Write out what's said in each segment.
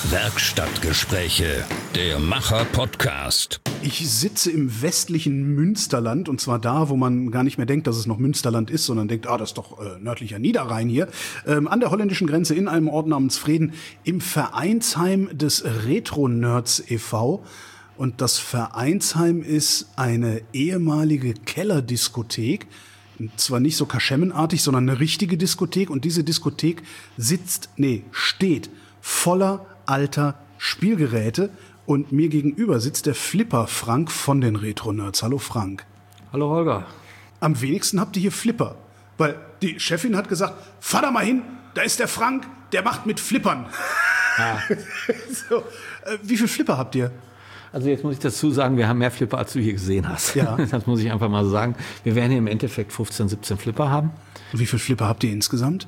Werkstattgespräche, der Macher-Podcast. Ich sitze im westlichen Münsterland, und zwar da, wo man gar nicht mehr denkt, dass es noch Münsterland ist, sondern denkt, das ist doch nördlicher Niederrhein hier, an der holländischen Grenze in einem Ort namens Vreden, im Vereinsheim des Retro-Nerds e.V., und das Vereinsheim ist eine ehemalige Kellerdiskothek, zwar nicht so kaschemmenartig, sondern eine richtige Diskothek, und diese Diskothek steht voller alter Spielgeräte, und mir gegenüber sitzt der Flipper Frank von den Retro-Nerds. Hallo Frank. Hallo Holger. Am wenigsten habt ihr hier Flipper, weil die Chefin hat gesagt, fahr da mal hin, da ist der Frank, der macht mit Flippern. Ah. So, wie viel Flipper habt ihr? Also jetzt muss ich dazu sagen, wir haben mehr Flipper, als du hier gesehen hast. Ja. Das muss ich einfach mal so sagen. Wir werden hier im Endeffekt 15, 17 Flipper haben. Und wie viele Flipper habt ihr insgesamt?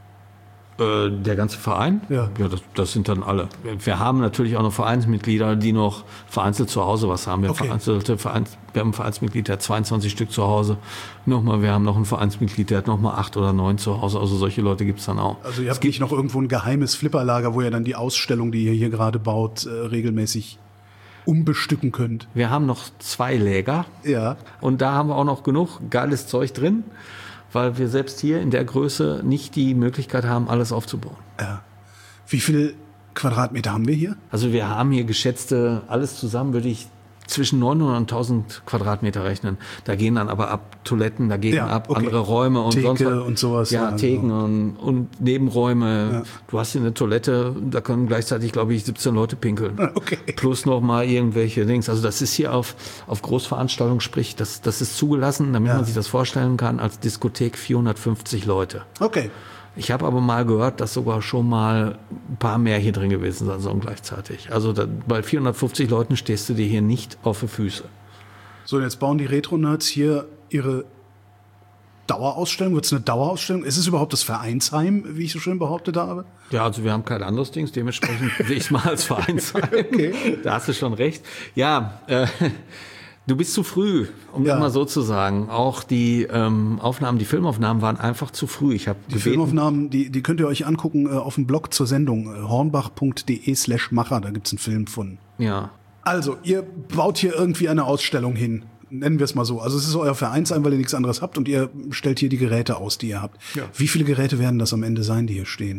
Der ganze Verein? Ja, das sind dann alle. Wir haben natürlich auch noch Vereinsmitglieder, die noch vereinzelt zu Hause was haben. Wir haben ein Vereinsmitglied, der hat 22 Stück zu Hause. Wir haben noch ein Vereinsmitglied, der hat noch mal 8 oder 9 zu Hause. Also solche Leute gibt's dann auch. Also ihr habt nicht noch irgendwo ein geheimes Flipperlager, wo ihr dann die Ausstellung, die ihr hier gerade baut, regelmäßig umbestücken könnt? Wir haben noch 2 Läger. Ja. Und da haben wir auch noch genug geiles Zeug drin, weil wir selbst hier in der Größe nicht die Möglichkeit haben, alles aufzubauen. Ja. Wie viel Quadratmeter haben wir hier? Also wir haben hier geschätzte, alles zusammen würde ich zwischen 900 und 1000 Quadratmeter rechnen. Da gehen dann aber ab Toiletten, da gehen andere Räume und Theke sonst was. Und sowas. Ja, Theken und Nebenräume. Ja. Du hast hier eine Toilette, da können gleichzeitig, glaube ich, 17 Leute pinkeln. Okay. Plus noch mal irgendwelche Dings. Also das ist hier auf Großveranstaltungen, sprich, das ist zugelassen, damit man sich das vorstellen kann, als Diskothek 450 Leute. Okay. Ich habe aber mal gehört, dass sogar schon mal ein paar mehr hier drin gewesen sein sollen gleichzeitig. Also bei 450 Leuten stehst du dir hier nicht auf die Füße. So, und jetzt bauen die Retro-Nerds hier ihre Dauerausstellung. Wird es eine Dauerausstellung? Ist es überhaupt das Vereinsheim, wie ich so schön behauptet habe? Ja, also wir haben kein anderes Ding, dementsprechend sehe ich es mal als Vereinsheim. Okay. Da hast du schon recht. Ja, du bist zu früh, um das mal so zu sagen. Auch die die Filmaufnahmen waren einfach zu früh. Die Filmaufnahmen, die könnt ihr euch angucken auf dem Blog zur Sendung, hornbach.de/Macher, da gibt's einen Film von. Ja. Also, ihr baut hier irgendwie eine Ausstellung hin, nennen wir es mal so. Also es ist euer Vereinsheim, weil ihr nichts anderes habt, und ihr stellt hier die Geräte aus, die ihr habt. Ja. Wie viele Geräte werden das am Ende sein, die hier stehen?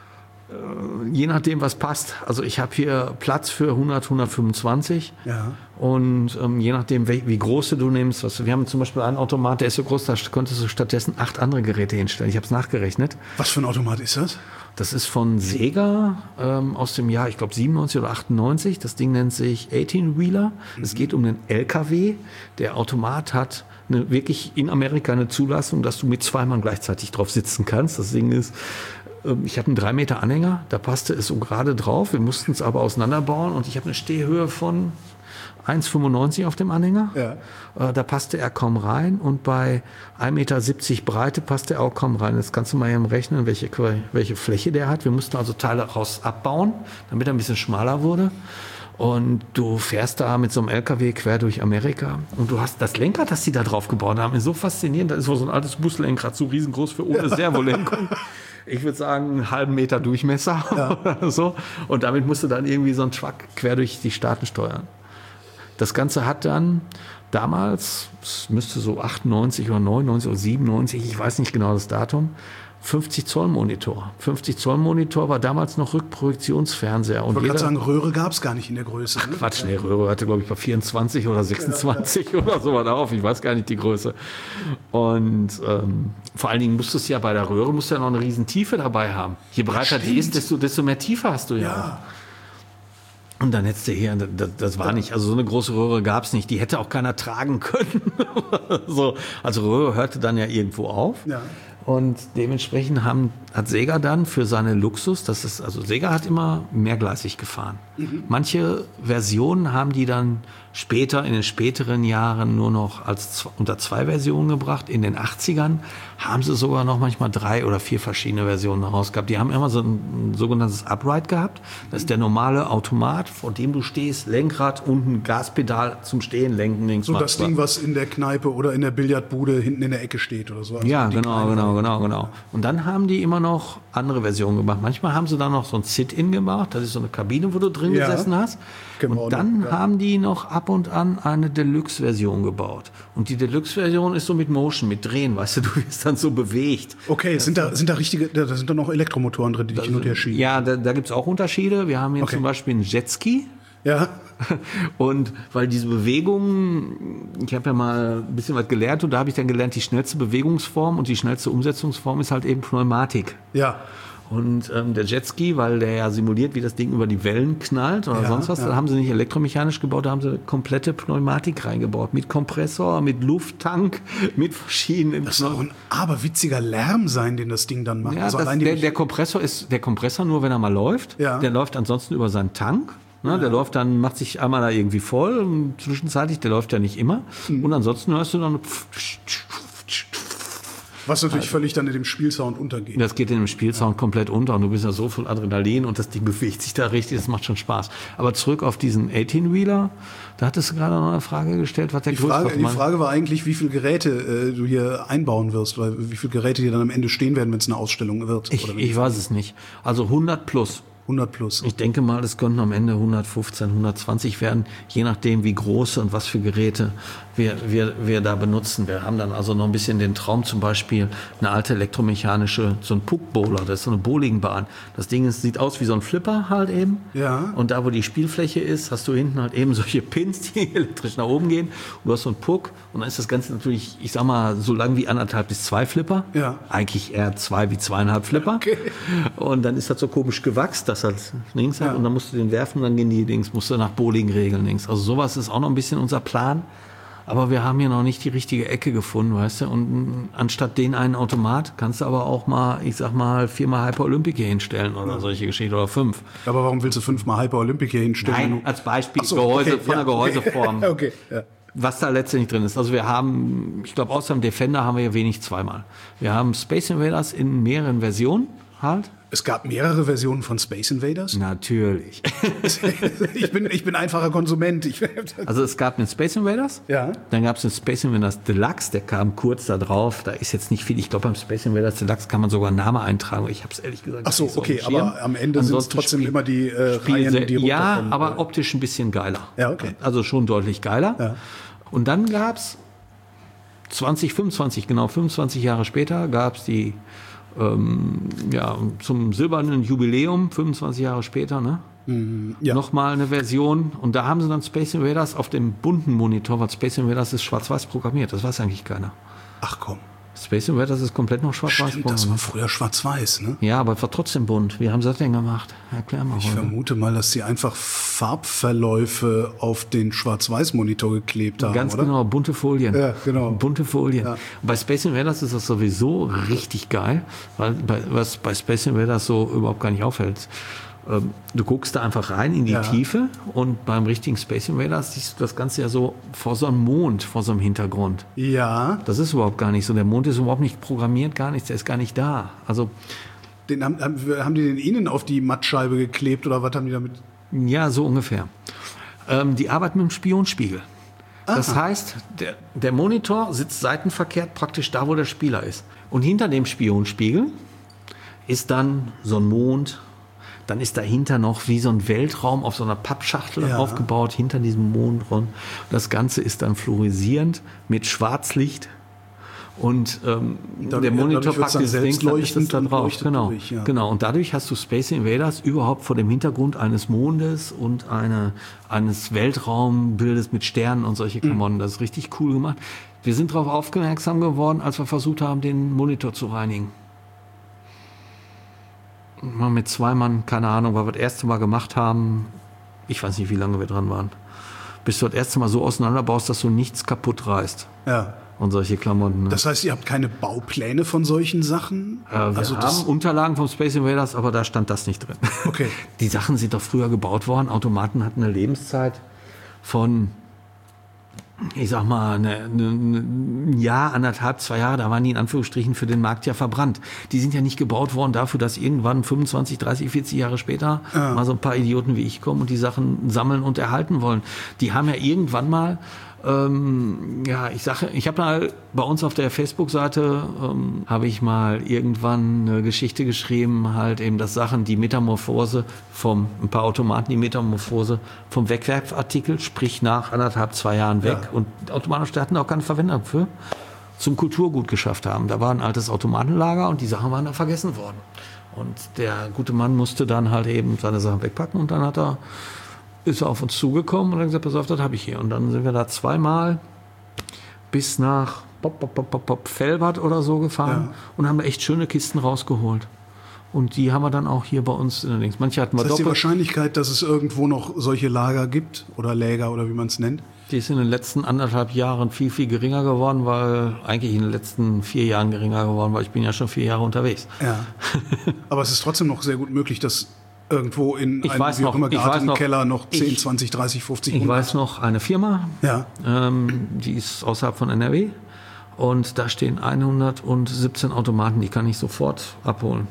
Je nachdem, was passt. Also ich habe hier Platz für 100, 125. Ja. Und je nachdem, wie groß du nimmst. Wir haben zum Beispiel einen Automat, der ist so groß, da konntest du stattdessen 8 andere Geräte hinstellen. Ich habe es nachgerechnet. Was für ein Automat ist das? Das ist von Sega aus dem Jahr, ich glaube 97 oder 98. Das Ding nennt sich 18-Wheeler. Es geht um einen LKW. Der Automat hat wirklich in Amerika eine Zulassung, dass du mit 2 Mann gleichzeitig drauf sitzen kannst. Das Ding ist... Ich habe einen 3 Meter Anhänger, da passte es so gerade drauf. Wir mussten es aber auseinanderbauen, und ich habe eine Stehhöhe von 1,95 auf dem Anhänger. Ja. Da passte er kaum rein, und bei 1,70 Meter Breite passte er auch kaum rein. Jetzt kannst du mal eben rechnen, welche Fläche der hat. Wir mussten also Teile raus abbauen, damit er ein bisschen schmaler wurde. Und du fährst da mit so einem LKW quer durch Amerika, und du hast das Lenkrad, das die da drauf gebaut haben, ist so faszinierend. Das ist so ein altes Buslenkrad, so riesengroß für ohne Servolenkung. Ich würde sagen, einen halben Meter Durchmesser oder so. Und damit musst du dann irgendwie so einen Truck quer durch die Staaten steuern. Das Ganze hat dann damals, es müsste so 98 oder 99 oder 97, ich weiß nicht genau das Datum, 50 Zoll Monitor. 50 Zoll Monitor war damals noch Rückprojektionsfernseher. Und ich wollte gerade sagen, Röhre gab es gar nicht in der Größe. Ne? Quatsch, nee, Röhre hatte, glaube ich, bei 24 oder 26 oder so was auf. Ich weiß gar nicht die Größe. Und vor allen Dingen musstest du ja bei der Röhre noch eine riesen Tiefe dabei haben. Je breiter die ist, desto mehr Tiefe hast du ja. Und dann hättest du hier, das war nicht, also so eine große Röhre gab es nicht, die hätte auch keiner tragen können. So, also Röhre hörte dann ja irgendwo auf. Ja. Und dementsprechend hat Sega dann für seine Luxus, Sega hat immer mehrgleisig gefahren. Mhm. Manche Versionen haben die dann später, in den späteren Jahren nur noch unter 2 Versionen gebracht. In den 80ern haben sie sogar noch manchmal 3 oder 4 verschiedene Versionen rausgehabt. Die haben immer so ein sogenanntes Upright gehabt. Das ist der normale Automat, vor dem du stehst, Lenkrad und ein Gaspedal zum Stehen, Lenken, links. So das Ding, was in der Kneipe oder in der Billardbude hinten in der Ecke steht oder so. Also ja, genau. Und dann haben die immer noch andere Versionen gemacht. Manchmal haben sie dann noch so ein Sit-In gemacht. Das ist so eine Kabine, wo du drin gesessen hast. Genau, und dann haben die noch ab und an eine Deluxe-Version gebaut. Und die Deluxe-Version ist so mit Motion, mit Drehen, weißt du wirst dann so bewegt. Okay, sind da noch Elektromotoren drin, die dich hin und her schieben? Ja, da gibt es auch Unterschiede. Wir haben hier zum Beispiel einen Jetski. Ja. Und weil diese Bewegung, ich habe ja mal ein bisschen was gelernt und da habe ich dann gelernt, die schnellste Bewegungsform und die schnellste Umsetzungsform ist halt eben Pneumatik. Ja. Und der Jetski, weil der ja simuliert, wie das Ding über die Wellen knallt oder sonst was, da haben sie nicht elektromechanisch gebaut, da haben sie komplette Pneumatik reingebaut. Mit Kompressor, mit Lufttank, mit verschiedenen... Das soll auch ein aberwitziger Lärm sein, den das Ding dann macht. Ja, also der Kompressor ist der Kompressor nur, wenn er mal läuft. Ja. Der läuft ansonsten über seinen Tank. Ne, der läuft dann, macht sich einmal da irgendwie voll, zwischenzeitlich, der läuft ja nicht immer. Und ansonsten hörst du dann... Was natürlich völlig dann in dem Spielsound untergeht. Das geht in dem Spielsound komplett unter und du bist ja so voll Adrenalin und das Ding bewegt sich da richtig, das macht schon Spaß. Aber zurück auf diesen 18-Wheeler, da hattest du gerade noch eine Frage gestellt, was der Die Frage war eigentlich, wie viele Geräte du hier einbauen wirst, weil wie viele Geräte hier dann am Ende stehen werden, wenn es eine Ausstellung wird. Ich weiß es nicht. Also 100 plus. 100 plus. Ich denke mal, es könnten am Ende 115, 120 werden, je nachdem, wie große und was für Geräte wir da benutzen. Wir haben dann also noch ein bisschen den Traum, zum Beispiel eine alte elektromechanische, so ein Puck-Bowler, das ist so eine Bowlingbahn. Das Ding sieht aus wie so ein Flipper halt eben. Ja. Und da, wo die Spielfläche ist, hast du hinten halt eben solche Pins, die elektrisch nach oben gehen. Und du hast so einen Puck und dann ist das Ganze natürlich, ich sag mal, so lang wie 1,5 bis 2 Flipper. Ja. Eigentlich eher 2 wie 2,5 Flipper. Okay. Und dann ist das so komisch gewachst, das halt links hat, und dann musst du den werfen, dann gehen die Dings, musst du nach Bowling-Regeln links. Also sowas ist auch noch ein bisschen unser Plan. Aber wir haben hier noch nicht die richtige Ecke gefunden, weißt du. Und anstatt den einen Automat kannst du aber auch mal, ich sag mal, 4-mal Hyper Olympic hier hinstellen oder solche Geschichten oder 5. Aber warum willst du 5-mal Hyper Olympic hier hinstellen? Nein, als Beispiel von der Gehäuseform. Okay. Ja. Was da letztendlich drin ist. Also wir haben, ich glaube, außer dem Defender haben wir ja wenig 2-mal. Wir haben Space Invaders in mehreren Versionen halt. Es gab mehrere Versionen von Space Invaders? Natürlich. ich bin einfacher Konsument. Also es gab den Space Invaders, dann gab es den Space Invaders Deluxe, der kam kurz da drauf. Da ist jetzt nicht viel. Ich glaube, beim Space Invaders Deluxe kann man sogar einen Namen eintragen. Ich habe es ehrlich gesagt nicht so okay, aber am Ende sind es trotzdem immer die Reihen, die ja, aber optisch ein bisschen geiler. Ja, okay. Also schon deutlich geiler. Ja. Und dann gab es 25 Jahre später, gab es die zum silbernen Jubiläum, 25 Jahre später, ne? Nochmal eine Version. Und da haben sie dann Space Invaders auf dem bunten Monitor, weil Space Invaders ist schwarz-weiß programmiert. Das weiß eigentlich keiner. Ach komm. Space Invaders ist komplett noch schwarz-weiß programmiert. Das war früher schwarz-weiß, ne? Ja, aber es war trotzdem bunt. Wie haben sie das denn gemacht? Erklär mal. Ich vermute mal, dass sie einfach Farbverläufe auf den Schwarz-Weiß-Monitor geklebt haben, Ganz genau, bunte Folien. Ja, genau. Bunte Folien. Ja. Bei Space Invaders ist das sowieso richtig geil, weil was bei Space Invaders so überhaupt gar nicht auffällt. Du guckst da einfach rein in die Tiefe und beim richtigen Space Invaders siehst du das Ganze ja so vor so einem Mond, vor so einem Hintergrund. Ja. Das ist überhaupt gar nicht so. Der Mond ist überhaupt nicht programmiert, gar nichts, der ist gar nicht da. Also haben die den innen auf die Mattscheibe geklebt oder was haben die damit? Ja, so ungefähr. Die arbeiten mit dem Spionspiegel. Aha. Das heißt, der Monitor sitzt seitenverkehrt praktisch da, wo der Spieler ist. Und hinter dem Spionspiegel ist dann so ein Mond. Dann ist dahinter noch wie so ein Weltraum auf so einer Pappschachtel aufgebaut, hinter diesem Mondrund. Das Ganze ist dann fluoreszierend mit Schwarzlicht. Und der Monitor packt das Ding, dann ist es da drauf. Genau. Durch, genau. Und dadurch hast du Space Invaders überhaupt vor dem Hintergrund eines Mondes und eines Weltraumbildes mit Sternen und solche Klamotten. Das ist richtig cool gemacht. Wir sind darauf aufmerksam geworden, als wir versucht haben, den Monitor zu reinigen. Mal mit 2 Mann, keine Ahnung, weil wir das erste Mal gemacht haben, ich weiß nicht, wie lange wir dran waren, bis du das erste Mal so auseinanderbaust, dass du nichts kaputt reißt. Ja. Und solche Klamotten. Ne? Das heißt, ihr habt keine Baupläne von solchen Sachen? Wir haben Unterlagen vom Space Invaders, aber da stand das nicht drin. Okay. Die Sachen sind doch früher gebaut worden. Automaten hatten eine Lebenszeit von ich sag mal, ein Jahr, 1,5, 2 Jahre, da waren die in Anführungsstrichen für den Markt ja verbrannt. Die sind ja nicht gebaut worden dafür, dass irgendwann 25, 30, 40 Jahre später mal so ein paar Idioten wie ich kommen und die Sachen sammeln und erhalten wollen. Die haben ja irgendwann mal, ich habe mal bei uns auf der Facebook-Seite, habe ich mal irgendwann eine Geschichte geschrieben, halt eben, dass Sachen, die Metamorphose ein paar Automaten, die Metamorphose vom Wegwerfartikel, sprich nach 1,5, 2 Jahren weg und automatisch, hatten auch keine Verwendung für, zum Kulturgut geschafft haben. Da war ein altes Automatenlager und die Sachen waren da vergessen worden. Und der gute Mann musste dann halt eben seine Sachen wegpacken und dann ist er auf uns zugekommen und hat gesagt, pass auf, das habe ich hier. Und dann sind wir da zweimal bis nach Velbert oder so gefahren und haben da echt schöne Kisten rausgeholt. Und die haben wir dann auch hier bei uns in der Links. Manche hatten wir das heißt, doppelt. die Wahrscheinlichkeit, dass es irgendwo noch solche Lager gibt oder Läger oder wie man es nennt? Die ist in den letzten 1,5 Jahren viel, viel geringer geworden, weil eigentlich in den letzten 4 Jahren geringer geworden, weil ich bin ja schon 4 Jahre unterwegs. Ja. Aber es ist trotzdem noch sehr gut möglich, dass irgendwo in Ich einem weiß noch, gearteten Keller noch 10, 20, 30, 50, 100. Ich weiß noch eine Firma, die ist außerhalb von NRW und da stehen 117 Automaten, die kann ich sofort abholen.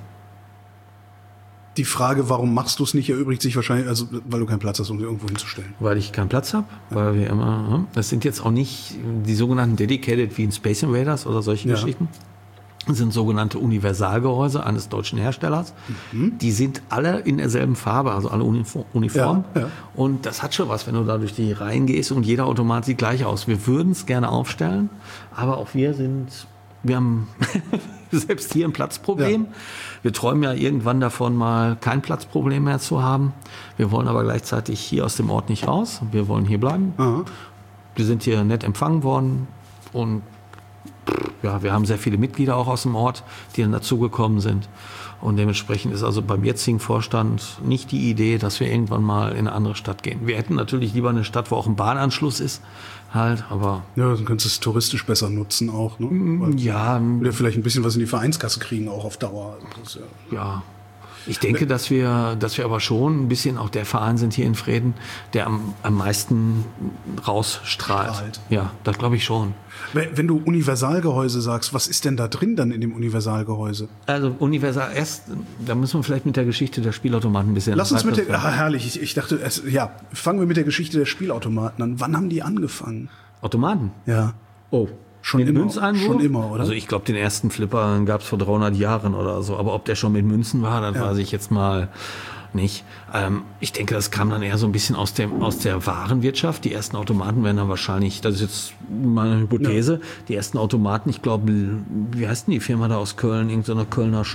Die Frage, warum machst du es nicht, erübrigt sich wahrscheinlich, also weil du keinen Platz hast, um sie irgendwo hinzustellen. Weil ich keinen Platz habe, weil wir immer, das sind jetzt auch nicht die sogenannten Dedicated wie in Space Invaders oder solche Geschichten. Das sind sogenannte Universalgehäuse eines deutschen Herstellers. Die sind alle in derselben Farbe, also alle uniform. Ja. Und das hat schon was, wenn du da durch die Reihen gehst und jeder Automat sieht gleich aus. Wir würden es gerne aufstellen, aber auch wir haben selbst hier ein Platzproblem. Ja. Wir träumen ja irgendwann davon, mal kein Platzproblem mehr zu haben. Wir wollen aber gleichzeitig hier aus dem Ort nicht raus. Wir wollen hier bleiben. Aha. Wir sind hier nett empfangen worden und ja, wir haben sehr viele Mitglieder auch aus dem Ort, die dann dazugekommen sind. Und dementsprechend ist also beim jetzigen Vorstand nicht die Idee, dass wir irgendwann mal in eine andere Stadt gehen. Wir hätten natürlich lieber eine Stadt, wo auch ein Bahnanschluss ist, halt, aber... Ja, dann könntest du es touristisch besser nutzen auch, ne? Ja. Oder vielleicht ein bisschen was in die Vereinskasse kriegen, auch auf Dauer. Das ja. Ich denke, dass wir aber schon ein bisschen auch der Verein sind hier in Vreden, der am meisten rausstrahlt. Ja, das glaube ich schon. Wenn du Universalgehäuse sagst, was ist denn da drin dann in dem Universalgehäuse? Also da müssen wir vielleicht mit der Geschichte der Spielautomaten ein bisschen... Lass uns herrlich, ich dachte, fangen wir mit der Geschichte der Spielautomaten an. Wann haben die angefangen? Automaten? Ja. Oh, schon immer, oder? Also ich glaube, den ersten Flipper gab es vor 300 Jahren oder so. Aber ob der schon mit Münzen war, das weiß ich jetzt mal nicht. Ich denke, das kam dann eher so ein bisschen aus der Warenwirtschaft. Die ersten Automaten werden dann wahrscheinlich, das ist jetzt meine Hypothese, die ersten Automaten, ich glaube, wie heißt denn die Firma da aus Köln? Irgendeine Kölner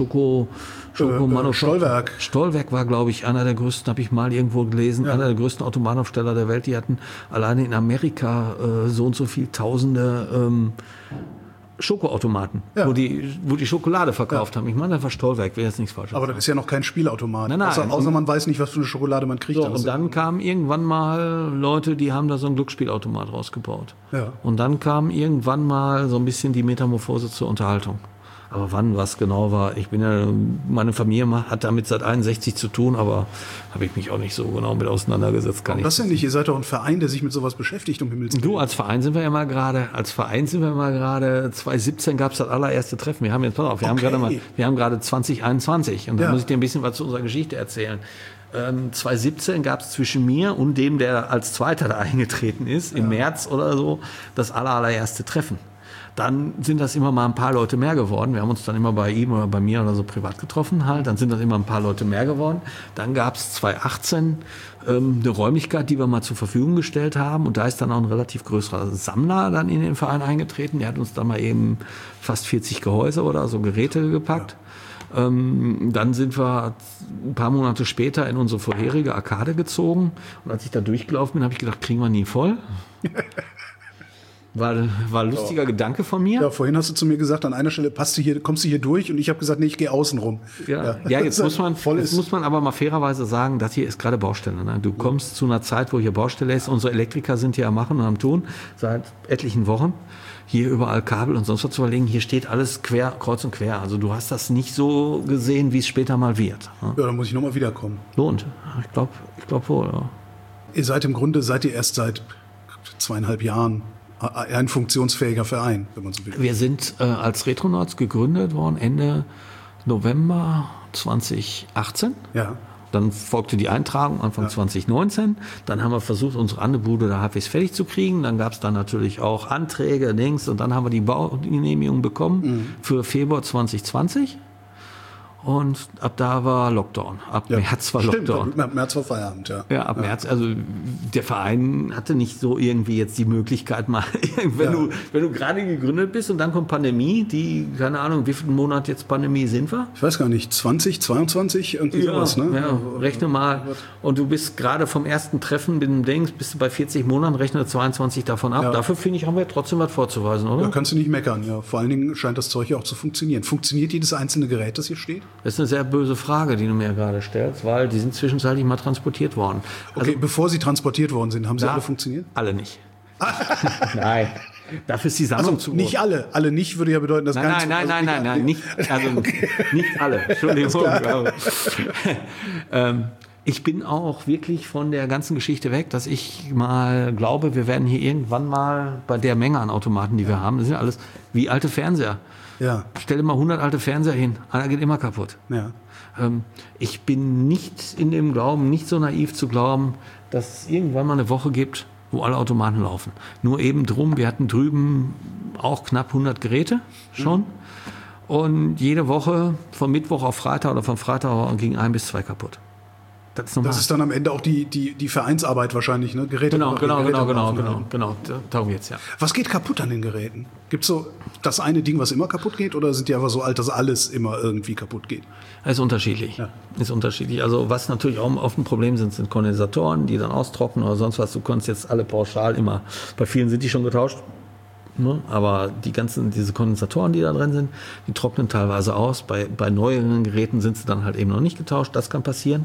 Stollwerk. Stollwerk war, glaube ich, einer der größten, habe ich mal irgendwo gelesen, einer der größten Automatenaufsteller der Welt. Die hatten alleine in Amerika so und so viel Tausende Schokoautomaten, wo die Schokolade verkauft haben. Ich meine, das war Stollwerk, will jetzt nichts Falsches sagen. Aber das ist ja noch kein Spielautomat. Nein. Außer man weiß nicht, was für eine Schokolade man kriegt. So, und dann kamen irgendwann mal Leute, die haben da so einen Glücksspielautomat rausgebaut. Ja. Und dann kam irgendwann mal so ein bisschen die Metamorphose zur Unterhaltung. Aber wann was genau war, meine Familie hat damit seit 61 zu tun, aber habe ich mich auch nicht so genau mit auseinandergesetzt. Das denn nicht? Ihr seid doch ein Verein, der sich mit sowas beschäftigt, um Himmels Willen. Du, als Verein sind wir immer gerade, 2017 gab es das allererste Treffen. Wir haben jetzt, wir haben gerade 2021 und da muss ich dir ein bisschen was zu unserer Geschichte erzählen. 2017 gab es zwischen mir und dem, der als Zweiter da eingetreten ist, im März oder so, das allererste Treffen. Dann sind das immer mal ein paar Leute mehr geworden. Wir haben uns dann immer bei ihm oder bei mir oder so privat getroffen halt. Dann sind das immer ein paar Leute mehr geworden. Dann gab es 2018 eine Räumlichkeit, die wir mal zur Verfügung gestellt haben. Und da ist dann auch ein relativ größerer Sammler dann in den Verein eingetreten. Der hat uns dann mal eben fast 40 Gehäuse oder so Geräte gepackt. Ja. Dann sind wir ein paar Monate später in unsere vorherige Arkade gezogen. Und als ich da durchgelaufen bin, habe ich gedacht, kriegen wir nie voll. War ein lustiger Gedanke von mir. Ja, vorhin hast du zu mir gesagt, an einer Stelle kommst du hier durch und ich habe gesagt, nee, ich gehe außen rum. Ja, jetzt muss man aber mal fairerweise sagen, das hier ist gerade Baustelle. Ne? Du kommst zu einer Zeit, wo hier Baustelle ist. Unsere Elektriker sind hier am Machen und am Tun seit etlichen Wochen. Hier überall Kabel und sonst was zu überlegen. Hier steht alles kreuz und quer. Also du hast das nicht so gesehen, wie es später mal wird. Ne? Ja, dann muss ich nochmal wiederkommen. Lohnt. Ich glaub wohl. Ja. Ihr seid erst seit 2,5 Jahren ein funktionsfähiger Verein, wenn man so will. Wir sind als Retronauts gegründet worden Ende November 2018. Ja. Dann folgte die Eintragung Anfang 2019. Dann haben wir versucht, unsere Andebude da halbwegs fertig zu kriegen. Dann gab es dann natürlich auch Anträge, Links. Und dann haben wir die Baugenehmigung bekommen für Februar 2020. Und ab da war Lockdown. Ab März war Lockdown. Ab März war Feierabend, ja. Ja, ab März. Also der Verein hatte nicht so irgendwie jetzt die Möglichkeit mal, wenn du gerade gegründet bist und dann kommt Pandemie, die, keine Ahnung, wie viel Monat jetzt Pandemie sind wir? Ich weiß gar nicht, 20, 22, irgendwie sowas, ne? Ja, rechne mal. Und du bist gerade vom ersten Treffen mit dem Dings, bist du bei 40 Monaten, rechne 22 davon ab. Ja. Dafür, finde ich, haben wir trotzdem was vorzuweisen, oder? Da kannst du nicht meckern, ja. Vor allen Dingen scheint das Zeug ja auch zu funktionieren. Funktioniert jedes einzelne Gerät, das hier steht? Das ist eine sehr böse Frage, die du mir gerade stellst, weil die sind zwischenzeitlich mal transportiert worden. Okay, bevor sie transportiert worden sind, haben sie alle funktioniert? Alle nicht. Nein. Dafür ist die Sammlung zu groß. Nicht alle. Alle nicht würde ja bedeuten, dass Nein, nicht, also nicht alle. Entschuldigung. Ich bin auch wirklich von der ganzen Geschichte weg, dass ich mal glaube, wir werden hier irgendwann mal bei der Menge an Automaten, die wir haben, das sind alles wie alte Fernseher. Ja. Stell dir mal 100 alte Fernseher hin, einer geht immer kaputt. Ja. Ich bin nicht in dem Glauben, nicht so naiv zu glauben, dass es irgendwann mal eine Woche gibt, wo alle Automaten laufen. Nur eben drum, wir hatten drüben auch knapp 100 Geräte schon. Und jede Woche von Mittwoch auf Freitag oder von Freitag ging 1 bis 2 kaputt. Das ist normal. Das ist dann am Ende auch die Vereinsarbeit wahrscheinlich, ne? Geräte. Genau. Darum geht's, ja. Was geht kaputt an den Geräten? Gibt es so das eine Ding, was immer kaputt geht, oder sind die einfach so alt, dass alles immer irgendwie kaputt geht? Das ist unterschiedlich. Ja. Ist unterschiedlich. Also was natürlich auch oft ein Problem sind Kondensatoren, die dann austrocknen oder sonst was. Du kannst jetzt alle pauschal immer, bei vielen sind die schon getauscht. Ne? Aber diese Kondensatoren, die da drin sind, die trocknen teilweise aus. Bei neueren Geräten sind sie dann halt eben noch nicht getauscht. Das kann passieren.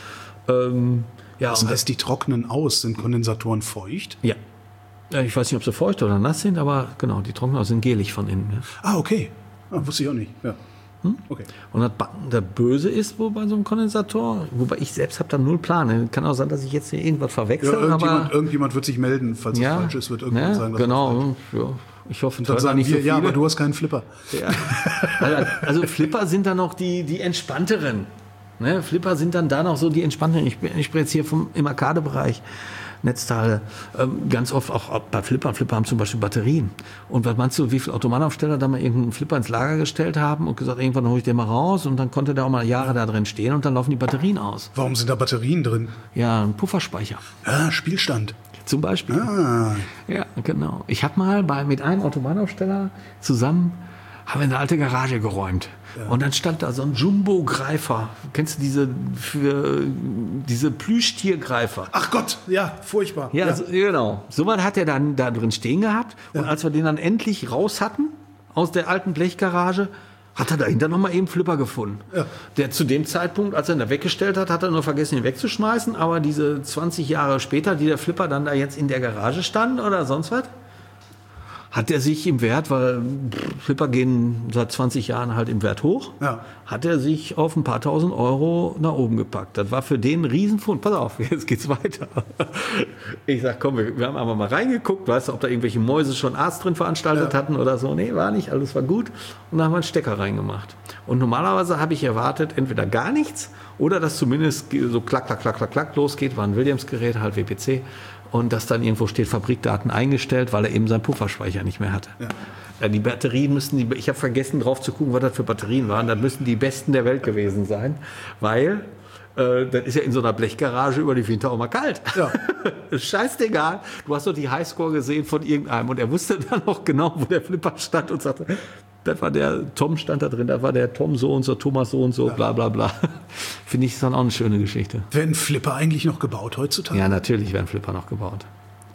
Das heißt, die trocknen aus, sind Kondensatoren feucht? Ja. Ich weiß nicht, ob sie feucht oder nass sind, aber genau, die trocknen aus, sind gelig von innen. Ja. Ah, okay. Wusste ich auch nicht. Ja. Okay. Und das Böse ist wohl bei so einem Kondensator, wobei ich selbst habe da null Plan. Kann auch sein, dass ich jetzt hier irgendwas verwechsel. Ja, irgendjemand wird sich melden, falls es falsch ist, wird irgendjemand sagen, dass genau. Ja. Ich hoffe, dann sagen nicht wir, so viele. aber du hast keinen Flipper. Ja. Also Flipper sind dann noch die entspannteren. Ne? Flipper sind dann da noch so die entspannteren. Ich spreche jetzt hier im Arcade-Bereich. Netzteile, ganz oft auch bei Flipper. Flipper haben zum Beispiel Batterien. Und was meinst du, wie viele Automataufsteller da mal irgendeinen Flipper ins Lager gestellt haben und gesagt, irgendwann hole ich den mal raus und dann konnte der auch mal Jahre da drin stehen und dann laufen die Batterien aus. Warum sind da Batterien drin? Ja, ein Pufferspeicher. Spielstand. Zum Beispiel. Ja, genau. Ich habe mal mit einem Automataufsteller zusammen haben wir eine alte Garage geräumt. Ja. Und dann stand da so ein Jumbo-Greifer. Kennst du diese Plüschtiergreifer? Ach Gott, ja, furchtbar. Ja. Genau. So was hat er dann da drin stehen gehabt. Und als wir den dann endlich raus hatten, aus der alten Blechgarage, hat er dahinter nochmal eben Flipper gefunden. Ja. Der zu dem Zeitpunkt, als er ihn da weggestellt hat er nur vergessen, ihn wegzuschmeißen. Aber diese 20 Jahre später, die der Flipper dann da jetzt in der Garage stand oder sonst was, hat er sich im Wert, weil Flipper gehen seit 20 Jahren halt im Wert hoch, hat er sich auf ein paar tausend Euro nach oben gepackt. Das war für den ein Riesenfund. Pass auf, jetzt geht's weiter. Ich sag, komm, wir haben einfach mal reingeguckt, weißt du, ob da irgendwelche Mäuse schon Arzt drin veranstaltet hatten oder so. Nee, war nicht, alles war gut. Und dann haben wir einen Stecker reingemacht. Und normalerweise habe ich erwartet, entweder gar nichts oder dass zumindest so klack, klack, klack, klack, klack losgeht. War ein Williams-Gerät, halt WPC. Und dass dann irgendwo steht, Fabrikdaten eingestellt, weil er eben seinen Pufferspeicher nicht mehr hatte. Ja. Die Batterien ich habe vergessen drauf zu gucken, was das für Batterien waren, das müssten die besten der Welt gewesen sein, weil das ist ja in so einer Blechgarage über die Winter auch mal kalt. Ja. Scheißegal. Du hast doch die Highscore gesehen von irgendeinem und er wusste dann auch genau, wo der Flipper stand und sagte, das war der Tom stand da drin, das war der Tom so und so, Thomas so und so, bla bla bla. Finde ich, ist dann auch eine schöne Geschichte. Werden Flipper eigentlich noch gebaut heutzutage? Ja, natürlich werden Flipper noch gebaut.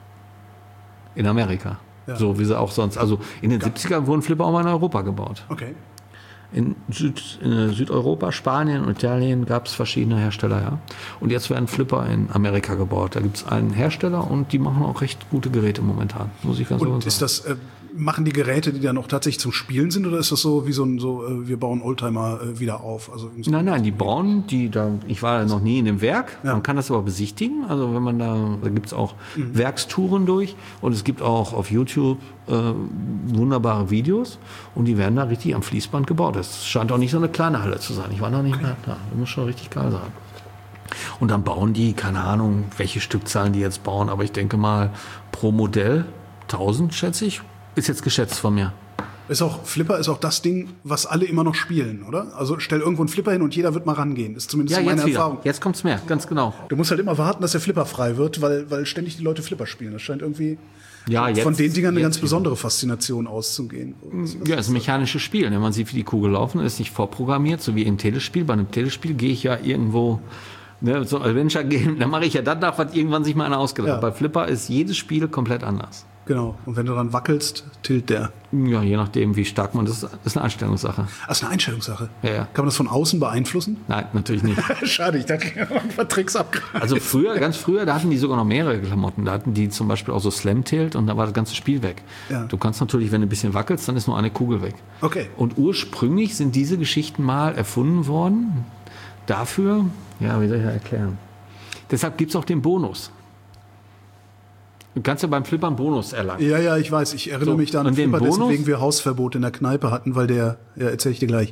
In Amerika. Ja. So wie sie auch sonst. Also in den 70ern wurden Flipper auch mal in Europa gebaut. Okay. In Südeuropa, Spanien und Italien gab es verschiedene Hersteller, ja. Und jetzt werden Flipper in Amerika gebaut. Da gibt es einen Hersteller und die machen auch recht gute Geräte momentan, muss ich ganz ehrlich sagen. Und ist das, machen die Geräte, die dann auch tatsächlich zum Spielen sind, oder ist das so wie wir bauen Oldtimer wieder auf? Also Nein, die bauen, ich war noch nie in dem Werk, Ja. man kann das aber besichtigen, also wenn man da gibt es auch Werkstouren durch und es gibt auch auf YouTube wunderbare Videos und die werden da richtig am Fließband gebaut. Das scheint auch nicht so eine kleine Halle zu sein, ich war noch nicht mehr da, das muss schon richtig geil sein. Und dann bauen die, keine Ahnung, welche Stückzahlen die jetzt bauen, aber ich denke mal pro Modell 1000, schätze ich, ist jetzt geschätzt von mir. Flipper ist auch das Ding, was alle immer noch spielen, oder? Also stell irgendwo einen Flipper hin und jeder wird mal rangehen. Ist zumindest meine Erfahrung. Jetzt kommt's mehr, ganz genau. Du musst halt immer warten, dass der Flipper frei wird, weil ständig die Leute Flipper spielen. Das scheint irgendwie von den Dingern eine ganz besondere Faszination auszugehen. Ja, es ist ein mechanisches Spiel. Wenn man sieht, wie die Kugel laufen, ist nicht vorprogrammiert, so wie im Telespiel. Bei einem Telespiel gehe ich ja irgendwo, so Adventure Game, da mache ich ja das nach, was irgendwann sich mal einer ausgedacht hat. Bei Flipper ist jedes Spiel komplett anders. Genau. Und wenn du dann wackelst, tilt der. Ja, je nachdem, wie stark man das ist eine Einstellungssache. Ach, ist eine Einstellungssache. Ja. Kann man das von außen beeinflussen? Nein, natürlich nicht. Schade, ich dachte, man Tricks ab. Also ganz früher, da hatten die sogar noch mehrere Klamotten. Da hatten die zum Beispiel auch so Slam-Tilt und da war das ganze Spiel weg. Ja. Du kannst natürlich, wenn du ein bisschen wackelst, dann ist nur eine Kugel weg. Okay. Und ursprünglich sind diese Geschichten mal erfunden worden dafür, ja, wie soll ich das erklären? Deshalb gibt es auch den Bonus. Du kannst ja beim Flipper einen Bonus erlangen. Ja, ich weiß. Ich erinnere mich da an den Flipper, Bonus, weswegen wir Hausverbot in der Kneipe hatten, weil erzähle ich dir gleich.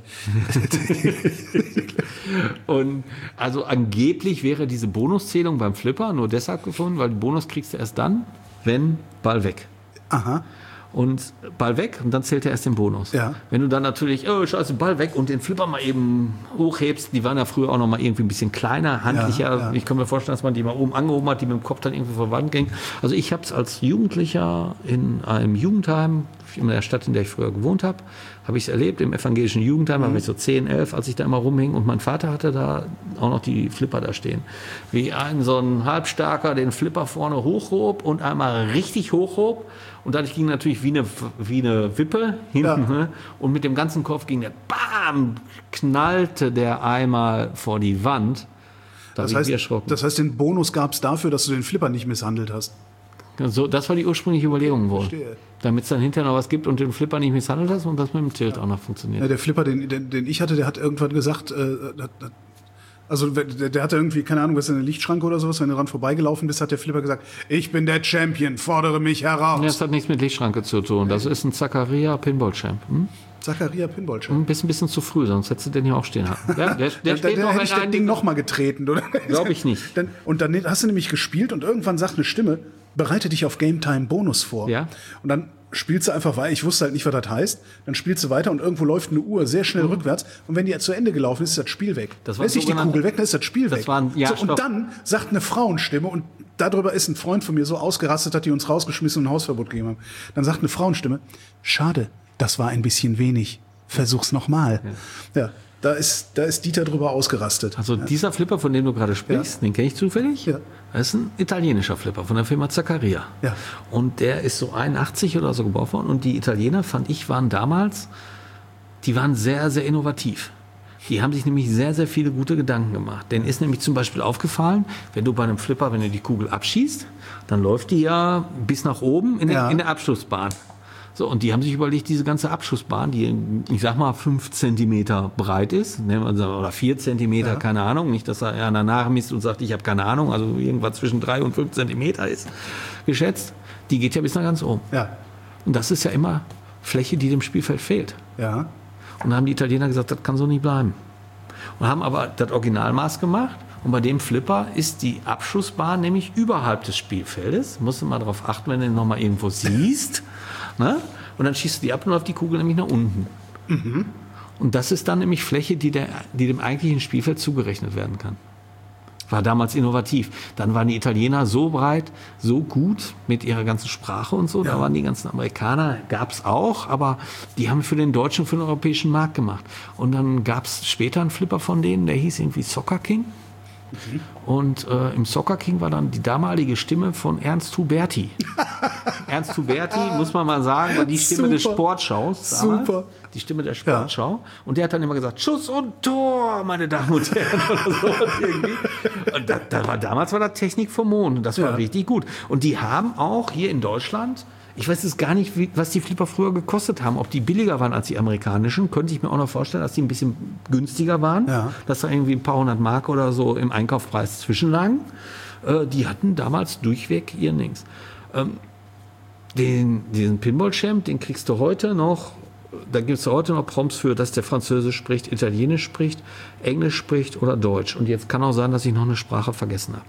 Und also angeblich wäre diese Bonuszählung beim Flipper nur deshalb gefunden, weil den Bonus kriegst du erst dann, wenn Ball weg. Aha. Und Ball weg und dann zählt er erst den Bonus. Ja. Wenn du dann natürlich, scheiße, Ball weg und den Flipper mal eben hochhebst, die waren ja früher auch noch mal irgendwie ein bisschen kleiner, handlicher. Ja. Ich kann mir vorstellen, dass man die mal oben angehoben hat, die mit dem Kopf dann irgendwie vor die Wand ging. Also ich habe es als Jugendlicher in einem Jugendheim, in der Stadt, in der ich früher gewohnt habe, habe ich es erlebt, im evangelischen Jugendheim, da war ich so 10, 11, als ich da immer rumhing und mein Vater hatte da auch noch die Flipper da stehen. Wie so ein Halbstarker den Flipper vorne hochhob und einmal richtig hochhob und dadurch ging natürlich wie eine Wippe hinten, ne? Und mit dem ganzen Kopf ging der, bam, knallte der einmal vor die Wand. Da bin ich erschrocken. Das heißt, den Bonus gab es dafür, dass du den Flipper nicht misshandelt hast. So, das war die ursprüngliche Überlegung wohl. Verstehe. Damit es dann hinterher noch was gibt und den Flipper nicht misshandelt hast und das mit dem Tilt auch noch funktioniert. Ja, der Flipper, den ich hatte, der hat irgendwann gesagt, also der hatte irgendwie, keine Ahnung, was ist eine Lichtschranke oder sowas, wenn du dran vorbeigelaufen bist, hat der Flipper gesagt, ich bin der Champion, fordere mich heraus. Das hat nichts mit Lichtschranke zu tun. Das ist ein Zaccaria Pinball Champ. Zaccaria Pinball Champ. Ein bisschen zu früh, sonst hättest du den hier auch stehen haben. Ja, der steht Dann noch hätte ich das Ding nochmal getreten, oder? Glaube ich nicht. Und dann hast du nämlich gespielt und irgendwann sagt eine Stimme, bereite dich auf Game Time Bonus vor. Ja. Und dann spielst du einfach weiter. Ich wusste halt nicht, was das heißt. Dann spielst du weiter und irgendwo läuft eine Uhr sehr schnell rückwärts. Und wenn die zu Ende gelaufen ist, ist das Spiel weg. Das war dann ist nicht die Kugel weg, dann ist das Spiel weg. Und dann sagt eine Frauenstimme, und darüber ist ein Freund von mir so ausgerastet, dass die uns rausgeschmissen und ein Hausverbot gegeben haben. Dann sagt eine Frauenstimme, schade, das war ein bisschen wenig. Versuch's nochmal. Ja. Da ist Dieter drüber ausgerastet. Also dieser Flipper, von dem du gerade sprichst, den kenne ich zufällig. Ja. Das ist ein italienischer Flipper von der Firma Zaccaria. Ja. Und der ist so 81 oder so gebaut worden. Und die Italiener, fand ich, waren damals, die waren sehr, sehr innovativ. Die haben sich nämlich sehr, sehr viele gute Gedanken gemacht. Denen ist nämlich zum Beispiel aufgefallen, wenn du bei einem Flipper, wenn du die Kugel abschießt, dann läuft die ja bis nach oben in der Abschlussbahn. So, und die haben sich überlegt, diese ganze Abschussbahn, die, ich sag mal, 5 Zentimeter breit ist, oder 4 Zentimeter, keine Ahnung, nicht, dass da einer nachmisst und sagt, ich habe keine Ahnung, also irgendwas zwischen 3 und 5 Zentimeter ist geschätzt, die geht ja bis nach ganz oben. Ja. Und das ist ja immer Fläche, die dem Spielfeld fehlt. Ja. Und da haben die Italiener gesagt, das kann so nicht bleiben. Und haben aber das Originalmaß gemacht. Und bei dem Flipper ist die Abschussbahn nämlich überhalb des Spielfeldes. Musst du mal darauf achten, wenn du ihn nochmal irgendwo siehst. Ne? Und dann schießt du die ab und läuft die Kugel nämlich nach unten. Mhm. Und das ist dann nämlich Fläche, die dem eigentlichen Spielfeld zugerechnet werden kann. War damals innovativ. Dann waren die Italiener so breit, so gut mit ihrer ganzen Sprache und so. Ja. Da waren die ganzen Amerikaner, gab es auch, aber die haben für den deutschen, für den europäischen Markt gemacht. Und dann gab es später einen Flipper von denen, der hieß irgendwie Soccer King. Mhm. Und im Soccer King war dann die damalige Stimme von Ernst Huberti. Ernst Huberti, muss man mal sagen, war die Stimme des Sportschaus damals. Super. Die Stimme der Sportschau. Ja. Und der hat dann immer gesagt, Schuss und Tor, meine Damen und Herren. Oder so irgendwie. Und damals war das Technik vom Mond. Und das war richtig gut. Und die haben auch hier in Deutschland Ich weiß jetzt gar nicht, was die Flipper früher gekostet haben. Ob die billiger waren als die amerikanischen, könnte ich mir auch noch vorstellen, dass die ein bisschen günstiger waren. Ja. Dass da irgendwie ein paar hundert Mark oder so im Einkaufspreis zwischenlagen. Die hatten damals durchweg ihren Dings. Diesen Pinball-Champ, den kriegst du heute noch. Da gibt es heute noch Prompts für, dass der Französisch spricht, Italienisch spricht, Englisch spricht oder Deutsch. Und jetzt kann auch sein, dass ich noch eine Sprache vergessen habe.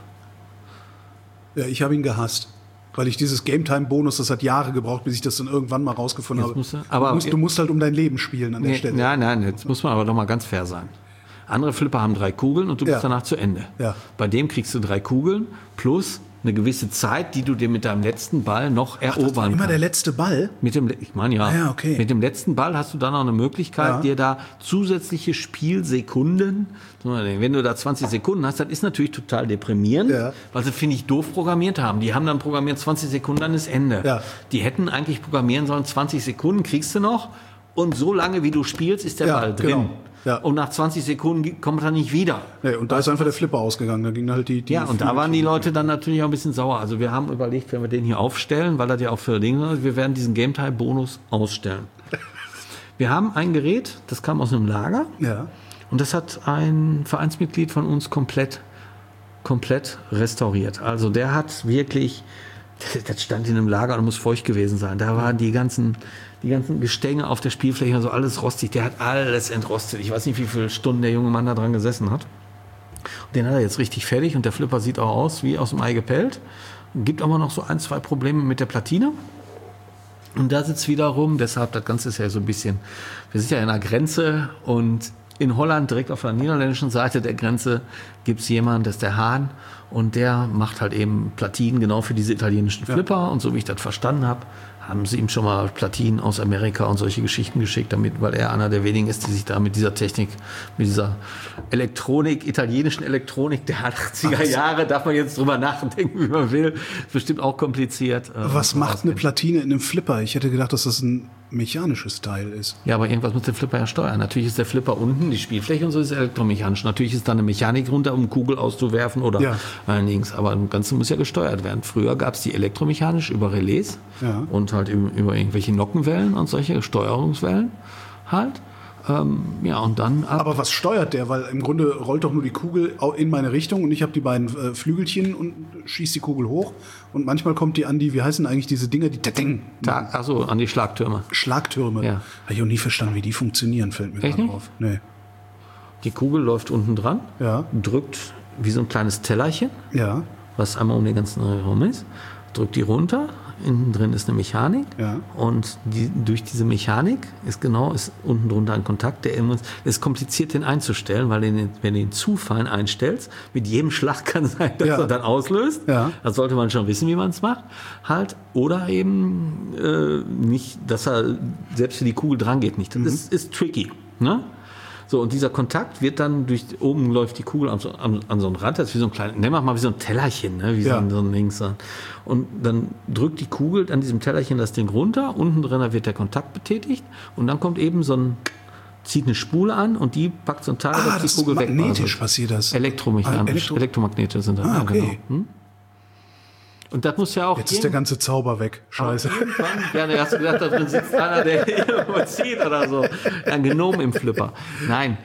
Ja, ich habe ihn gehasst. Weil ich dieses Game-Time-Bonus, das hat Jahre gebraucht, bis ich das dann irgendwann mal rausgefunden habe. Du musst halt um dein Leben spielen an der Stelle. Nein, jetzt muss man aber doch mal ganz fair sein. Andere Flipper haben 3 Kugeln und du bist danach zu Ende. Ja. Bei dem kriegst du 3 Kugeln plus eine gewisse Zeit, die du dir mit deinem letzten Ball noch erobern kannst. Immer der letzte Ball? Ich meine ja. Okay. Mit dem letzten Ball hast du dann noch eine Möglichkeit, dir da zusätzliche Spielsekunden, wenn du da 20 Sekunden hast, das ist natürlich total deprimierend, weil sie, finde ich, doof programmiert haben. Die haben dann programmiert 20 Sekunden, dann ist Ende. Ja. Die hätten eigentlich programmieren sollen, 20 Sekunden kriegst du noch und so lange, wie du spielst, ist der Ball drin. Genau. Ja. Und nach 20 Sekunden kommt er nicht wieder. Nee, und da ist einfach der Flipper ausgegangen. Da ging halt die und da waren die Leute dann natürlich auch ein bisschen sauer. Also wir haben überlegt, wenn wir den hier aufstellen, weil das ja auch für Dinge ist, wir werden diesen Game-Time-Bonus ausstellen. Wir haben ein Gerät, das kam aus einem Lager. Ja. Und das hat ein Vereinsmitglied von uns komplett restauriert. Also der hat wirklich, das stand in einem Lager und muss feucht gewesen sein. Da waren die ganzen Gestänge auf der Spielfläche, also alles rostig. Der hat alles entrostet. Ich weiß nicht, wie viele Stunden der junge Mann da dran gesessen hat. Und den hat er jetzt richtig fertig und der Flipper sieht auch aus wie aus dem Ei gepellt. Gibt aber noch so 1, 2 Probleme mit der Platine. Und da sitzt wiederum, deshalb, das Ganze ist ja so ein bisschen, wir sind ja in der Grenze und in Holland, direkt auf der niederländischen Seite der Grenze, gibt es jemanden, das ist der Hahn, und der macht halt eben Platinen genau für diese italienischen Flipper. Und so wie ich das verstanden habe, haben sie ihm schon mal Platinen aus Amerika und solche Geschichten geschickt, weil er einer der wenigen ist, die sich da mit dieser Technik, mit dieser Elektronik, italienischen Elektronik der 80er Jahre, darf man jetzt drüber nachdenken, wie man will, ist bestimmt auch kompliziert. Was macht eine Platine in einem Flipper? Ich hätte gedacht, dass das ein mechanisches Teil ist. Ja, aber irgendwas muss der Flipper ja steuern. Natürlich ist der Flipper unten, die Spielfläche und so ist elektromechanisch. Natürlich ist da eine Mechanik runter, um Kugel auszuwerfen oder links. Aber das Ganze muss ja gesteuert werden. Früher gab es die elektromechanisch über Relais und halt über irgendwelche Nockenwellen und solche Steuerungswellen halt. Und dann Aber was steuert der? Weil im Grunde rollt doch nur die Kugel in meine Richtung und ich habe die beiden Flügelchen und schieße die Kugel hoch. Und manchmal kommt die an die, wie heißen eigentlich diese Dinger, die Achso, an die Schlagtürme. Schlagtürme. Ja. Habe ich auch nie verstanden, wie die funktionieren, fällt mir gerade auf. Nee. Die Kugel läuft unten dran, drückt wie so ein kleines Tellerchen, was einmal um den ganzen Raum ist, drückt die runter. Innen drin ist eine Mechanik und durch diese Mechanik ist unten drunter ein Kontakt, der ist kompliziert, den einzustellen, weil wenn du den zu fein einstellst, mit jedem Schlag kann sein, dass er dann auslöst. Ja. Das sollte man schon wissen, wie man es macht. Halt. Oder eben nicht, dass er selbst für die Kugel dran geht nicht. Das ist tricky. Ne? So, und dieser Kontakt wird dann oben läuft die Kugel an so einem Rand, das ist wie so ein kleines, nennen wir mal wie so ein Tellerchen, ne? Wie so ein Dings. Und dann drückt die Kugel an diesem Tellerchen das Ding runter, unten drin wird der Kontakt betätigt und dann kommt eben zieht eine Spule an und die packt so ein Teil, dass die Kugel weg. Magnetisch passiert das. Elektromechanisch, Elektromagnete sind da. Okay. Genau. Und das muss ja auch. Jetzt ist der ganze Zauber weg. Scheiße. Ja, du hast gedacht, da drin sitzt einer, der irgendwo zieht oder so. Ein Genom im Flipper. Nein.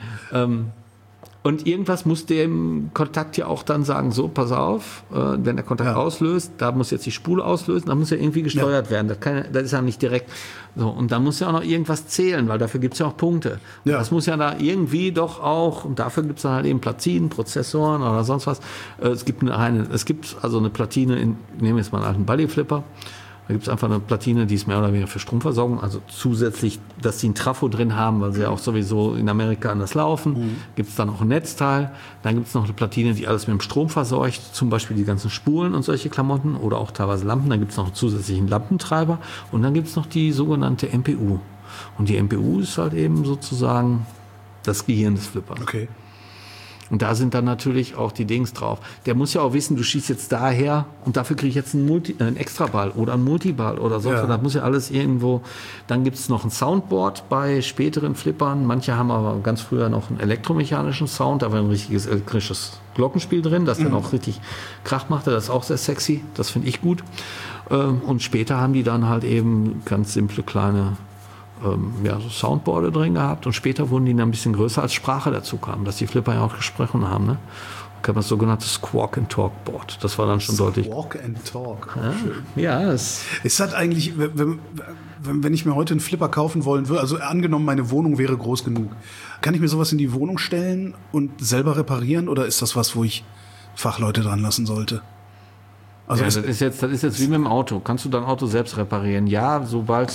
Und irgendwas muss dem Kontakt ja auch dann sagen, so, pass auf, wenn der Kontakt auslöst, da muss jetzt die Spule auslösen, da muss ja irgendwie gesteuert werden. Das ist ja nicht direkt so. Und dann muss ja auch noch irgendwas zählen, weil dafür gibt es ja auch Punkte. Ja. Das muss ja da irgendwie doch auch, und dafür gibt es dann halt eben Platinen, Prozessoren oder sonst was. Es gibt also eine Platine, nehmen wir jetzt mal einen alten Balli-Flipper. Da gibt es einfach eine Platine, die ist mehr oder weniger für Stromversorgung, also zusätzlich, dass sie ein Trafo drin haben, weil sie ja auch sowieso in Amerika anders laufen. Gibt es dann auch ein Netzteil. Dann gibt es noch eine Platine, die alles mit dem Strom versorgt, zum Beispiel die ganzen Spulen und solche Klamotten oder auch teilweise Lampen. Dann gibt es noch einen zusätzlichen Lampentreiber und dann gibt es noch die sogenannte MPU. Und die MPU ist halt eben sozusagen das Gehirn des Flippers. Okay. Und da sind dann natürlich auch die Dings drauf. Der muss ja auch wissen, du schießt jetzt daher und dafür kriege ich jetzt einen Extraball oder einen Multiball oder so. Ja. Das muss ja alles irgendwo. Dann gibt es noch ein Soundboard bei späteren Flippern. Manche haben aber ganz früher noch einen elektromechanischen Sound. Da war ein richtiges elektrisches Glockenspiel drin, das dann auch richtig Krach machte. Das ist auch sehr sexy. Das finde ich gut. Und später haben die dann halt eben ganz simple kleine so Soundboarde drin gehabt und später wurden die dann ein bisschen größer, als Sprache dazu kam, dass die Flipper ja auch gesprochen haben. Ne? Da kam das sogenannte Squawk and Talk Board. Das war dann schon deutlich. Walk and Talk. Ja, es Ist das eigentlich, wenn ich mir heute einen Flipper kaufen wollen würde, also angenommen, meine Wohnung wäre groß genug, kann ich mir sowas in die Wohnung stellen und selber reparieren oder ist das was, wo ich Fachleute dran lassen sollte? Also ja, das ist jetzt wie mit dem Auto. Kannst du dein Auto selbst reparieren? Ja, sobald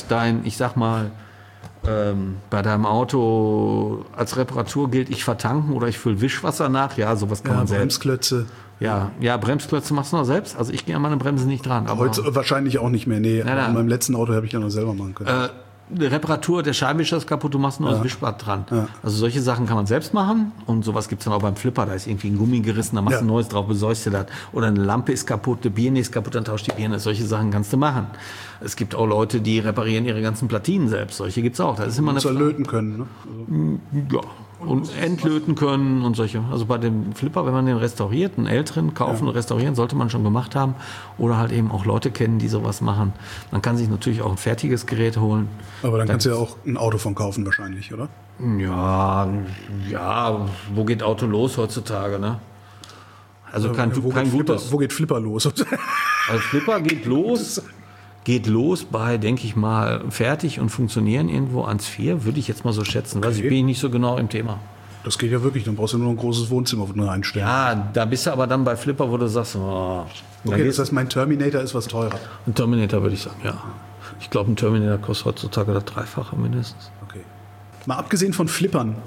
bei deinem Auto als Reparatur gilt, ich vertanken oder ich fülle Wischwasser nach, ja, sowas kann man selbst. Bremsklötze. Ja, Bremsklötze machst du noch selbst. Also ich gehe an meine Bremse nicht dran. Aber Heute wahrscheinlich auch nicht mehr. Nee, Nein. in meinem letzten Auto habe ich ja noch selber machen können. die Reparatur der Scheibenwischer ist kaputt, du machst nur das Wischblatt dran. Ja. Also solche Sachen kann man selbst machen und sowas gibt es dann auch beim Flipper. Da ist irgendwie ein Gummi gerissen, da machst du ein neues drauf, besäust du das. Oder eine Lampe ist kaputt, eine Birne ist kaputt, dann tauscht die Birne. Solche Sachen kannst du machen. Es gibt auch Leute, die reparieren ihre ganzen Platinen selbst. Solche gibt es auch. Das ist immer eine löten können, ne? Also. Ja. Und entlöten können und solche. Also bei dem Flipper, wenn man den restauriert, einen älteren kaufen und restaurieren, sollte man schon gemacht haben. Oder halt eben auch Leute kennen, die sowas machen. Man kann sich natürlich auch ein fertiges Gerät holen. Aber dann kannst du ja auch ein Auto von kaufen wahrscheinlich, oder? Ja, wo geht Auto los heutzutage, ne? Also kein gutes. Wo geht Flipper los? Also Flipper geht los bei, denke ich mal, fertig und funktionieren irgendwo 1,4, würde ich jetzt mal so schätzen. Weiß ich, bin ich nicht so genau im Thema. Das geht ja wirklich, dann brauchst du nur ein großes Wohnzimmer reinstellen. Ja, da bist du aber dann bei Flipper, wo du sagst, okay, das heißt, mein Terminator ist was teurer. Ein Terminator würde ich sagen, ja. Ich glaube, ein Terminator kostet heutzutage das Dreifache mindestens. Okay. Mal abgesehen von Flippern,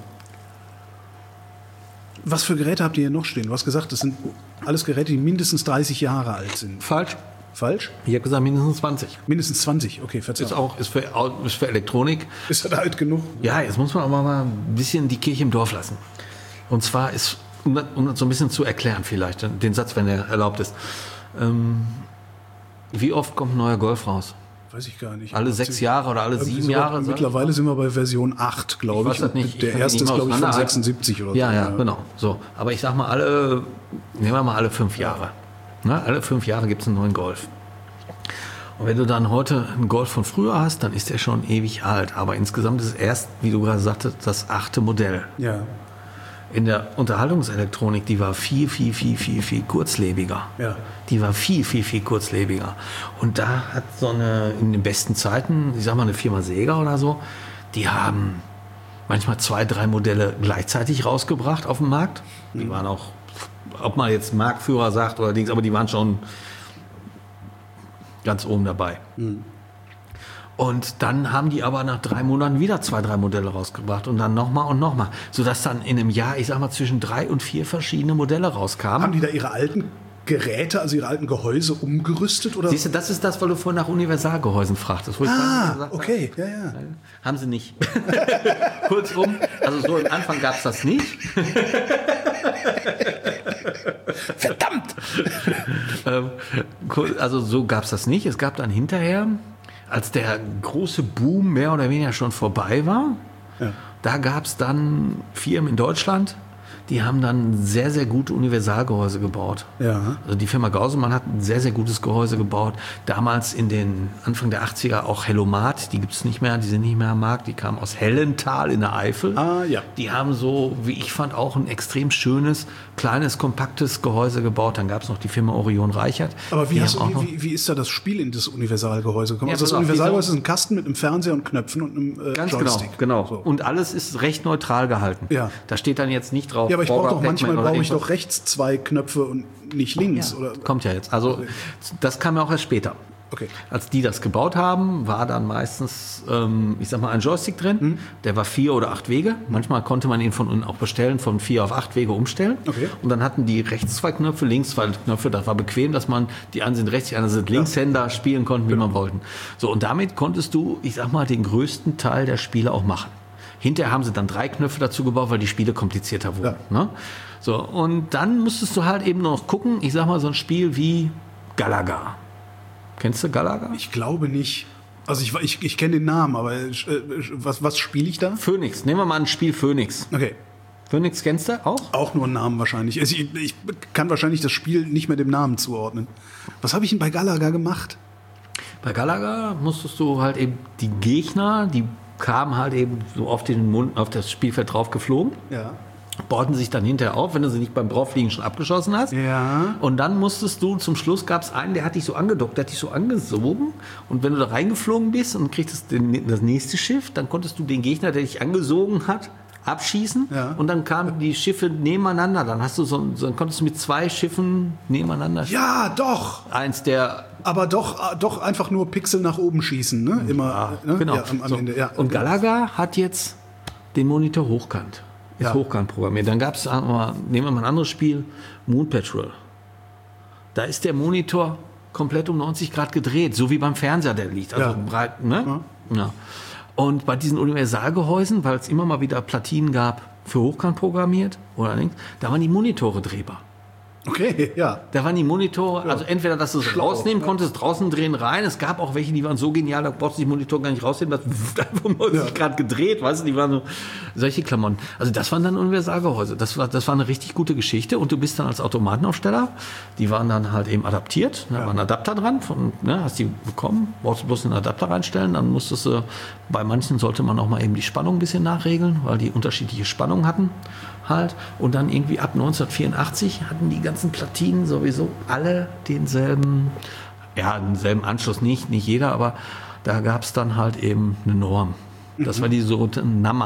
was für Geräte habt ihr hier noch stehen? Du hast gesagt, das sind alles Geräte, die mindestens 30 Jahre alt sind. Falsch. Falsch? Ich habe gesagt mindestens 20. Mindestens 20, okay, verzeihung. Ist für Elektronik. Ist das alt genug? Ja, jetzt muss man aber mal ein bisschen die Kirche im Dorf lassen. Und zwar ist, um das so ein bisschen zu erklären vielleicht, den Satz, wenn er erlaubt ist. Wie oft kommt ein neuer Golf raus? Weiß ich gar nicht. Alle 6 Jahre oder alle 7 Jahre? Mittlerweile sind wir bei Version 8, glaube ich. Ich weiß das nicht. Der erste ist, glaube ich, von 76 oder so. Ja, genau. So. Aber ich sag mal, nehmen wir mal alle 5 Jahre. Na, alle 5 Jahre gibt es einen neuen Golf. Und wenn du dann heute einen Golf von früher hast, dann ist der schon ewig alt. Aber insgesamt ist es erst, wie du gerade sagtest, das 8. Modell. Ja. In der Unterhaltungselektronik, die war viel kurzlebiger. Ja. Die war viel kurzlebiger. Und da hat in den besten Zeiten, ich sag mal eine Firma Sega oder so, die haben manchmal 2, 3 Modelle gleichzeitig rausgebracht auf dem Markt. Die waren auch, ob man jetzt Marktführer sagt oder Dings, aber die waren schon ganz oben dabei. Mhm. Und dann haben die aber nach 3 Monaten wieder 2, 3 Modelle rausgebracht und dann nochmal und nochmal. Sodass dann in einem Jahr, ich sag mal, zwischen 3 und 4 verschiedene Modelle rauskamen. Haben die da ihre alten Geräte, also ihre alten Gehäuse umgerüstet? Oder? Siehst du, das ist das, weil du vorhin nach Universalgehäusen fragtest. Okay, ja. Haben sie nicht. Kurzum, also so am Anfang gab es das nicht. Verdammt! Also so gab es das nicht. Es gab dann hinterher, als der große Boom mehr oder weniger schon vorbei war, da gab es dann Firmen in Deutschland, die haben dann sehr, sehr gute Universalgehäuse gebaut. Ja. Also die Firma Gausemann hat ein sehr, sehr gutes Gehäuse gebaut. Damals in den Anfang der 80er auch Hellomat, die gibt es nicht mehr, die sind nicht mehr am Markt. Die kamen aus Hellenthal in der Eifel. Die haben so, wie ich fand, auch ein extrem schönes, kleines, kompaktes Gehäuse gebaut. Dann gab es noch die Firma Orion Reichert. Aber wie ist da das Spiel in das Universalgehäuse gekommen? Also das Universalgehäuse ist ein Kasten mit einem Fernseher und Knöpfen und einem Ganz Joystick. Genau. So. Und alles ist recht neutral gehalten. Ja. Da steht dann jetzt nicht drauf. Ja, aber manchmal brauche ich doch rechts 2 Knöpfe und nicht links. Ja, oder? Kommt ja jetzt. Also das kam ja auch erst später. Okay. Als die das gebaut haben, war dann meistens, ich sag mal, ein Joystick drin. Der war 4 oder 8 Wege. Manchmal konnte man ihn von unten auch bestellen, von 4 auf 8 Wege umstellen. Okay. Und dann hatten die rechts 2 Knöpfe, links 2 Knöpfe. Das war bequem, dass man, die einen sind rechts, die anderen sind Linkshänder, spielen konnten, wie man wollten. So, und damit konntest du, ich sag mal, den größten Teil der Spiele auch machen. Hinterher haben sie dann 3 Knöpfe dazu gebaut, weil die Spiele komplizierter wurden. Ne? So, und dann musstest du halt eben noch gucken, ich sag mal so ein Spiel wie Galaga. Kennst du Galaga? Ich glaube nicht. Also ich kenne den Namen, aber was spiele ich da? Phoenix. Nehmen wir mal ein Spiel Phoenix. Okay. Phoenix kennst du auch? Auch nur einen Namen wahrscheinlich. Also ich kann wahrscheinlich das Spiel nicht mehr dem Namen zuordnen. Was habe ich denn bei Galaga gemacht? Bei Galaga musstest du halt eben die Gegner, die kamen halt eben so auf das Spielfeld drauf geflogen. Ja. Bauten sich dann hinterher auf, wenn du sie nicht beim Drauffliegen schon abgeschossen hast. Ja. Und dann musstest du, zum Schluss gab es einen, der hat dich so angedockt, der hat dich so angesogen. Und wenn du da reingeflogen bist und kriegtest das nächste Schiff, dann konntest du den Gegner, der dich angesogen hat, abschießen. Ja. Und dann kamen die Schiffe nebeneinander. Dann dann konntest du mit 2 Schiffen nebeneinander schießen. Ja, doch. Eins der... Aber doch einfach nur Pixel nach oben schießen, ne? Immer. Ne? Genau. Ja, am So. Ende. Ja. Und Galaga hat jetzt den Monitor hochkant. Ist Ja. hochkant programmiert. Dann gab es, nehmen wir mal ein anderes Spiel, Moon Patrol. Da ist der Monitor komplett um 90 Grad gedreht, so wie beim Fernseher, der liegt. Also Ja. breit, ne? Ja. Und bei diesen Universalgehäusen, weil es immer mal wieder Platinen gab, für hochkant programmiert oder links, da waren die Monitore drehbar. Okay, ja. Da waren die Monitore, also entweder, dass du es rausnehmen konntest, draußen drehen, rein. Es gab auch welche, die waren so genial, da brauchst du die Monitore gar nicht rausnehmen, das einfach um 90 Grad gedreht, weißt du, die waren so, solche Klamotten. Also das waren dann Universalgehäuse. Das war eine richtig gute Geschichte und du bist dann als Automatenaufsteller, die waren dann halt eben adaptiert, da war ein Adapter dran, hast die bekommen, brauchst du bloß einen Adapter reinstellen, dann musstest du, bei manchen sollte man auch mal eben die Spannung ein bisschen nachregeln, weil die unterschiedliche Spannungen hatten. Halt. Und dann irgendwie ab 1984 hatten die ganzen Platinen sowieso alle denselben Anschluss, nicht jeder, aber da gab es dann halt eben eine Norm. Das war die sogenannte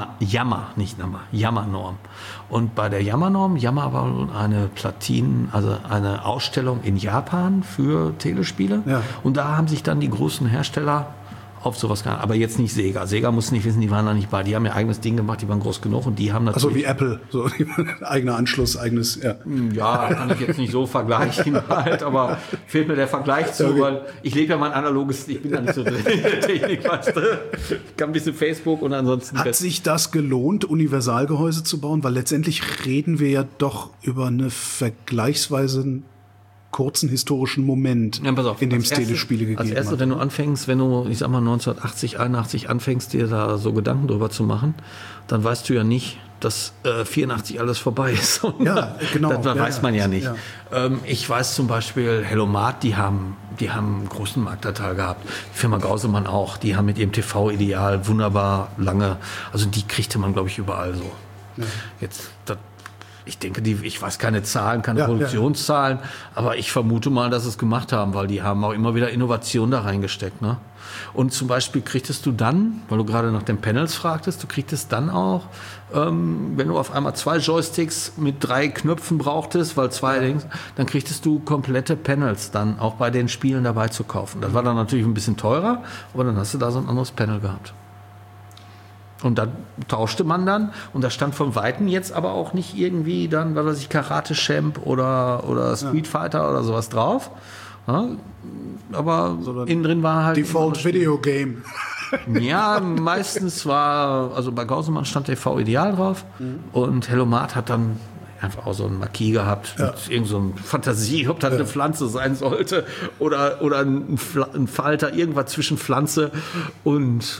Yammer-Norm. Und bei der Yammer-Norm, Yammer war eine also eine Ausstellung in Japan für Telespiele. Ja. Und da haben sich dann die großen Hersteller auf sowas gegangen. Aber jetzt nicht Sega. Sega muss nicht wissen, die waren da nicht bei. Die haben ihr eigenes Ding gemacht, die waren groß genug und die haben natürlich... Also wie Apple, so eigener Anschluss, eigenes, ja. Ja, kann ich jetzt nicht so vergleichen halt, aber fehlt mir der Vergleich zu, weil ich lebe ja mein analoges, ich bin da nicht so drin in der Technik, weißt du. Ich kann ein bisschen Facebook und ansonsten... Hat sich das gelohnt, Universalgehäuse zu bauen? Weil letztendlich reden wir ja doch über eine vergleichsweise kurzen historischen Moment, Ja, pass auf, in dem als es Telespiele gegeben Als erstes, hat. wenn du anfängst, ich sag mal 1980, 81 anfängst, dir da so Gedanken drüber zu machen, dann weißt du ja nicht, dass 84 alles vorbei ist. Ja, genau. Das weiß man ja nicht. Ja. Ich weiß zum Beispiel, Hellomat, die haben einen großen Marktanteil gehabt. Die Firma Gausemann auch. Die haben mit ihrem TV-Ideal wunderbar lange, also die kriegte man, glaube ich, überall so. Ja. Jetzt, ich denke, ich weiß keine Zahlen, keine Produktionszahlen, aber ich vermute mal, dass sie es gemacht haben, weil die haben auch immer wieder Innovation da reingesteckt. Ne? Und zum Beispiel kriegtest du dann, weil du gerade nach den Panels fragtest, du kriegtest dann auch, wenn du auf einmal 2 Joysticks mit 3 Knöpfen brauchtest, weil 2 Dings, dann kriegtest du komplette Panels dann auch bei den Spielen dabei zu kaufen. Das war dann natürlich ein bisschen teurer, aber dann hast du da so ein anderes Panel gehabt. Und dann tauschte man dann und da stand von Weitem jetzt aber auch nicht irgendwie dann, was weiß ich, Karate Champ oder Street Fighter oder sowas drauf. Ja, aber innen drin war halt... Default Video Game. Ja, meistens also bei Gausemann stand TV Ideal drauf und Hellomat hat dann einfach auch so ein Marquis gehabt, mit irgend so einer Fantasie, ob das eine Pflanze sein sollte oder ein Falter, irgendwas zwischen Pflanze und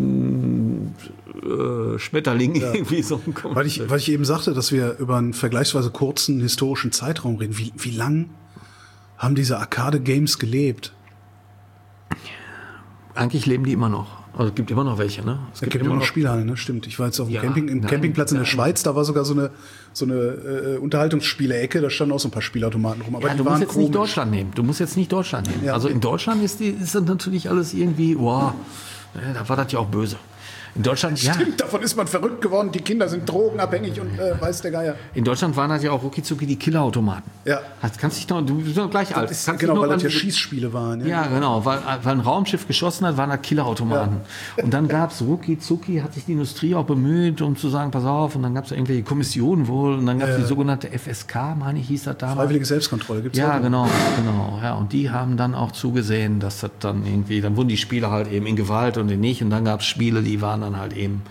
Schmetterling irgendwie so. Weil ich eben sagte, dass wir über einen vergleichsweise kurzen historischen Zeitraum reden. Wie lang haben diese Arcade-Games gelebt? Eigentlich leben die immer noch. Also es gibt immer noch welche, ne? Es gibt immer noch Spielhallen, ne? Stimmt. Ich war jetzt auf dem Campingplatz in der Schweiz, da war sogar so eine Unterhaltungsspiele-Ecke, da standen auch so ein paar Spielautomaten rum. Aber Ja, die du waren musst jetzt nicht komisch. Deutschland nehmen. Du musst jetzt nicht Deutschland nehmen. Ja, Also okay. in Deutschland ist das natürlich alles irgendwie, da war das ja auch böse. In Deutschland, Stimmt, davon ist man verrückt geworden. Die Kinder sind drogenabhängig und weiß der Geier. in Deutschland waren das ja auch rucki die Killerautomaten. Ja. Du bist noch gleich alt. Das ist, Kannst genau, dich noch weil das an- ja Schießspiele waren. Ja, genau, weil ein Raumschiff geschossen hat, waren da Killerautomaten. Und dann gab es rucki hat sich die Industrie auch bemüht, um zu sagen, pass auf, und dann gab es irgendwelche Kommissionen wohl, und dann gab es die sogenannte FSK, meine ich, hieß das damals. Freiwillige Selbstkontrolle gibt's Ja, auch. genau. Ja, und die haben dann auch zugesehen, dass das dann irgendwie, dann wurden die Spiele halt eben in Gewalt und in nicht, und dann gab es Spiele, die waren dann halt eben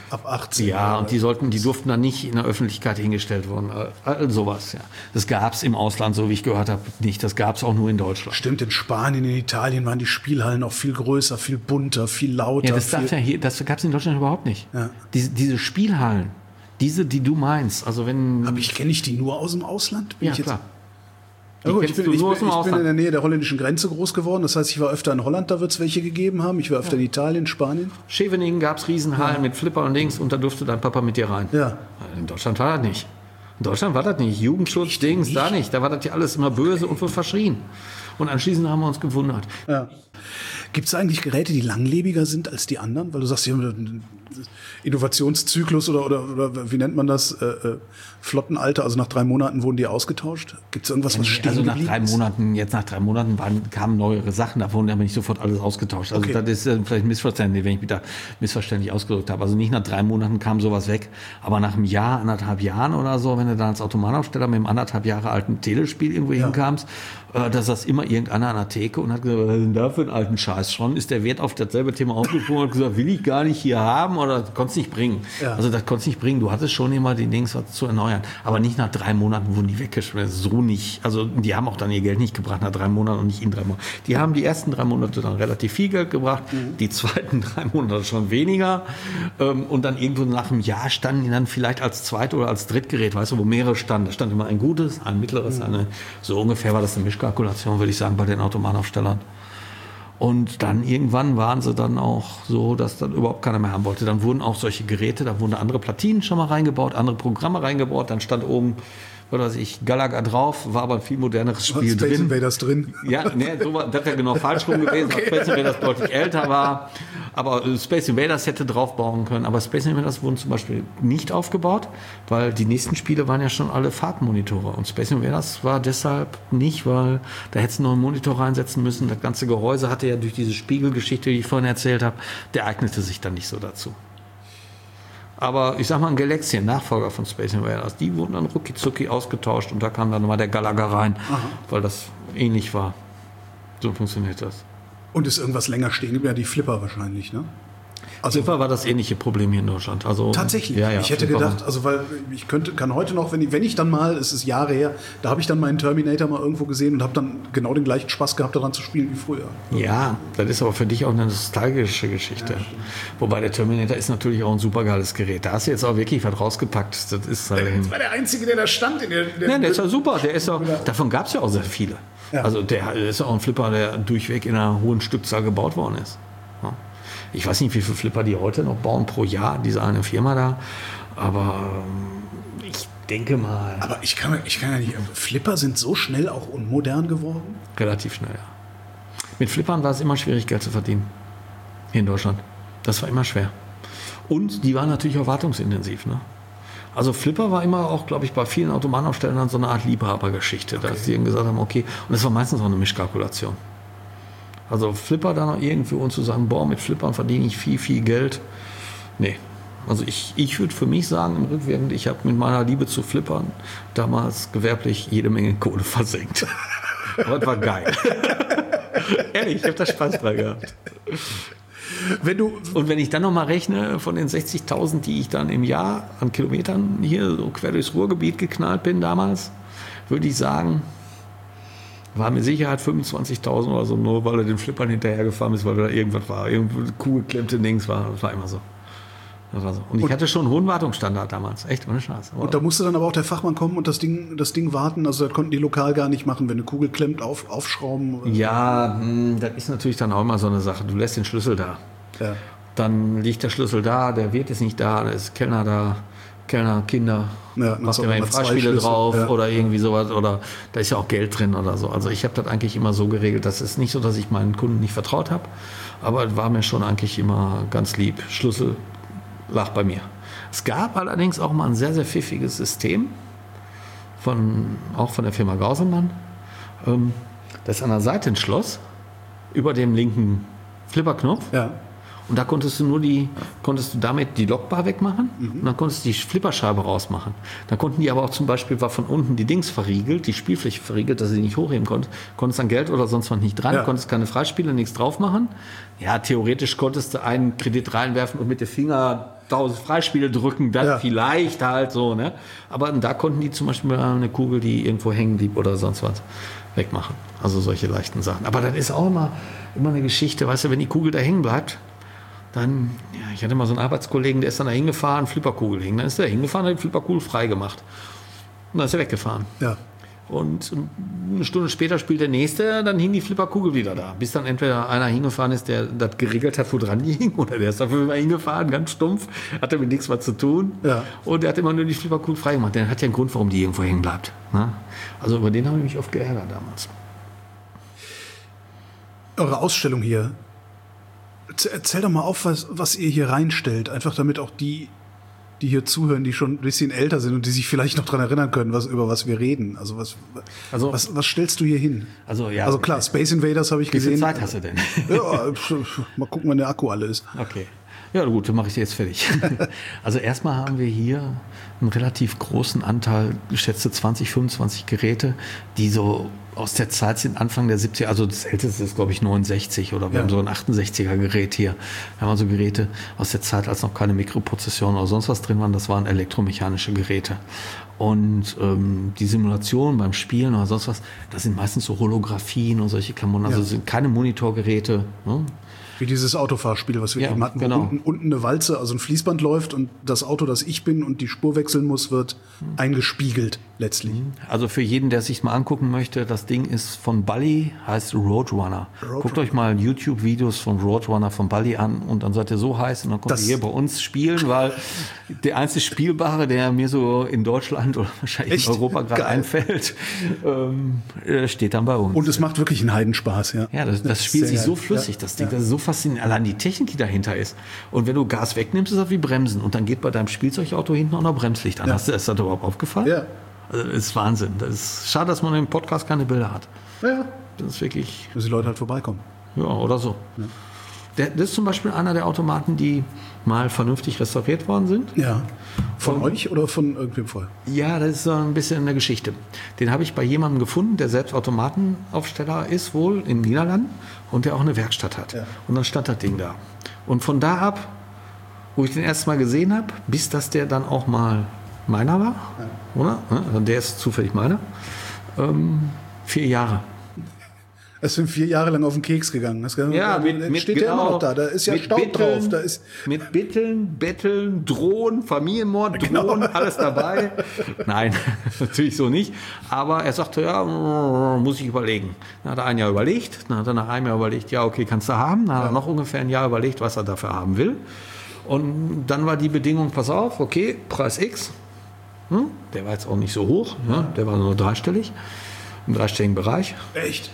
Ab 18. Ja, und die durften dann nicht in der Öffentlichkeit hingestellt worden. Sowas, ja. Das gab es im Ausland, so wie ich gehört habe, nicht. Das gab es auch nur in Deutschland. Stimmt, in Spanien, in Italien waren die Spielhallen auch viel größer, viel bunter, viel lauter. Ja, das gab es in Deutschland überhaupt nicht. Ja. Diese Spielhallen, die du meinst, also wenn... Aber kenne ich die nur aus dem Ausland? Ja, klar. Ja, gut, ich bin in der Nähe der holländischen Grenze groß geworden. Das heißt, ich war öfter in Holland, da wird es welche gegeben haben. Ich war öfter in Italien, Spanien. Scheveningen gab es Riesenhallen mit Flipper und Dings und da durfte dein Papa mit dir rein. Ja. In Deutschland war das nicht. In Deutschland war das nicht. Jugendschutz, Dings, da nicht. Da war das ja alles immer böse und wird verschrien. Und anschließend haben wir uns gewundert. Ja. Gibt es eigentlich Geräte, die langlebiger sind als die anderen? Weil du sagst, die haben einen Innovationszyklus oder wie nennt man das? Flottenalter, also nach 3 Monaten wurden die ausgetauscht. Gibt es irgendwas, was stehen Also nach 3 Monaten kamen neuere Sachen, da wurden aber nicht sofort alles ausgetauscht. Also das ist vielleicht ein Missverständnis, wenn ich mich da missverständlich ausgedrückt habe. Also nicht nach 3 Monaten kam sowas weg, aber nach einem Jahr, 1,5 Jahren oder so, wenn du dann als Automataufsteller mit einem 1,5 Jahre alten Telespiel irgendwo hinkamst, da saß immer irgendeiner an der Theke und hat gesagt, was ist denn da für einen alten Scheiß? Schon ist der Wert auf dasselbe Thema aufgesprungen und hat gesagt, will ich gar nicht hier haben oder konntest nicht bringen. Ja. Also das konntest nicht bringen. Du hattest schon immer die Dings was zu erneuern. Aber nicht nach 3 Monaten wurden die weggeschmissen. So nicht. Also die haben auch dann ihr Geld nicht gebracht nach 3 Monaten und nicht in 3 Monaten. Die haben die ersten 3 Monate dann relativ viel Geld gebracht, die zweiten 3 Monate schon weniger. Und dann irgendwo nach einem Jahr standen die dann vielleicht als Zweit- oder als Drittgerät, weißt du, wo mehrere standen. Da stand immer ein gutes, ein mittleres, so ungefähr war das eine Mischkalkulation, würde ich sagen, bei den Automataufstellern. Und dann irgendwann waren sie dann auch so, dass dann überhaupt keiner mehr haben wollte. Dann wurden auch solche Geräte, da wurden andere Platinen schon mal reingebaut, andere Programme reingebaut. Dann stand oben, was weiß ich, Galaga drauf, war aber ein viel moderneres Spiel drin. Space Invaders drin. Ja, nee, das wäre genau falsch rum gewesen, weil Space Invaders deutlich älter war. Aber Space Invaders hätte drauf bauen können. Aber Space Invaders wurden zum Beispiel nicht aufgebaut, weil die nächsten Spiele waren ja schon alle Farbmonitore. Und Space Invaders war deshalb nicht, weil da hättest du noch einen Monitor reinsetzen müssen. Das ganze Gehäuse hatte ja durch diese Spiegelgeschichte, die ich vorhin erzählt habe, der eignete sich dann nicht so dazu. Aber ich sag mal, ein Galaxy, Nachfolger von Space Invaders, die wurden dann rucki-zucki ausgetauscht und da kam dann mal der Galaga rein, weil das ähnlich war. So funktioniert das. Und ist irgendwas länger stehen geblieben? Ja, die Flipper wahrscheinlich, ne? Also Flipper war das ähnliche Problem hier in Deutschland. Also, tatsächlich? Ja, ich hätte gedacht, also weil ich kann heute noch, wenn ich dann mal, es ist Jahre her, da habe ich dann meinen Terminator mal irgendwo gesehen und habe dann genau den gleichen Spaß gehabt, daran zu spielen wie früher. Ja, das ist aber für dich auch eine nostalgische Geschichte. Ja, wobei der Terminator ist natürlich auch ein super geiles Gerät. Da hast du jetzt auch wirklich was rausgepackt. Das ist halt das war der Einzige, der da stand. Der ist ja super. Davon gab es ja auch sehr viele. Ja. Also der ist ja auch ein Flipper, der durchweg in einer hohen Stückzahl gebaut worden ist. Ja. Ich weiß nicht, wie viele Flipper die heute noch bauen pro Jahr, diese eine Firma da. Aber ich denke mal... Aber ich kann ja nicht... Flipper sind so schnell auch unmodern geworden? Relativ schnell, ja. Mit Flippern war es immer schwierig, Geld zu verdienen. Hier in Deutschland. Das war immer schwer. Und die waren natürlich auch wartungsintensiv, ne? Also Flipper war immer auch, glaube ich, bei vielen Automataufstellern so eine Art Liebhabergeschichte, okay. Dass die eben gesagt haben, okay, und das war meistens auch eine Mischkalkulation. Also Flipper da noch irgendwie und zu sagen, boah, mit Flippern verdiene ich viel, viel Geld. Nee. Also ich würde für mich sagen, im Rückwirkend, ich habe mit meiner Liebe zu Flippern damals gewerblich jede Menge Kohle versenkt. Aber das war geil. Ehrlich, ich habe da Spaß dran gehabt. Und wenn ich dann nochmal rechne, von den 60.000, die ich dann im Jahr an Kilometern hier so quer durchs Ruhrgebiet geknallt bin damals, würde ich sagen, war mit Sicherheit 25.000 oder so, nur weil er den Flippern hinterhergefahren ist, weil da irgendwas war, irgendwo kuhgeklemmte Dings war. Das war immer so. Das war so. Und ich hatte schon einen hohen Wartungsstandard damals. Echt, ohne Scheiß. Und da musste dann aber auch der Fachmann kommen und das Ding warten. Also das konnten die lokal gar nicht machen, wenn eine Kugel klemmt, aufschrauben. Ja, das ist natürlich dann auch immer so eine Sache. Du lässt den Schlüssel da. Ja. Dann liegt der Schlüssel da, der Wirt ist nicht da, da ist Kellner da. Kellner, Kinder, macht immer Freispiele drauf oder irgendwie sowas oder da ist ja auch Geld drin oder so. Also ich habe das eigentlich immer so geregelt, das ist nicht so, dass ich meinen Kunden nicht vertraut habe, aber es war mir schon eigentlich immer ganz lieb. Schlüssel lag bei mir. Es gab allerdings auch mal ein sehr, sehr pfiffiges System, auch von der Firma Gauselmann, das an der Seite ein Schloss über dem linken Flipperknopf. Ja. Und da konntest du damit die Lockbar wegmachen und dann konntest du die Flipperscheibe rausmachen. Dann konnten die aber auch zum Beispiel, war von unten die Dings verriegelt, die Spielfläche verriegelt, dass sie nicht hochheben konntest dann Geld oder sonst was nicht dran, konntest keine Freispiele, nichts drauf machen. Ja, theoretisch konntest du einen Kredit reinwerfen und mit dem Finger 1000 Freispiele drücken, dann vielleicht halt so, ne? Aber da konnten die zum Beispiel eine Kugel, die irgendwo hängen blieb oder sonst was, wegmachen. Also solche leichten Sachen. Aber das ist auch immer eine Geschichte, weißt du, wenn die Kugel da hängen bleibt, dann, ich hatte mal so einen Arbeitskollegen, der ist dann da hingefahren, Flipperkugel hing. Dann ist der hingefahren, hat die Flipperkugel freigemacht. Und dann ist er weggefahren. Ja. Und eine Stunde später spielt der Nächste, dann hing die Flipperkugel wieder da. Bis dann entweder einer hingefahren ist, der das geregelt hat, wo dran die hing, oder der ist dafür immer hingefahren, ganz stumpf, hatte mit nichts was zu tun. Ja. Und der hat immer nur die Flipperkugel freigemacht. Der hat ja einen Grund, warum die irgendwo hängen bleibt. Ne? Also über den habe ich mich oft geärgert damals. Eure Ausstellung hier. Erzähl doch mal auf, was ihr hier reinstellt. Einfach damit auch die hier zuhören, die schon ein bisschen älter sind und die sich vielleicht noch daran erinnern können, über was wir reden. Also was stellst du hier hin? Also klar, Space Invaders habe ich gesehen. Wie viel Zeit hast du denn? Ja, mal gucken, wann der Akku alle ist. Okay. Ja gut, dann mache ich jetzt fertig. Also erstmal haben wir hier einen relativ großen Anteil, geschätzte 20, 25 Geräte, die so aus der Zeit sind, Anfang der 70er, also das älteste ist, glaube ich, 69 oder wir haben so ein 68er Gerät hier. Wir haben also Geräte aus der Zeit, als noch keine Mikroprozessoren oder sonst was drin waren, das waren elektromechanische Geräte. Und die Simulation beim Spielen oder sonst was, das sind meistens so Holographien und solche Klamotten, also sind keine Monitorgeräte, ne? Wie dieses Autofahrspiel, was wir eben hatten, wo unten eine Walze, also ein Fließband läuft und das Auto, das ich bin und die Spur wechseln muss, wird eingespiegelt letztlich. Also für jeden, der es sich mal angucken möchte, das Ding ist von Bally, heißt Roadrunner. Guckt euch mal YouTube-Videos von Roadrunner von Bally an und dann seid ihr so heiß und dann kommt ihr hier bei uns spielen, weil der einzige Spielbare, der mir so in Deutschland oder wahrscheinlich in Europa gerade einfällt, steht dann bei uns. Und es macht wirklich einen Heidenspaß, ja. Ja, das spielt sich so flüssig, das Ding, das ist so faszinierend. Allein die Technik, die dahinter ist. Und wenn du Gas wegnimmst, ist das wie Bremsen. Und dann geht bei deinem Spielzeugauto hinten auch noch Bremslicht an. Ist das überhaupt aufgefallen? Ja. Also das ist Wahnsinn. Das ist schade, dass man im Podcast keine Bilder hat. Ja. Das ist wirklich... Dass die Leute halt vorbeikommen. Ja, oder so. Ja. Das ist zum Beispiel einer der Automaten, die mal vernünftig restauriert worden sind. Ja. Von euch oder von irgendwem vorher? Ja, das ist so ein bisschen eine Geschichte. Den habe ich bei jemandem gefunden, der selbst Automatenaufsteller ist, wohl in den Niederlanden, und der auch eine Werkstatt hat. Ja. Und dann stand das Ding da. Und von da ab, wo ich den erst mal gesehen habe, bis dass der dann auch mal meiner war, oder? Also der ist zufällig meiner. 4 Jahre. Es sind 4 Jahre lang auf den Keks gegangen. Steht der immer noch da. Da ist ja Staub drauf. Mit Bitteln, Betteln, Drohen, Familienmord, Drohen, alles dabei. Nein, natürlich so nicht. Aber er sagte, ja, muss ich überlegen. Dann hat er ein Jahr überlegt. Dann hat er nach einem Jahr überlegt, ja, okay, kannst du haben. Dann hat er noch ungefähr ein Jahr überlegt, was er dafür haben will. Und dann war die Bedingung, pass auf, okay, Preis X. Der war jetzt auch nicht so hoch. Der war nur dreistellig. Im dreistelligen Bereich. Echt?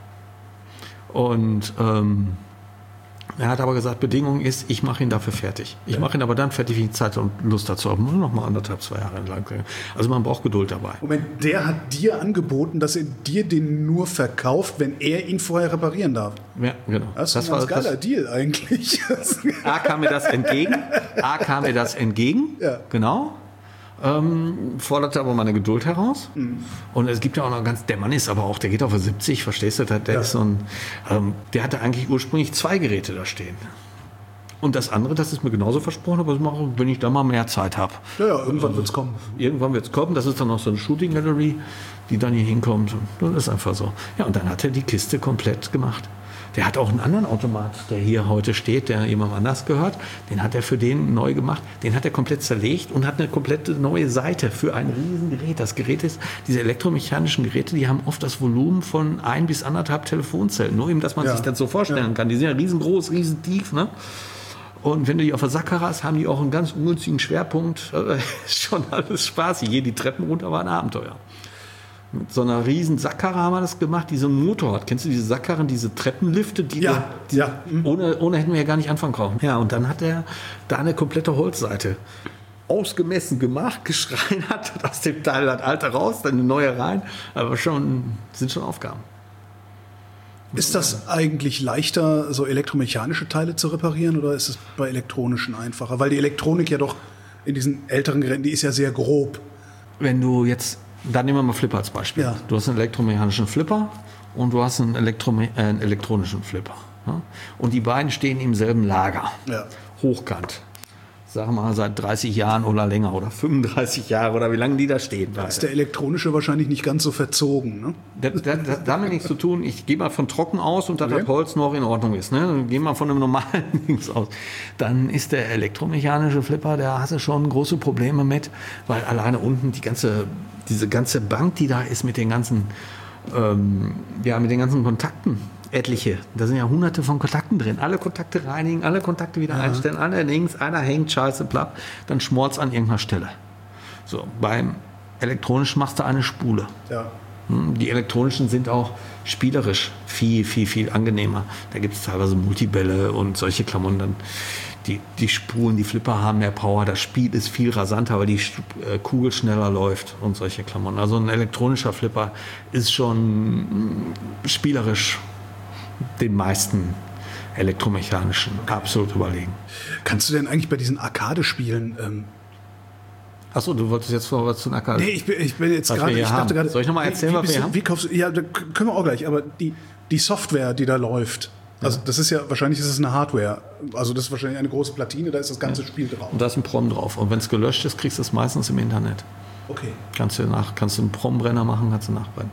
Und er hat aber gesagt, Bedingung ist, ich mache ihn dafür fertig. Ich mache ihn aber dann fertig, wenn ich Zeit und Lust dazu habe. Nur noch mal 1,5, 2 Jahre lang. Also man braucht Geduld dabei. Moment, der hat dir angeboten, dass er dir den nur verkauft, wenn er ihn vorher reparieren darf. Ja, genau. Das ist ein ganz geiler Deal eigentlich. A kam mir das entgegen. Ja. Genau. Forderte aber meine Geduld heraus. Und es gibt ja auch noch der Mann ist aber auch, der geht auf 70, verstehst du? Der ist so ein, der hatte eigentlich ursprünglich 2 Geräte da stehen. Und das andere, das ist mir genauso versprochen, aber das mache ich, wenn ich da mal mehr Zeit habe. Ja, irgendwann wird es kommen. Irgendwann wird es kommen. Das ist dann auch so eine Shooting Gallery, die dann hier hinkommt. Das ist einfach so. Ja, und dann hat er die Kiste komplett gemacht. Der hat auch einen anderen Automat, der hier heute steht, der jemandem anders gehört. Den hat er für den neu gemacht. Den hat er komplett zerlegt und hat eine komplette neue Seite für ein Riesengerät. Das Gerät ist, diese elektromechanischen Geräte, die haben oft das Volumen von 1 bis 1,5 Telefonzellen. Nur eben, dass man sich das so vorstellen kann. Die sind ja riesengroß, riesentief, ne? Und wenn du die auf der Sackkarre hast, haben die auch einen ganz ungünstigen Schwerpunkt. Ist schon alles spaßig. Hier die Treppen runter war ein Abenteuer. Mit so einer riesen Sackkarre haben wir das gemacht, die so einen Motor hat. Kennst du diese Sackkarren, diese Treppenlifte? Ohne hätten wir ja gar nicht anfangen können. Ja, und dann hat er da eine komplette Holzseite ausgemessen gemacht, geschreinert, aus dem Teil das alte raus, dann eine neue rein. Aber sind schon Aufgaben. Ist das eigentlich leichter, so elektromechanische Teile zu reparieren, oder ist es bei elektronischen einfacher? Weil die Elektronik ja doch in diesen älteren Geräten, die ist ja sehr grob. Wenn du jetzt... Dann nehmen wir mal Flipper als Beispiel. Ja. Du hast einen elektromechanischen Flipper und du hast einen elektronischen Flipper. Ja? Und die beiden stehen im selben Lager. Ja. Hochkant. sagen wir mal, seit 30 Jahren oder länger oder 35 Jahre oder wie lange die da stehen. Da ist der elektronische wahrscheinlich nicht ganz so verzogen. Ne? Das hat damit nichts zu tun. Ich gehe mal von trocken aus und dass das Holz noch in Ordnung ist. Ne? Geh mal von einem normalen Dings aus. Dann ist der elektromechanische Flipper, da hast du schon große Probleme mit, weil alleine unten diese ganze Bank, die da ist mit den ganzen, mit den ganzen Kontakten, etliche, da sind ja hunderte von Kontakten drin. Alle Kontakte reinigen, alle Kontakte wieder einstellen, allerdings einer hängt scheiße platt, dann schmort's an irgendeiner Stelle. So, beim elektronischen machst du eine Spule. Ja. Die elektronischen sind auch spielerisch viel, viel, viel angenehmer. Da gibt es teilweise Multibälle und solche Klamotten. Dann die Spulen, die Flipper haben mehr Power. Das Spiel ist viel rasanter, weil die Kugel schneller läuft und solche Klamotten. Also ein elektronischer Flipper ist schon spielerisch den meisten elektromechanischen absolut überlegen. Kannst du denn eigentlich bei diesen Arcade-Spielen... Achso, du wolltest jetzt vor was zu den Arcade. Nee, ich bin jetzt gerade... Ich dachte gerade, soll ich nochmal erzählen, was wir haben? Wie kaufst du... Ja, da können wir auch gleich. Aber die Software, die da läuft, also das ist ja... Wahrscheinlich ist es eine Hardware. Also das ist wahrscheinlich eine große Platine, da ist das ganze Spiel drauf. Und da ist ein PROM drauf. Und wenn es gelöscht ist, kriegst du es meistens im Internet. Okay. Kannst du einen PROM-Brenner machen, kannst du nachbrennen.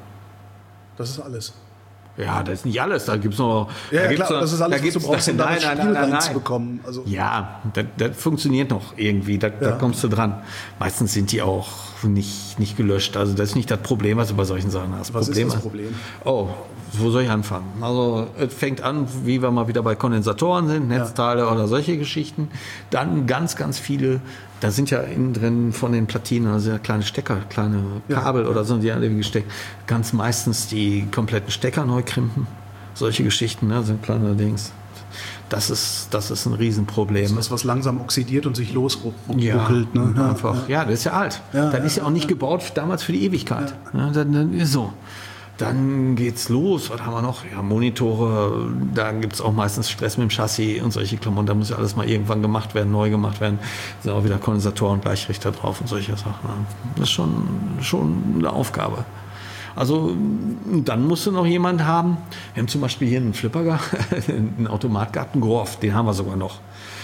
Das ist alles. Ja, das ist nicht alles. Da gibt es noch. Ja, da klar, das ist alles, was du brauchst, um da das Spiel nein. reinzubekommen. Also. Ja, das funktioniert noch irgendwie. Da kommst du dran. Meistens sind die auch nicht gelöscht. Also das ist nicht das Problem, was du bei solchen Sachen hast. Was ist das Problem? Oh, wo soll ich anfangen? Also es fängt an, wie wir mal wieder bei Kondensatoren sind, Netzteile oder solche Geschichten. Dann ganz, ganz viele. Da sind ja innen drin von den Platinen also kleine Stecker, kleine Kabel oder so, die alle gesteckt. Ganz meistens die kompletten Stecker neu krimpen. Solche Geschichten, ne, sind kleine Dings. Das ist ein Riesenproblem. Das ist was langsam oxidiert und sich losruckelt. Ne? Einfach. Ja, das ist ja alt. Das ist ja auch nicht gebaut damals für die Ewigkeit. Ja. Dann ist so. Dann geht's los. Was haben wir noch? Ja, Monitore. Da gibt es auch meistens Stress mit dem Chassis und solche Klamotten. Da muss ja alles mal irgendwann gemacht werden, neu gemacht werden. Da sind auch wieder Kondensatoren und Gleichrichter drauf und solche Sachen. Das ist schon eine Aufgabe. Also dann musst du noch jemanden haben. Wir haben zum Beispiel hier einen Flipper gehabt, einen Automat gehabt, einen Gorf. Den haben wir sogar noch.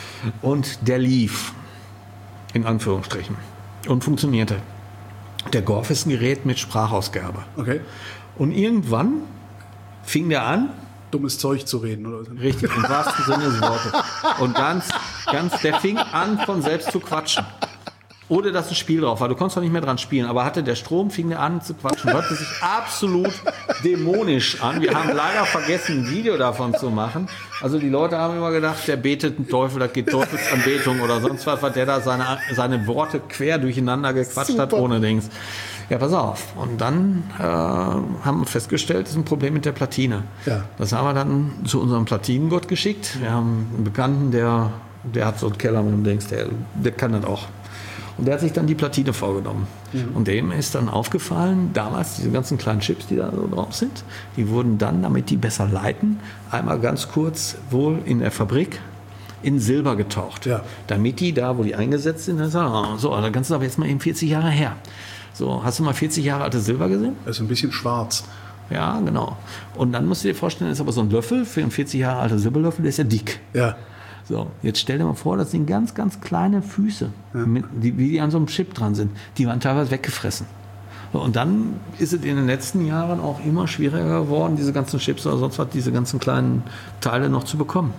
Und der lief. In Anführungsstrichen. Und funktionierte. Der Gorf ist ein Gerät mit Sprachausgabe. Okay. Und irgendwann fing der an, dummes Zeug zu reden, oder? Richtig, im wahrsten Sinne des Wortes. Und der fing an, von selbst zu quatschen. Ohne dass ein Spiel drauf war. Du konntest doch nicht mehr dran spielen. Aber hatte der Strom, fing der an zu quatschen. Hörte sich absolut dämonisch an. Wir haben leider vergessen, ein Video davon zu machen. Also die Leute haben immer gedacht, der betet einen Teufel, das geht Teufelsanbetung oder sonst was, weil der da seine Worte quer durcheinander gequatscht hat, ohne Dings. Ja, pass auf. Und dann haben wir festgestellt, das ist ein Problem mit der Platine. Ja. Das haben wir dann zu unserem Platinengott geschickt. Wir haben einen Bekannten, der hat so einen Keller mit dem Dings, der kann das auch. Und der hat sich dann die Platine vorgenommen. Mhm. Und dem ist dann aufgefallen, damals diese ganzen kleinen Chips, die da so drauf sind, die wurden dann, damit die besser leiten, einmal ganz kurz wohl in der Fabrik in Silber getaucht. Ja. Damit die da, wo die eingesetzt sind, dann sagen, so, dann kannst du aber jetzt mal eben 40 Jahre her. So, hast du mal 40 Jahre alte Silber gesehen? Das ist ein bisschen schwarz. Ja, genau. Und dann musst du dir vorstellen, das ist aber so ein Löffel, für einen 40 Jahre alten Silberlöffel, der ist ja dick. Ja. So, jetzt stell dir mal vor, das sind ganz, ganz kleine Füße, wie die an so einem Chip dran sind. Die waren teilweise weggefressen. So, und dann ist es in den letzten Jahren auch immer schwieriger geworden, diese ganzen Chips oder sonst was, diese ganzen kleinen Teile noch zu bekommen.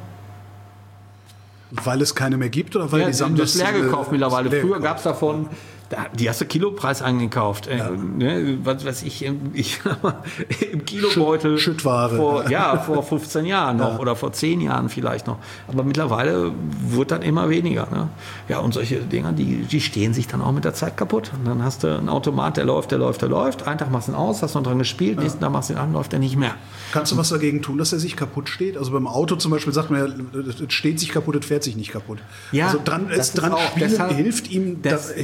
Weil es keine mehr gibt oder weil die Sammler das leer gekauft mittlerweile. Früher gab es davon, die hast du Kilopreis eingekauft. Was weiß ich, im Kilobeutel. Schüttware. Vor 15 Jahren noch oder vor 10 Jahren vielleicht noch. Aber mittlerweile wird dann immer weniger. Ne? Ja, und solche Dinger, die stehen sich dann auch mit der Zeit kaputt. Und dann hast du einen Automat, der läuft. Einen Tag machst du ihn aus, hast noch dran gespielt, nächsten Tag machst du ihn an, läuft er nicht mehr. Kannst du was dagegen tun, dass er sich kaputt steht? Also beim Auto zum Beispiel sagt man ja, es steht sich kaputt, es fährt sich nicht kaputt. Ja, also dran spielen hilft ihm,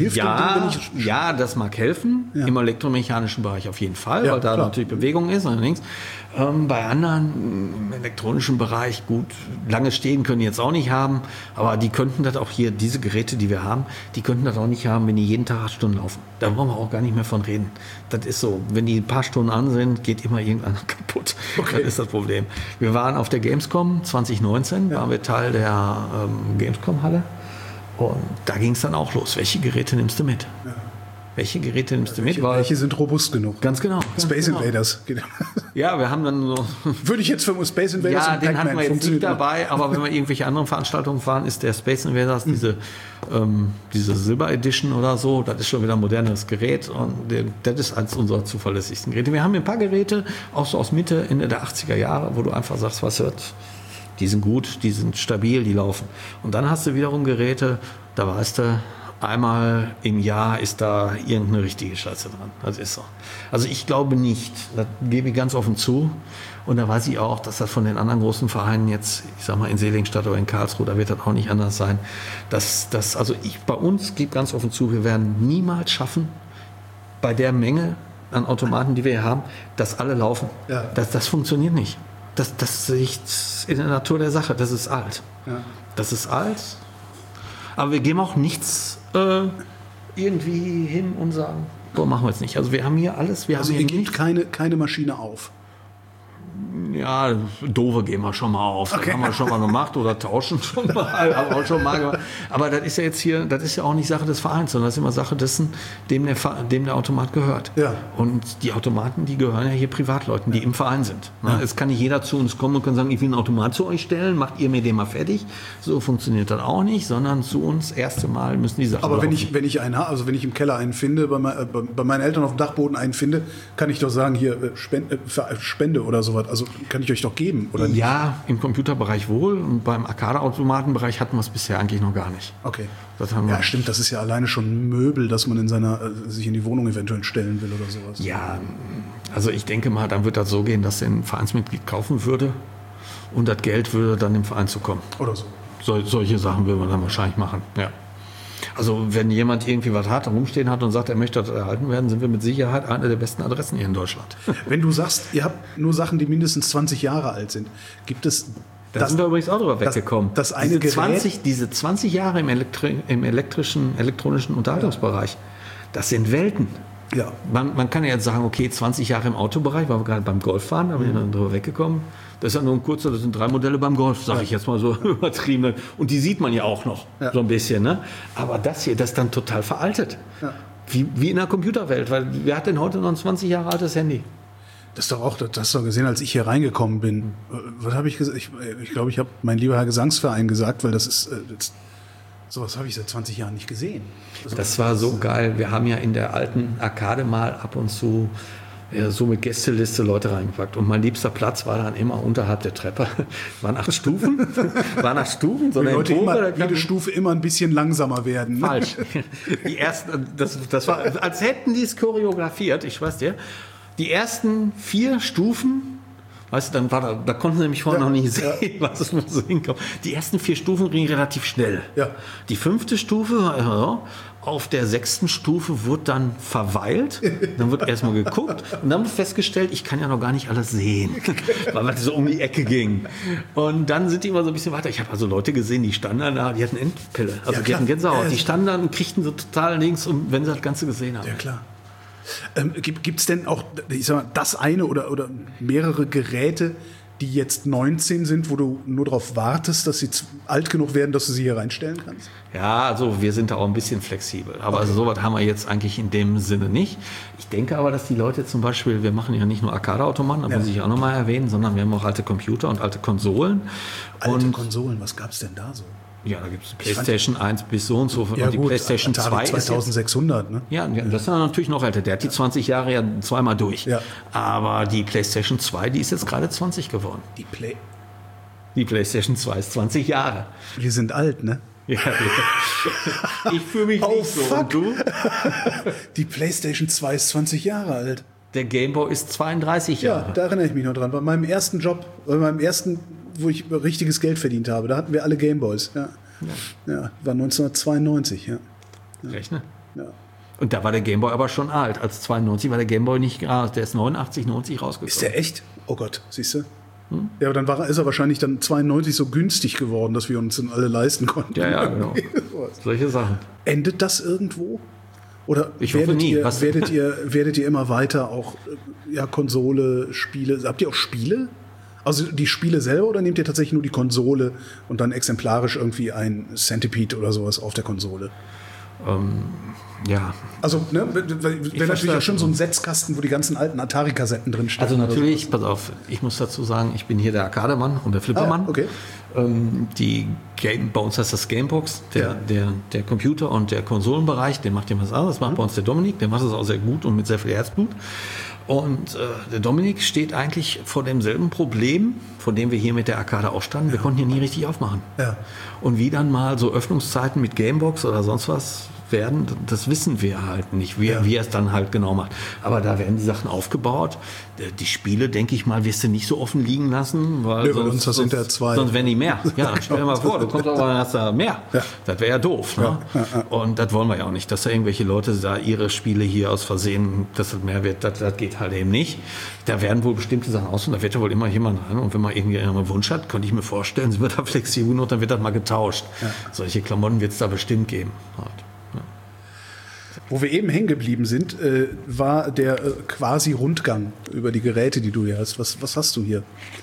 ja, das mag helfen, im elektromechanischen Bereich auf jeden Fall, weil da natürlich Bewegung ist. Allerdings bei anderen im elektronischen Bereich, gut, lange stehen können die jetzt auch nicht haben, aber die könnten das auch hier, diese Geräte, die wir haben, die könnten das auch nicht haben, wenn die jeden Tag 8 Stunden laufen. Da brauchen wir auch gar nicht mehr von reden. Das ist so, wenn die ein paar Stunden an sind, geht immer irgendeiner kaputt. Okay. Das ist das Problem. Wir waren auf der Gamescom 2019, waren wir Teil der Gamescom-Halle. Und da ging es dann auch los. Welche Geräte nimmst du mit? Ja. Welche Geräte nimmst du mit? Welche sind robust genug? Ganz genau. Space Invaders. Ja, wir haben dann so... Würde ich jetzt für Space Invaders und den hatten wir jetzt nicht dabei, aber wenn wir irgendwelche anderen Veranstaltungen fahren, ist der Space Invaders diese Silber Edition oder so, das ist schon wieder ein modernes Gerät und das ist eines unserer zuverlässigsten Geräte. Wir haben ein paar Geräte, auch so aus Mitte, Ende der 80er Jahre, wo du einfach sagst, was hört, die sind gut, die sind stabil, die laufen. Und dann hast du wiederum Geräte, da weißt du, einmal im Jahr ist da irgendeine richtige Scheiße dran. Das ist so. Also ich glaube nicht, das gebe ich ganz offen zu. Und da weiß ich auch, dass das von den anderen großen Vereinen jetzt, ich sag mal in Seligenstadt oder in Karlsruhe, da wird das auch nicht anders sein. Bei uns gebe ganz offen zu, wir werden niemals schaffen, bei der Menge an Automaten, die wir hier haben, dass alle laufen. Ja. Das funktioniert nicht. Das liegt in der Natur der Sache. Das ist alt. Ja. Das ist alt. Aber wir geben auch nichts irgendwie hin und sagen, so machen wir es nicht. Also wir haben hier alles. Also ihr gebt keine Maschine auf? Ja, doofe gehen wir schon mal auf. Okay. Das haben wir schon mal gemacht oder tauschen schon mal. Haben auch schon mal gemacht. Aber das ist ja jetzt hier, das ist ja auch nicht Sache des Vereins, sondern das ist immer Sache dessen, dem der Automat gehört. Ja. Und die Automaten, die gehören ja hier Privatleuten, die im Verein sind. Ja. Es kann nicht jeder zu uns kommen und kann sagen, ich will einen Automat zu euch stellen, macht ihr mir den mal fertig. So funktioniert das auch nicht, sondern zu uns erste Mal müssen die Sachen Aber laufen. wenn ich im Keller einen finde, bei meinen Eltern auf dem Dachboden einen finde, kann ich doch sagen, hier Spende oder sowas. Also kann ich euch doch geben, oder nicht? Ja, im Computerbereich wohl und beim Arcade-Automatenbereich hatten wir es bisher eigentlich noch gar nicht. Okay. Ja, stimmt, das ist ja alleine schon ein Möbel, das man sich in die Wohnung eventuell stellen will oder sowas. Ja, also ich denke mal, dann wird das so gehen, dass der ein Vereinsmitglied kaufen würde und das Geld würde dann dem Verein zukommen. Oder so. Solche Sachen will man dann wahrscheinlich machen, ja. Also wenn jemand irgendwie was hat, rumstehen hat und sagt, er möchte das erhalten werden, sind wir mit Sicherheit eine der besten Adressen hier in Deutschland. Wenn du sagst, ihr habt nur Sachen, die mindestens 20 Jahre alt sind, gibt es... Da sind wir übrigens auch drüber weggekommen. Diese 20 Jahre im elektronischen Unterhaltungsbereich, das sind Welten. Ja. Man kann ja jetzt sagen, okay, 20 Jahre im Autobereich, weil wir gerade beim Golf fahren, da bin ich dann drüber weggekommen. Das ist ja nur ein kurzer, das sind 3 Modelle beim Golf, sage ich jetzt mal so übertrieben. Und die sieht man ja auch noch so ein bisschen. Ne? Aber das hier, das ist dann total veraltet. Ja. Wie in der Computerwelt, weil wer hat denn heute noch ein 20 Jahre altes Handy? Das hast du doch gesehen, als ich hier reingekommen bin. Was habe ich gesagt? Ich glaube, ich habe mein lieber Herr Gesangsverein gesagt, weil das ist... sowas habe ich seit 20 Jahren nicht gesehen. Also das war so geil. Wir haben ja in der alten Arcade mal ab und zu so mit Gästeliste Leute reingepackt. Und mein liebster Platz war dann immer unterhalb der Treppe. Waren 8 Stufen. So eine Leute jede Stufe immer ein bisschen langsamer werden. Falsch. Die ersten, das war, als hätten die es choreografiert, ich weiß dir. Die ersten 4 Stufen, weißt du, da konnten sie nämlich vorher noch nicht sehen, was es so hinkommt. Die ersten 4 Stufen gingen relativ schnell. Ja. Die 5. Stufe, auf der 6. Stufe wurde dann verweilt. Dann wird erstmal geguckt und dann wird festgestellt, ich kann ja noch gar nicht alles sehen, weil es so um die Ecke ging. Und dann sind die immer so ein bisschen weiter. Ich habe also Leute gesehen, die standen da, die hatten Endpille, also die hatten Gänsehaut. Die standen da und kriegten so total links, wenn sie das Ganze gesehen haben. Ja, klar. Gibt es denn auch, ich sag mal, das eine oder mehrere Geräte, die jetzt 19 sind, wo du nur darauf wartest, dass sie alt genug werden, dass du sie hier reinstellen kannst? Ja, also wir sind da auch ein bisschen flexibel. Aber also sowas haben wir jetzt eigentlich in dem Sinne nicht. Ich denke aber, dass die Leute zum Beispiel, wir machen ja nicht nur Arcade-Automaten, das muss ich auch nochmal erwähnen, sondern wir haben auch alte Computer und alte Konsolen. Konsolen, was gab es denn da so? Ja, da gibt es PlayStation 1 bis so und so. Ja, und die gut, PlayStation Atari 2 2600, ne? Ja, das ist natürlich noch älter. Der hat die 20 Jahre ja zweimal durch. Ja. Aber die PlayStation 2, die ist jetzt gerade 20 geworden. Die PlayStation 2 ist 20 Jahre. Wir sind alt, ne? Ja, ich fühle mich nicht so. Fuck. Und du? Die PlayStation 2 ist 20 Jahre alt. Der Gameboy ist 32 Jahre. Ja, da erinnere ich mich noch dran. Bei meinem ersten Job, wo ich richtiges Geld verdient habe, da hatten wir alle Gameboys. Ja, war 1992. Ja. Rechne. Ja. Und da war der Gameboy aber schon alt. Als 92 war der Gameboy nicht gerade. Der ist 89, 90 rausgekommen. Ist der echt? Oh Gott, siehst du? Ja, aber dann ist er wahrscheinlich dann 92 so günstig geworden, dass wir uns dann alle leisten konnten. Ja, genau. Solche Sachen. Endet das irgendwo? Oder werdet ihr immer weiter auch Konsole, Spiele? Habt ihr auch Spiele Also die Spiele selber oder nehmt ihr tatsächlich nur die Konsole und dann exemplarisch irgendwie ein Centipede oder sowas auf der Konsole? Ja. Also, ne, wäre natürlich auch schon so ein Setzkasten, wo die ganzen alten Atari-Kassetten drin stehen. Also natürlich, pass auf, ich muss dazu sagen, ich bin hier der Arcademann und der Flippermann. Okay. Bei uns heißt das Gamebox, der Computer- und der Konsolenbereich, der macht ja was anderes. Das macht bei uns der Dominik, der macht das auch sehr gut und mit sehr viel Herzblut. Und der Dominik steht eigentlich vor demselben Problem, vor dem wir hier mit der Arcade auch standen. Wir konnten hier nie richtig aufmachen. Ja. Und wie dann mal so Öffnungszeiten mit Gamebox oder sonst was werden, das wissen wir halt nicht, wie er es dann halt genau macht. Aber da werden die Sachen aufgebaut. Die Spiele, denke ich mal, wirst du nicht so offen liegen lassen, weil sonst wären die mehr. Ja, dann stell dir mal vor, du kommst aber dann hast du mehr. Ja. Das wäre ja doof. Ne? Ja. Und das wollen wir ja auch nicht, dass da irgendwelche Leute da ihre Spiele hier aus Versehen, dass das mehr wird, das geht halt eben nicht. Da werden wohl bestimmte Sachen aus und da wird ja wohl immer jemand rein. Und wenn man irgendwie einen Wunsch hat, könnte ich mir vorstellen, sie wird da flexibel und dann wird das mal getauscht. Ja. Solche Klamotten wird es da bestimmt geben. Halt. Wo wir eben hängen geblieben sind, war der quasi Rundgang über die Geräte, die du hier hast. Was hast du hier?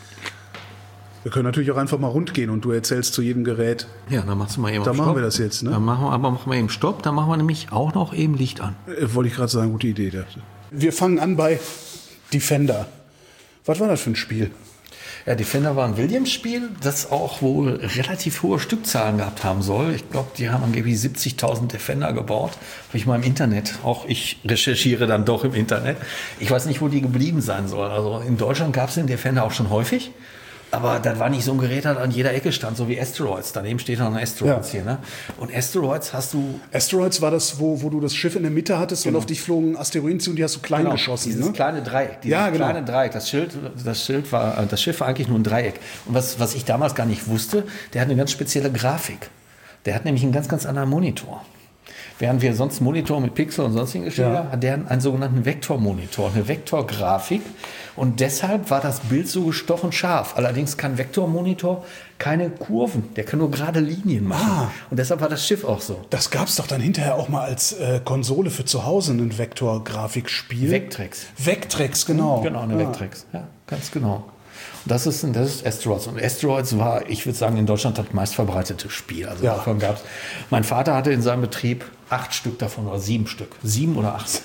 Wir können natürlich auch einfach mal rund gehen und du erzählst zu jedem Gerät. Ja, dann machst du mal eben Stopp. Machen wir das jetzt, ne? Dann machen wir eben Stopp, dann machen wir nämlich auch noch eben Licht an. Wollte ich gerade sagen, gute Idee. Wir fangen an bei Defender. Was war das für ein Spiel? Ja, Defender war ein Williams-Spiel, das auch wohl relativ hohe Stückzahlen gehabt haben soll. Ich glaube, die haben angeblich 70.000 Defender gebaut. Habe ich mal im Internet. Auch ich recherchiere dann doch im Internet. Ich weiß nicht, wo die geblieben sein sollen. Also in Deutschland gab es den Defender auch schon häufig. Aber das war nicht so ein Gerät, das an jeder Ecke stand, so wie Asteroids. Daneben steht noch ein Asteroids hier. Ne? Und Asteroids hast du... Asteroids war das, wo du das Schiff in der Mitte hattest und auf dich flogen Asteroiden zu und die hast du klein geschossen. Dieses kleine Dreieck. Kleine Dreieck. Das Schiff war eigentlich nur ein Dreieck. Und was ich damals gar nicht wusste, der hat eine ganz spezielle Grafik. Der hat nämlich einen ganz, ganz anderen Monitor. Während wir sonst Monitor mit Pixel und sonstigen gestellt haben, hat der einen sogenannten Vektormonitor, eine Vektorgrafik. Und deshalb war das Bild so gestochen scharf. Allerdings kann Vektormonitor keine Kurven, der kann nur gerade Linien machen. Und deshalb war das Schiff auch so. Das gab es doch dann hinterher auch mal als Konsole für zu Hause, ein Vektorgrafikspiel. Vectrex, genau. Genau, eine Vectrex, ja, ganz genau. Das ist Asteroids. Und Asteroids war, ich würde sagen, in Deutschland das meistverbreitete Spiel. Also davon gab es. Mein Vater hatte in seinem Betrieb 8 Stück davon oder 7 Stück. 7 oder 8.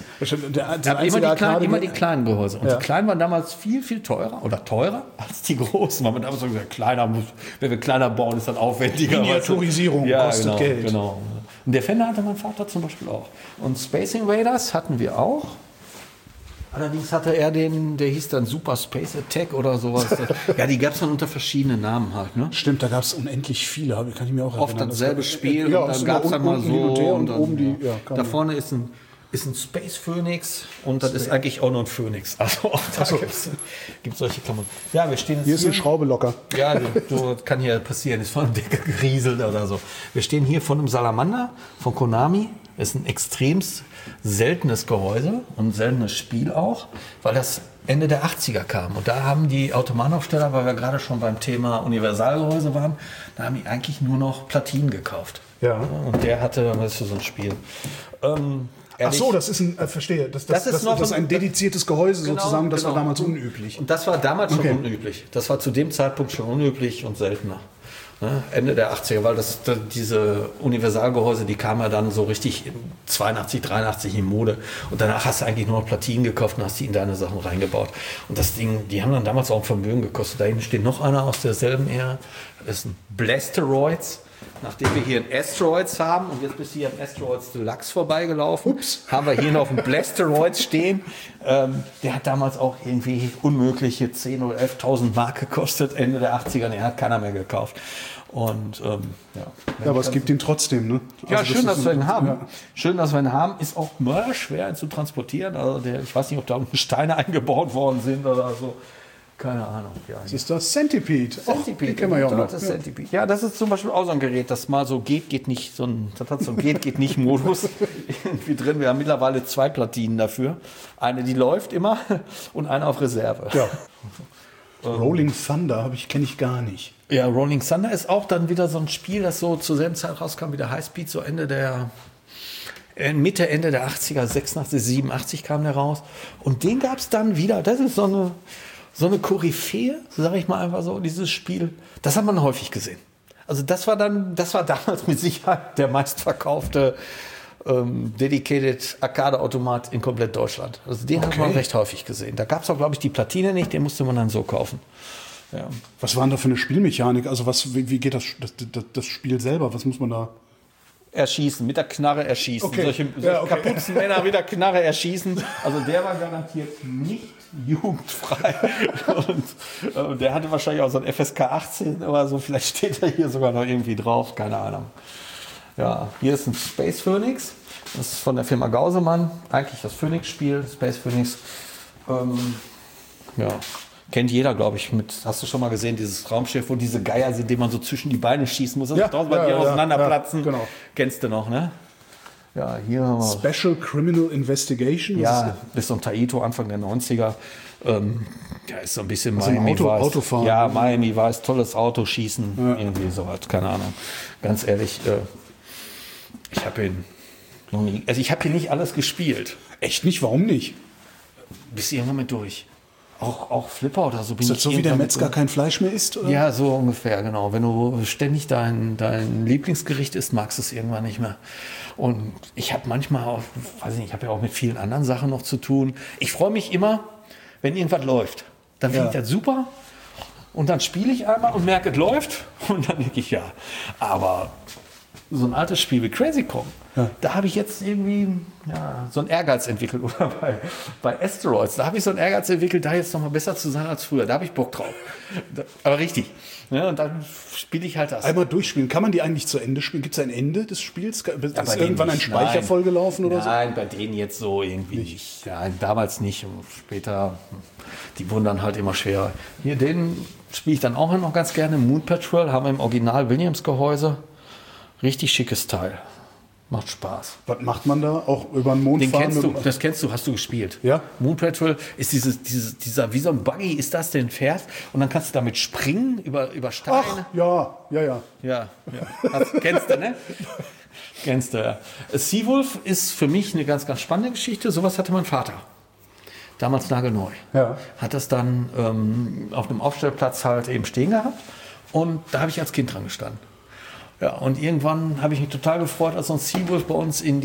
Immer die kleinen Gehäuse. Und die kleinen waren damals viel, viel teurer als die großen. Weil man damals so gesagt, wenn wir kleiner bauen, ist das aufwendiger. Miniaturisierung kostet Geld. Genau. Und Defender hatte mein Vater zum Beispiel auch. Und Space Invaders hatten wir auch. Allerdings hatte er der hieß dann Super Space Attack oder sowas. Ja, die gab es dann unter verschiedenen Namen halt. Ne? Stimmt, da gab es unendlich viele, kann ich mir auch erinnern. Oft dasselbe Spiel und dann gab es dann mal so. Und oben die, da vorne ist ein Space Phoenix und das ist eigentlich auch nur ein Phoenix. Also auch da gibt es solche Klamotten. Ja, wir stehen jetzt hier ist eine Schraube locker. Ja, das kann hier passieren, ist von der Decke gerieselt oder so. Wir stehen hier vor einem Salamander von Konami. Das ist ein extremst seltenes Gehäuse und ein seltenes Spiel auch, weil das Ende der 80er kam. Und da haben die Automatinaufsteller, weil wir gerade schon beim Thema Universalgehäuse waren, da haben die eigentlich nur noch Platinen gekauft. Ja. Und der hatte, das ist so ein Spiel. Ach so, das ist ein, verstehe. Das ist ein dediziertes Gehäuse sozusagen, das war damals unüblich. Und das war damals schon unüblich. Das war zu dem Zeitpunkt schon unüblich und seltener. Ne? Ende der 80er, weil diese Universalgehäuse, die kamen ja dann so richtig 82, 83 in Mode. Und danach hast du eigentlich nur noch Platinen gekauft und hast die in deine Sachen reingebaut. Und das Ding, die haben dann damals auch ein Vermögen gekostet. Da hinten steht noch einer aus derselben Ära. Das ist ein Blasteroids. Nachdem wir hier ein Asteroids haben und jetzt bist du hier am Asteroids Deluxe vorbeigelaufen, haben wir hier noch einen Blasteroids stehen. Der hat damals auch irgendwie unmögliche 10.000 oder 11.000 Mark gekostet, Ende der 80er. Den hat keiner mehr gekauft. Und aber es gibt ihn trotzdem, ne? Ja, also schön, dass wir ihn haben. Ja. Schön, dass wir ihn haben. Ist auch schwer, ihn zu transportieren. Also ich weiß nicht, ob da Steine eingebaut worden sind oder so. Keine Ahnung. Ja, das ist das Centipede. Centipede, kennen wir ja auch noch. Das Centipede. Ja, das ist zum Beispiel auch so ein Gerät, das mal so geht nicht, das hat so einen geht nicht Modus irgendwie drin. Wir haben mittlerweile 2 Platinen dafür. Eine, die läuft immer und eine auf Reserve. Ja. Rolling Thunder kenne ich gar nicht. Ja, Rolling Thunder ist auch dann wieder so ein Spiel, das so zur selben Zeit rauskam wie der Highspeed, so Ende der 80er, 86, 87 kam der raus. Und den gab es dann wieder, das ist so so eine Koryphäe, sage ich mal einfach so, dieses Spiel, das hat man häufig gesehen. Also das war damals mit Sicherheit der meistverkaufte Dedicated Arcade-Automat in komplett Deutschland. Also den hat man recht häufig gesehen. Da gab es auch, glaube ich, die Platine nicht, den musste man dann so kaufen. Ja. Was war denn da für eine Spielmechanik? Also wie geht das Spiel selber? Was muss man da... Erschießen, mit der Knarre erschießen. Okay. Solche Kapuzenmänner mit der Knarre erschießen. Also der war garantiert nicht jugendfrei. Und der hatte wahrscheinlich auch so ein FSK 18 oder so. Vielleicht steht er hier sogar noch irgendwie drauf. Keine Ahnung. Ja, hier ist ein Space Phoenix. Das ist von der Firma Gausemann. Eigentlich das Phoenix-Spiel, Space Phoenix. Ja, kennt jeder, glaube ich. Hast du schon mal gesehen, dieses Raumschiff, wo diese Geier sind, die man so zwischen die Beine schießen muss, dass bei dir auseinanderplatzen. Ja, genau. Kennst du noch, ne? Ja, hier haben wir Special Criminal Investigation? ja, ist so ein Taito, Anfang der 90er. Ja, ist so ein bisschen also Miami Vice. Autofahren. Ja, Miami Vice, tolles Auto, Schießen, irgendwie sowas, keine Ahnung. Ganz ehrlich, ich habe ihn noch nie, also ich habe hier nicht alles gespielt. Echt nicht? Warum nicht? Bis irgendwann mit durch. Auch Flipper oder so bin Ist ich das so, wie der irgendwann Metzger mit kein Fleisch mehr isst? Oder? Ja, so ungefähr, genau. Wenn du ständig dein Lieblingsgericht isst, magst du es irgendwann nicht mehr. Und ich habe manchmal auch, weiß ich nicht, ich habe ja auch mit vielen anderen Sachen noch zu tun. Ich freue mich immer, wenn irgendwas läuft. Dann finde ich das super. Und dann spiele ich einmal und merke, es läuft. Und dann denke ich, ja. Aber so ein altes Spiel wie Crazy Kong, da habe ich jetzt irgendwie so einen Ehrgeiz entwickelt. Oder bei Asteroids, da habe ich so einen Ehrgeiz entwickelt, da jetzt noch mal besser zu sein als früher. Da habe ich Bock drauf. Aber richtig. Ja, und dann spiele ich halt das. Einmal durchspielen. Kann man die eigentlich zu Ende spielen? Gibt es ein Ende des Spiels? Ist bei irgendwann denen ein nicht, Speicher nein. vollgelaufen oder so? Nein, bei denen jetzt so irgendwie nicht. Ja, damals nicht. Und später, die wurden dann halt immer schwerer. Hier, den spiele ich dann auch noch ganz gerne. Moon Patrol haben wir im Original Williams-Gehäuse. Richtig schickes Teil. Macht Spaß. Was macht man da? Auch über den Mond Den fahren? kennst du, das kennst du, hast du gespielt. Ja. Moon Patrol ist dieser, wie so ein Buggy ist das, den fährst und dann kannst du damit springen über Steine. Ach, ja. Ja. Kennst du, ne? Kennst du, ja. Seawolf ist für mich eine ganz, ganz spannende Geschichte. Sowas hatte mein Vater. Damals nagelneu. Ja. Hat das dann auf einem Aufstellplatz halt eben stehen gehabt und da habe ich als Kind dran gestanden. Ja, und irgendwann habe ich mich total gefreut, als so ein Seawolf bei uns in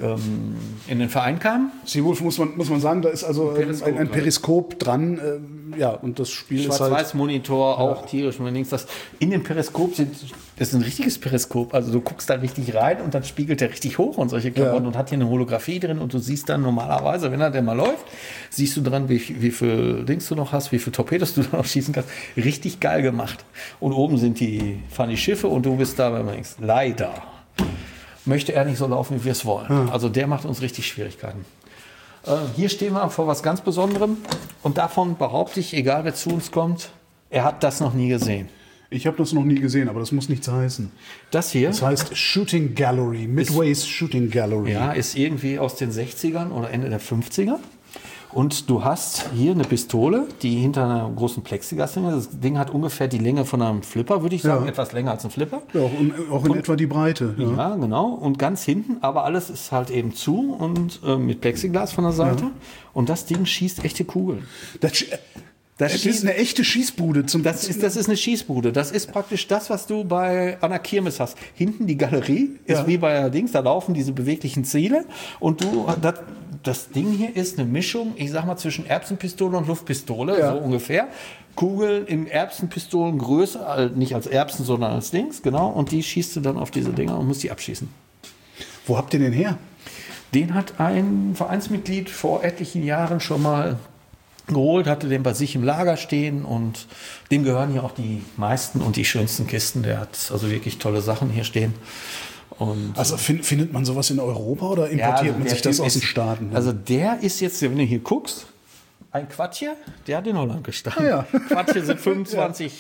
den Verein kam. Seawolf muss man sagen, da ist also ein Periskop dran. Und das Spiel ist halt... Schwarz-Weiß-Monitor, auch tierisch. Und links das in dem Periskop das ist ein richtiges Periskop. Also du guckst da richtig rein und dann spiegelt der richtig hoch und solche Klamotten und hat hier eine Holographie drin und du siehst dann normalerweise, wenn er denn mal läuft, siehst du dran, wie viel Dings du noch hast, wie viel Torpedos du noch schießen kannst. Richtig geil gemacht. Und oben fahren die Schiffe und du bist da, wenn man denkt, leider möchte er nicht so laufen, wie wir es wollen. Also der macht uns richtig Schwierigkeiten. Hier stehen wir vor was ganz Besonderem und davon behaupte ich, egal wer zu uns kommt, er hat das noch nie gesehen. Ich habe das noch nie gesehen, aber das muss nichts heißen. Das hier? Das heißt Shooting Gallery, Midway's Shooting Gallery. Ja, ist irgendwie aus den 60ern oder Ende der 50er. Und du hast hier eine Pistole, die hinter einer großen Plexiglas ist. Das Ding hat ungefähr die Länge von einem Flipper, würde ich sagen. Etwas länger als ein Flipper. Ja, auch in etwa die Breite. Ja, genau. Und ganz hinten, aber alles ist halt eben zu und mit Plexiglas von der Seite. Ja. Und das Ding schießt echte Kugeln. Das ist eine echte Schießbude. Das ist eine Schießbude. Das ist praktisch das, was du bei einer Kirmes hast. Hinten die Galerie ist wie bei Dings, da laufen diese beweglichen Ziele. Und das Ding hier ist eine Mischung, ich sag mal, zwischen Erbsenpistole und Luftpistole, so ungefähr. Kugeln in Erbsenpistolengröße, nicht als Erbsen, sondern als Dings, genau. Und die schießt du dann auf diese Dinger und musst die abschießen. Wo habt ihr den her? Den hat ein Vereinsmitglied vor etlichen Jahren schon mal geholt, hatte den bei sich im Lager stehen und dem gehören hier auch die meisten und die schönsten Kisten. Der hat also wirklich tolle Sachen hier stehen. Und also findet man sowas in Europa oder importiert man sich das aus den Staaten? Also der ist jetzt, wenn du hier guckst, ein Quatje, der hat in Holland gestanden. Quatje sind 25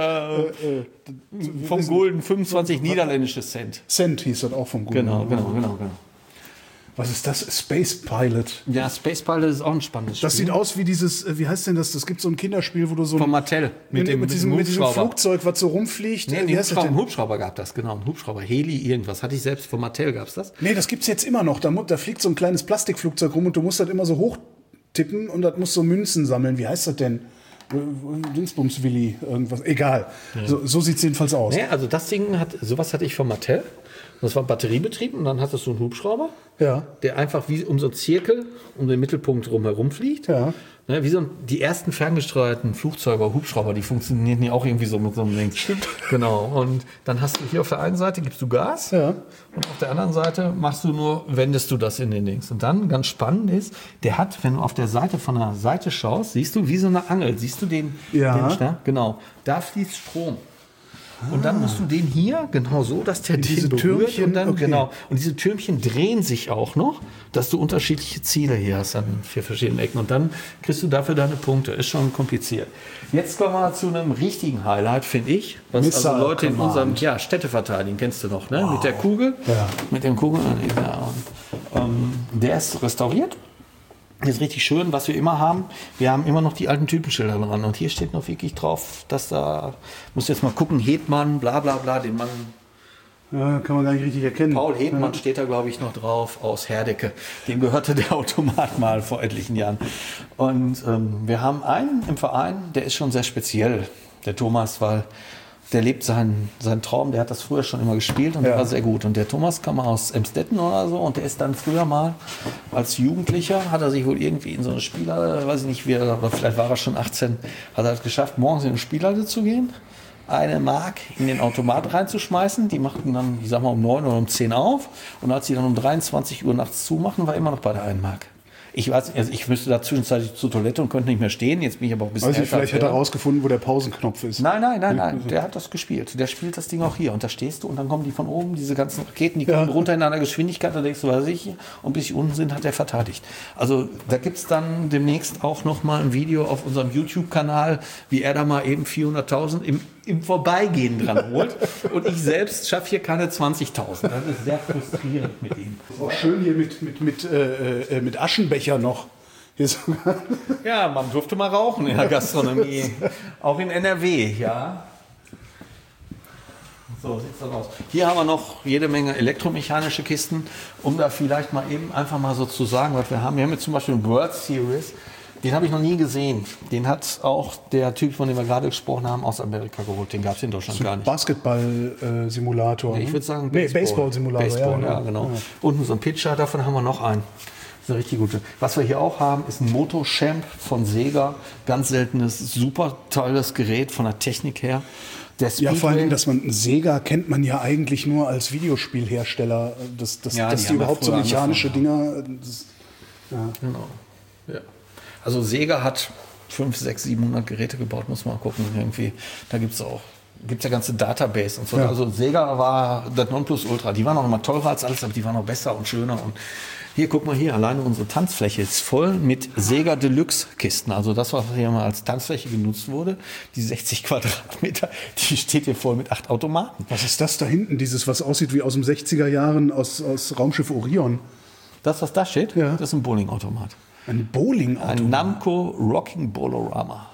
vom Gulden 25 niederländische Cent. Cent hieß das auch vom Gulden. Genau. Was ist das? Space Pilot. Ja, Space Pilot ist auch ein spannendes Spiel. Das sieht aus wie dieses, wie heißt denn das? Das gibt so ein Kinderspiel, wo du so von Mattel mit diesem Flugzeug, was so rumfliegt. Nee, einen Hubschrauber gab das, genau. Ein Hubschrauber, Heli, irgendwas. Hatte ich selbst von Mattel, gab es das? Nee, das gibt's jetzt immer noch. Da fliegt so ein kleines Plastikflugzeug rum und du musst das immer so hochtippen und das muss so Münzen sammeln. Wie heißt das denn? Dingsbums-Willi, irgendwas, egal. Ja. So sieht es jedenfalls aus. Nee, also das Ding sowas hatte ich von Mattel. Das war batteriebetrieben und dann hattest du einen Hubschrauber, der einfach wie um so einen Zirkel um den Mittelpunkt drumherum fliegt. Ja. Ne, wie die ersten ferngesteuerten Flugzeuge, Hubschrauber, die funktionieren ja auch irgendwie so mit so einem Ding. Stimmt. Genau. Und dann hast du hier auf der einen Seite gibst du Gas und auf der anderen Seite wendest du das in den Dings. Und dann, ganz spannend ist, der hat, wenn du auf der Seite von der Seite schaust, siehst du wie so eine Angel. Siehst du den? Ja. Genau. Da fließt Strom. Und dann musst du den hier genau so, dass der diese Türmchen und dann genau. Und diese Türmchen drehen sich auch noch, dass du unterschiedliche Ziele hier hast an 4 verschiedenen Ecken. Und dann kriegst du dafür deine Punkte. Ist schon kompliziert. Jetzt kommen wir zu einem richtigen Highlight, finde ich. Was also Leute in unserem Städteverteidigen kennst du noch, ne? Wow. Mit der Kugel. Ja. Mit dem Kugel. Ja. Der ist restauriert. Das ist richtig schön, was wir immer haben. Wir haben immer noch die alten Typenschilder dran. Und hier steht noch wirklich drauf, dass da, muss jetzt mal gucken, Hetmann, bla bla bla, den Mann. Ja, kann man gar nicht richtig erkennen. Paul Hetmann steht da, glaube ich, noch drauf, aus Herdecke. Dem gehörte der Automat mal vor etlichen Jahren. Und wir haben einen im Verein, der ist schon sehr speziell, der Thomas, weil der lebt seinen Traum, der hat das früher schon immer gespielt und der war sehr gut. Und der Thomas kam aus Emstetten oder so und der ist dann früher mal als Jugendlicher, hat er sich wohl irgendwie in so eine Spielhalle, weiß ich nicht wie, oder vielleicht war er schon 18, hat er es geschafft, morgens in eine Spielhalle zu gehen, 1 Mark in den Automat reinzuschmeißen, die machten dann, ich sag mal, um 9 oder um 10 auf und als sie dann um 23 Uhr nachts zumachen, war immer noch bei der 1 Mark. Ich weiß, also ich müsste da zwischenzeitlich zur Toilette und könnte nicht mehr stehen. Jetzt bin ich aber auch ein bisschen älter. Vielleicht hat er rausgefunden, wo der Pausenknopf ist. Nein. Der hat das gespielt. Der spielt das Ding auch hier. Und da stehst du und dann kommen die von oben, diese ganzen Raketen, die kommen runter in einer Geschwindigkeit. Da denkst du, was ich? Und bis sie unten sind, hat er verteidigt. Also da gibt es dann demnächst auch noch mal ein Video auf unserem YouTube-Kanal, wie er da mal eben 400.000 im Vorbeigehen dran holt. Und ich selbst schaffe hier keine 20.000. Das ist sehr frustrierend mit ihm. Auch schön hier mit Aschenbecher noch. Ja, man durfte mal rauchen in der Gastronomie. Auch in NRW, ja. So sieht es dann aus. Hier haben wir noch jede Menge elektromechanische Kisten, um da vielleicht mal eben einfach mal so zu sagen, was wir haben. Wir haben jetzt zum Beispiel einen World Series. Den habe ich noch nie gesehen. Den hat auch der Typ, von dem wir gerade gesprochen haben, aus Amerika geholt. Den gab es in Deutschland gar nicht. Basketball-Simulator. Ich würde sagen Baseball-Simulator. Baseball, genau. Ja. Unten so ein Pitcher, davon haben wir noch einen. Das ist eine richtig gute. Was wir hier auch haben, ist ein Moto-Champ von Sega. Ganz seltenes, super tolles Gerät von der Technik her. Ja, vor allem, dass man Sega kennt man ja eigentlich nur als Videospielhersteller. Dass die überhaupt so mechanische Dinger. Genau. Ja. Also Sega hat 500, 600, 700 Geräte gebaut, muss man mal gucken. Irgendwie. Da gibt's ja ganze Database und so. Ja. Also Sega war das Nonplusultra. Die waren auch immer teurer als alles, aber die waren auch besser und schöner. Und hier, guck mal hier, alleine unsere Tanzfläche ist voll mit Sega Deluxe Kisten. Also das, was hier mal als Tanzfläche genutzt wurde, die 60 Quadratmeter, die steht hier voll mit 8 Automaten. Was ist das da hinten? Dieses, was aussieht wie aus den 60er Jahren aus Raumschiff Orion. Das, was da steht, das ist ein Bowlingautomat. Ein Bowlingautomat? Ein Namco Rocking Bolorama.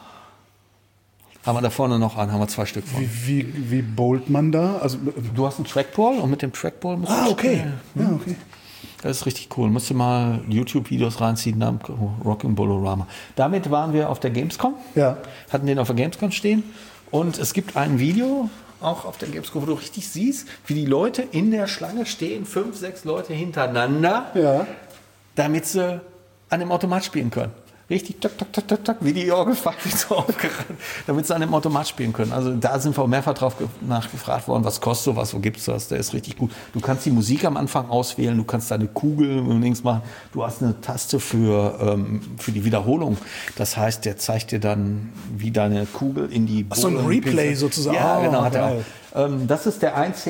Haben wir da vorne noch einen, haben wir 2 Stück von. Wie bowlt man da? Also, du hast einen Trackball und mit dem Trackball musst du spielen. Ja, okay. Das ist richtig cool. Musst du mal YouTube-Videos reinziehen, Namco Rocking Bolorama. Damit waren wir auf der Gamescom. Ja. Hatten den auf der Gamescom stehen. Und es gibt ein Video, auch auf der Gamescom, wo du richtig siehst, wie die Leute in der Schlange stehen, 5, 6 Leute hintereinander, damit sie an dem Automat spielen können. Richtig, tak, tak, tak, tak, tak, wie die Orgelpfeife so aufgerannt, damit sie an dem Automat spielen können. Also da sind wir mehrfach drauf nachgefragt worden, was kostet sowas, wo gibt's das? Der ist richtig gut. Du kannst die Musik am Anfang auswählen, du kannst deine Kugel links machen. Du hast eine Taste für die Wiederholung. Das heißt, der zeigt dir dann, wie deine Kugel in die so ein Replay sozusagen. Ja, genau, hat er auch. Das ist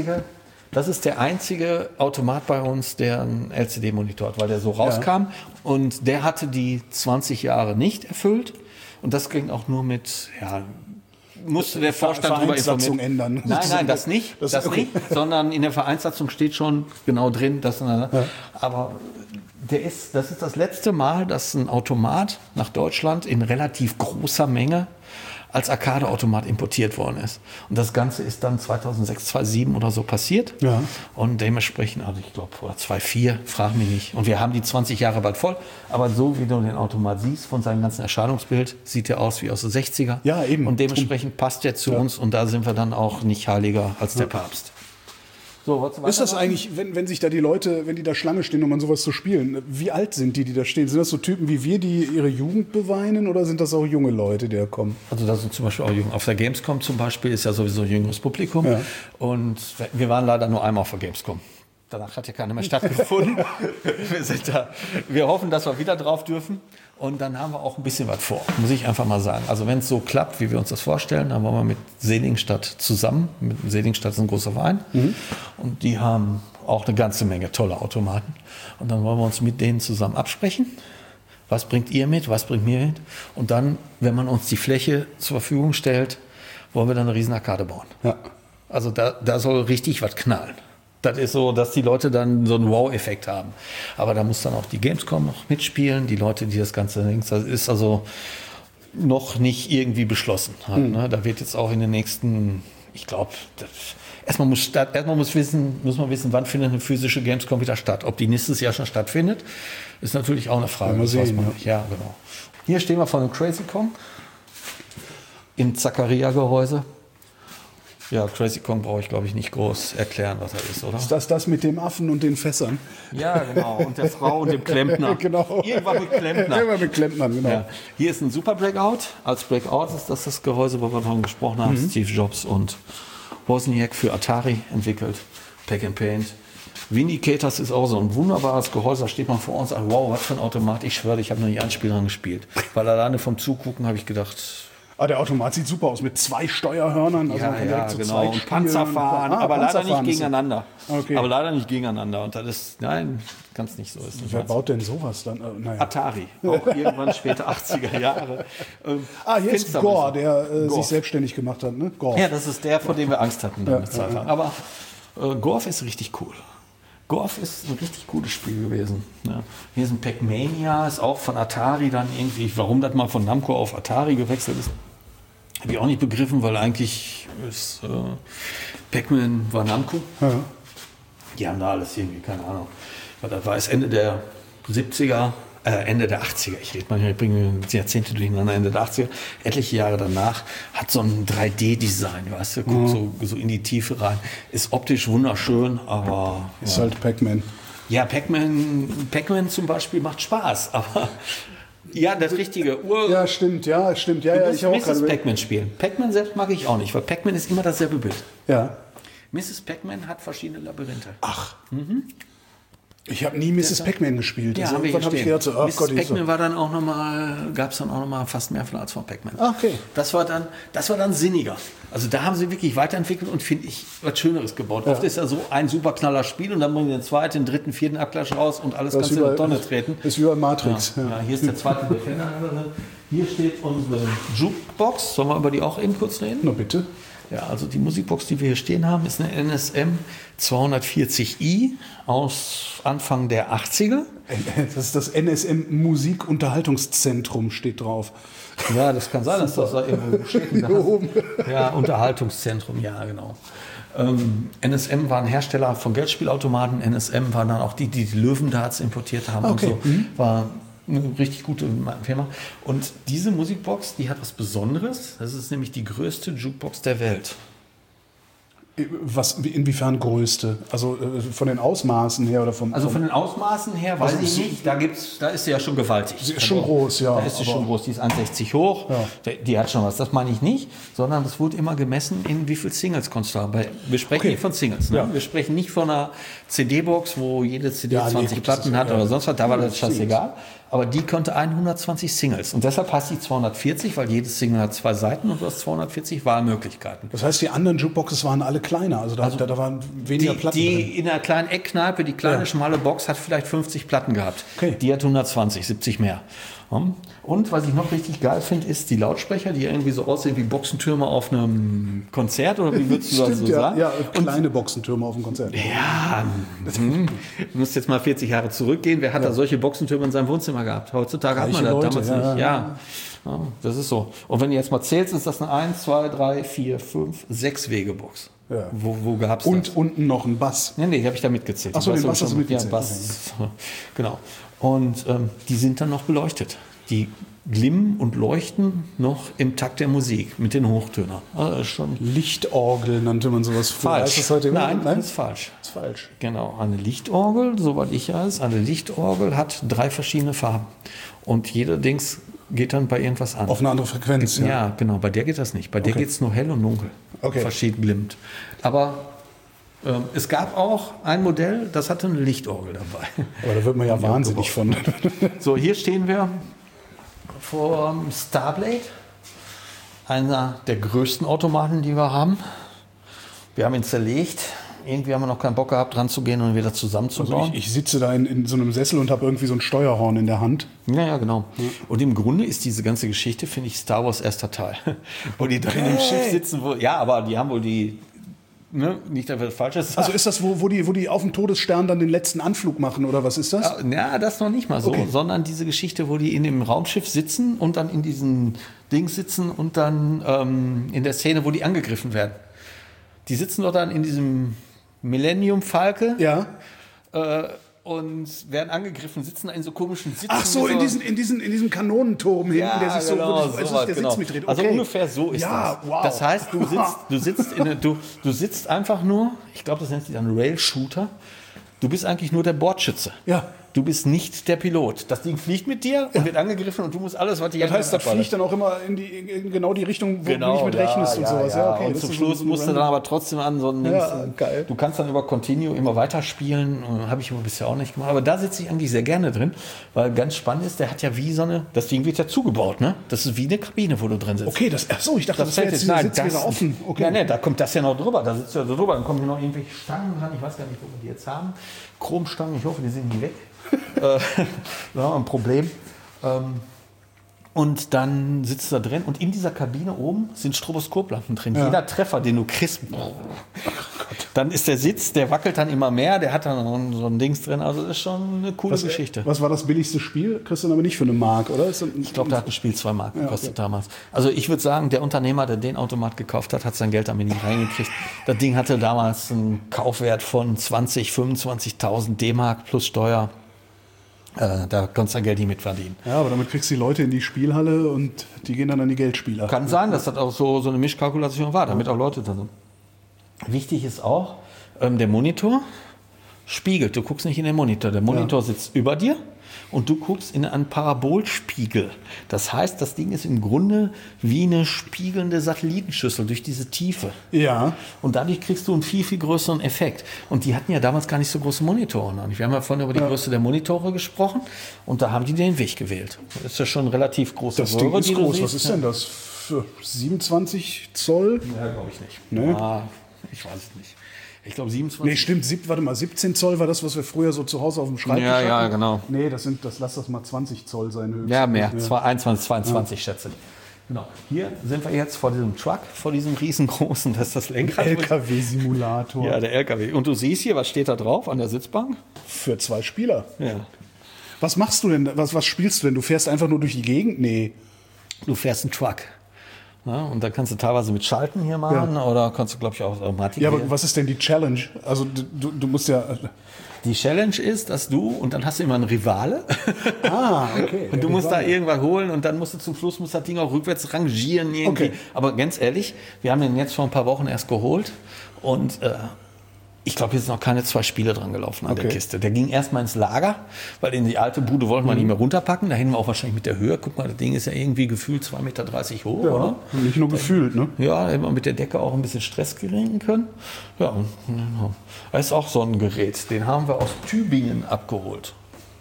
der einzige Automat bei uns, der einen LCD-Monitor hat, weil der so rauskam. Und der hatte die 20 Jahre nicht erfüllt. Und das ging auch nur mit, musste der Vorstand darüber informieren. Ändern. Nein, das nicht. Nicht. Sondern in der Vereinssatzung steht schon genau drin. Aber das ist das letzte Mal, dass ein Automat nach Deutschland in relativ großer Menge als Arcade-Automat importiert worden ist. Und das Ganze ist dann 2006, 2007 oder so passiert. Ja. Und dementsprechend, also ich glaube, oder 2004, frag mich nicht. Und wir haben die 20 Jahre bald voll. Aber so wie du den Automat siehst, von seinem ganzen Erscheinungsbild, sieht er aus wie aus den 60er. Ja, eben. Und dementsprechend passt er zu uns. Und da sind wir dann auch nicht heiliger als der Papst. So, ist das eigentlich, wenn sich da die Leute, wenn die da Schlange stehen, um an sowas zu spielen, wie alt sind die da stehen? Sind das so Typen wie wir, die ihre Jugend beweinen, oder sind das auch junge Leute, die da kommen? Also da sind zum Beispiel auch Jungen. Auf der Gamescom zum Beispiel ist ja sowieso ein jüngeres Publikum. Ja. Und wir waren leider nur einmal auf der Gamescom. Danach hat ja keine mehr stattgefunden. Wir hoffen, dass wir wieder drauf dürfen. Und dann haben wir auch ein bisschen was vor, muss ich einfach mal sagen. Also wenn es so klappt, wie wir uns das vorstellen, dann wollen wir mit Seligenstadt zusammen. Seligenstadt ist ein großer Verein. Und die haben auch eine ganze Menge tolle Automaten. Und dann wollen wir uns mit denen zusammen absprechen. Was bringt ihr mit, was bringt mir mit? Und dann, wenn man uns die Fläche zur Verfügung stellt, wollen wir dann eine riesen Arcade bauen. Ja. Also da soll richtig was knallen. Das ist so, dass die Leute dann so einen Wow-Effekt haben. Aber da muss dann auch die Gamescom noch mitspielen, die Leute, die das Ganze links, das ist also noch nicht irgendwie beschlossen. Ne? Da wird jetzt auch in den nächsten, ich glaube, erstmal muss man wissen, wann findet eine physische Gamescom wieder statt. Ob die nächstes Jahr schon stattfindet, ist natürlich auch eine Frage. Mal sehen, ja, genau. Hier stehen wir vor einem Crazy Kong im Zaccaria-Gehäuse. Ja, Crazy Kong brauche ich, glaube ich, nicht groß erklären, was er ist, oder? Ist das mit dem Affen und den Fässern? Ja, genau. Und der Frau und dem Klempner. Genau. Irgendwann mit Klempner. Irgendwann mit Klempnern, genau. Ja. Hier ist ein Super Breakout. Als Breakout ist das Gehäuse, wo wir davon gesprochen haben. Steve Jobs und Wozniak für Atari entwickelt. Pack and Paint. Vindicators ist auch so ein wunderbares Gehäuse. Da steht man vor uns und sagt, wow, was für ein Automat. Ich schwöre, ich habe noch nie ein Spiel dran gespielt. Weil alleine vom Zugucken habe ich gedacht... Der Automat sieht super aus mit 2 Steuerhörnern. Also genau. Und Panzerfahren, aber leider nicht gegeneinander. Okay. Aber leider nicht gegeneinander. Und das ist, nein, ganz nicht so. Ist Wer baut denn sowas dann? Naja. Atari, auch irgendwann später 80er Jahre. Hier ist Gore, der sich selbstständig gemacht hat. Ne? Ja, das ist der, vor dem wir Angst hatten. Aber Gorf ist richtig cool. Gorf ist ein richtig gutes Spiel gewesen. Ja. Hier ist ein Pac-Mania, ist auch von Atari dann irgendwie, warum das mal von Namco auf Atari gewechselt ist, habe ich auch nicht begriffen, weil eigentlich ist Pac-Man war Namco. Ja. Die haben da alles irgendwie, keine Ahnung. Weil das war es Ende der 70er, Ende der 80er. Ich bringe Jahrzehnte durcheinander, Ende der 80er. Etliche Jahre danach hat so ein 3D-Design, weißt du, guckt so in die Tiefe rein. Ist optisch wunderschön, aber... Ist halt Pac-Man. Ja, Pac-Man zum Beispiel macht Spaß, aber... Ja, das richtige Ja, stimmt. Ja, ich auch Mrs. Pac-Man spielen. Pac-Man selbst mag ich auch nicht, weil Pac-Man ist immer dasselbe Bild. Ja. Mrs. Pac-Man hat verschiedene Labyrinthe. Ach. Ich habe nie Mrs. Pac-Man gespielt. Ja, also irgendwann habe ich gedacht, so, Mrs. Pac-Man war dann auch nochmal, gab es dann auch nochmal fast mehr von als von Pac-Man. Okay. Das war dann sinniger. Also da haben sie wirklich weiterentwickelt und, finde ich, was Schöneres gebaut. Oft ist ja so ein superknaller Spiel und dann bringen wir den zweiten, dritten, vierten Abklatsch raus und alles kannst du in die Tonne treten. Ist wie bei Matrix. Ja, hier ist der zweite Defender. Hier steht unsere Jukebox. Sollen wir über die auch eben kurz reden? Na bitte. Ja, also die Musikbox, die wir hier stehen haben, ist eine NSM 240i aus Anfang der 80er. Das ist das NSM Musikunterhaltungszentrum, steht drauf. Ja, das kann sein, dass das da irgendwo steht. Ja, Unterhaltungszentrum, ja, genau. NSM war ein Hersteller von Geldspielautomaten. NSM waren dann auch die Löwendarts importiert haben. Okay. Und so. War eine richtig gute Firma. Und diese Musikbox, die hat was Besonderes. Das ist nämlich die größte Jukebox der Welt. Inwiefern größte? Also von den Ausmaßen her oder vom... Also von den Ausmaßen her weiß ich nicht. Da ist sie ja schon gewaltig. Sie ist schon groß, ja. Da ist sie schon groß. Die ist 1,60 hoch. Ja. Die hat schon was. Das meine ich nicht. Sondern das wurde immer gemessen, in wie viel Singles konntest du haben. Wir sprechen nicht von Singles. Ne? Ja. Wir sprechen nicht von einer CD-Box, wo jede CD 20 Platten hat oder sonst was. Da war das scheißegal. Aber die konnte 120 Singles. Und deshalb heißt die 240, weil jedes Single hat 2 Seiten und du hast 240 Wahlmöglichkeiten. Das heißt, die anderen Jukeboxes waren alle kleiner. Also da waren weniger Platten drin. In einer kleinen Eckkneipe, die kleine, schmale Box hat vielleicht 50 Platten gehabt. Okay. Die hat 120, 70 mehr. Und was ich noch richtig geil finde, ist die Lautsprecher, die irgendwie so aussehen wie Boxentürme auf einem Konzert. Oder wie würdest du das so sagen? Ja, kleine Boxentürme auf dem Konzert. Ja, du musst jetzt mal 40 Jahre zurückgehen. Wer hat da solche Boxentürme in seinem Wohnzimmer gehabt? Heutzutage hat man das damals nicht. Ja, das ist so. Und wenn du jetzt mal zählst, ist das eine 1, 2, 3, 4, 5, 6 Wegebox. Ja. Wo gab es das? Und unten noch ein Bass. Nee, habe ich da mitgezählt. Achso, den Bass hast du mitgezählt. Ja, Bass. Genau. Und die sind dann noch beleuchtet. Die glimmen und leuchten noch im Takt der Musik mit den Hochtönern. Also schon Lichtorgel nannte man sowas früher. falsch. Heißt das heute immer? Nein, das ist falsch. Das ist falsch. Genau, eine Lichtorgel, soweit ich weiß, eine Lichtorgel hat 3 verschiedene Farben. Und jeder Dings geht dann bei irgendwas an. Auf eine andere Frequenz. Ja, genau. Bei der geht das nicht. Bei der geht es nur hell und dunkel. Okay. Verschieden glimmt. Aber es gab auch ein Modell, das hatte eine Lichtorgel dabei. Aber da wird man ja wahnsinnig von. So, hier stehen wir vor Starblade, einer der größten Automaten, die wir haben. Wir haben ihn zerlegt. Irgendwie haben wir noch keinen Bock gehabt, dran zu gehen und wieder zusammenzubauen. Also ich sitze da in so einem Sessel und habe irgendwie so ein Steuerhorn in der Hand. Ja, genau. Und im Grunde ist diese ganze Geschichte, finde ich, Star Wars erster Teil. Wo die da in dem Schiff sitzen, ja, aber die haben wohl die, nicht, dass das falsch ist. Also ist das, wo die auf dem Todesstern dann den letzten Anflug machen, oder was ist das? Ja, das noch nicht mal so, sondern diese Geschichte, wo die in dem Raumschiff sitzen und dann in diesen Dings sitzen und dann in der Szene, wo die angegriffen werden. Die sitzen doch dann in diesem Millennium Falke. Ja. Und werden angegriffen, sitzen da in so komischen Sitzen. Ach so, in diesem Kanonenturm hinten, der sich so, genau, der Sitz mitdreht. Okay. Also ungefähr so ist das. Wow. Das heißt, du sitzt einfach nur, ich glaube, das nennt sich dann Rail-Shooter. Du bist eigentlich nur der Bordschütze. Ja. Du bist nicht der Pilot. Das Ding fliegt mit dir und wird angegriffen und du musst alles, was die Das heißt, das fliegt dann auch immer in genau die Richtung, wo du nicht mit rechnest und sowas. Ja, okay, und zum Schluss musst du dann aber trotzdem an so ein Ding. Geil. Du kannst dann über Continue immer weiterspielen. Habe ich aber bisher auch nicht gemacht. Aber da sitze ich eigentlich sehr gerne drin, weil ganz spannend ist, der hat ja wie so eine, das Ding wird ja zugebaut, ne? Das ist wie eine Kabine, wo du drin sitzt. Okay, ich dachte, das wäre jetzt dieser Sitz wieder offen. Okay. Ja, ne, da kommt das ja noch drüber. Da sitzt du ja so drüber. Dann kommen hier noch irgendwelche Stangen dran. Ich weiß gar nicht, wo wir die jetzt haben. Chromstangen, ich hoffe, die sind nie weg. Ja, ein Problem. Und dann sitzt du da drin und in dieser Kabine oben sind Stroboskoplampen drin. Ja. Jeder Treffer, den du kriegst, dann ist der Sitz, der wackelt dann immer mehr, der hat dann so ein Dings drin. Also das ist schon eine coole Geschichte. Was war das billigste Spiel? Kriegst du dann aber nicht für eine Mark, oder? Ich glaube, da hat ein Spiel 2 Mark gekostet damals. Also ich würde sagen, der Unternehmer, der den Automat gekauft hat, hat sein Geld damit nicht reingekriegt. Das Ding hatte damals einen Kaufwert von 20.000, 25.000 D-Mark plus Steuer. Da kannst du dein Geld nicht mit verdienen. Ja, aber damit kriegst du die Leute in die Spielhalle und die gehen dann an die Geldspieler. Kann sein, dass das auch so eine Mischkalkulation war, damit auch Leute da sind. Wichtig ist auch, der Monitor spiegelt. Du guckst nicht in den Monitor. Der Monitor sitzt über dir und du guckst in einen Parabolspiegel. Das heißt, das Ding ist im Grunde wie eine spiegelnde Satellitenschüssel durch diese Tiefe. Ja. Und dadurch kriegst du einen viel, viel größeren Effekt. Und die hatten ja damals gar nicht so große Monitore. Wir haben ja vorhin über die Größe der Monitore gesprochen und da haben die den Weg gewählt. Das ist ja schon relativ groß. Das Ding ist groß. Was ist denn das? Für 27 Zoll? Ja, glaube ich nicht. Nee? Ich weiß es nicht. Ich glaube 27. Nee, stimmt. 17 Zoll war das, was wir früher so zu Hause auf dem Schreibtisch hatten. Ja, genau. Nee, lass das mal 20 Zoll sein höchstens. Ja, mehr. 21, 22 schätze ich. Genau. Hier sind wir jetzt vor diesem Truck, vor diesem riesengroßen, das ist das Lenkrad. LKW-Simulator. Ja, der LKW. Und du siehst hier, was steht da drauf an der Sitzbank? Für 2 Spieler. Ja. Was machst du denn? Was spielst du denn? Du fährst einfach nur durch die Gegend? Nee. Du fährst einen Truck. Ja, und da kannst du teilweise mit Schalten hier machen oder kannst du, glaube ich, auch Automatik. Ja, aber was ist denn die Challenge? Also du musst ja... Die Challenge ist, dass und dann hast du immer einen Rivale. Okay. Und du musst da irgendwas holen und dann musst du zum Schluss das Ding auch rückwärts rangieren irgendwie. Okay. Aber ganz ehrlich, wir haben den jetzt vor ein paar Wochen erst geholt und ich glaube, hier sind noch keine 2 Spiele dran gelaufen an der Kiste. Der ging erstmal ins Lager, weil in die alte Bude wollten wir nicht mehr runterpacken. Da hätten wir auch wahrscheinlich mit der Höhe. Guck mal, das Ding ist ja irgendwie gefühlt 2,30 Meter hoch, oder? Nicht nur gefühlt, ne? Ja, hätten wir mit der Decke auch ein bisschen Stress geringen können. Ja, genau. Das ist auch so ein Gerät. Den haben wir aus Tübingen abgeholt.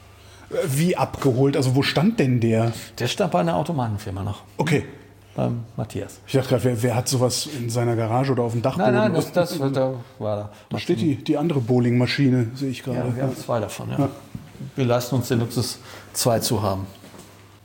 Wie abgeholt? Also wo stand denn der? Der stand bei einer Automatenfirma noch. Okay. Beim Matthias. Ich dachte gerade, wer hat sowas in seiner Garage oder auf dem Dachboden? Nein, das war da. Da steht die andere Bowlingmaschine, sehe ich gerade. Ja, wir haben 2 davon. Ja. Wir leisten uns den Luxus, 2 zu haben.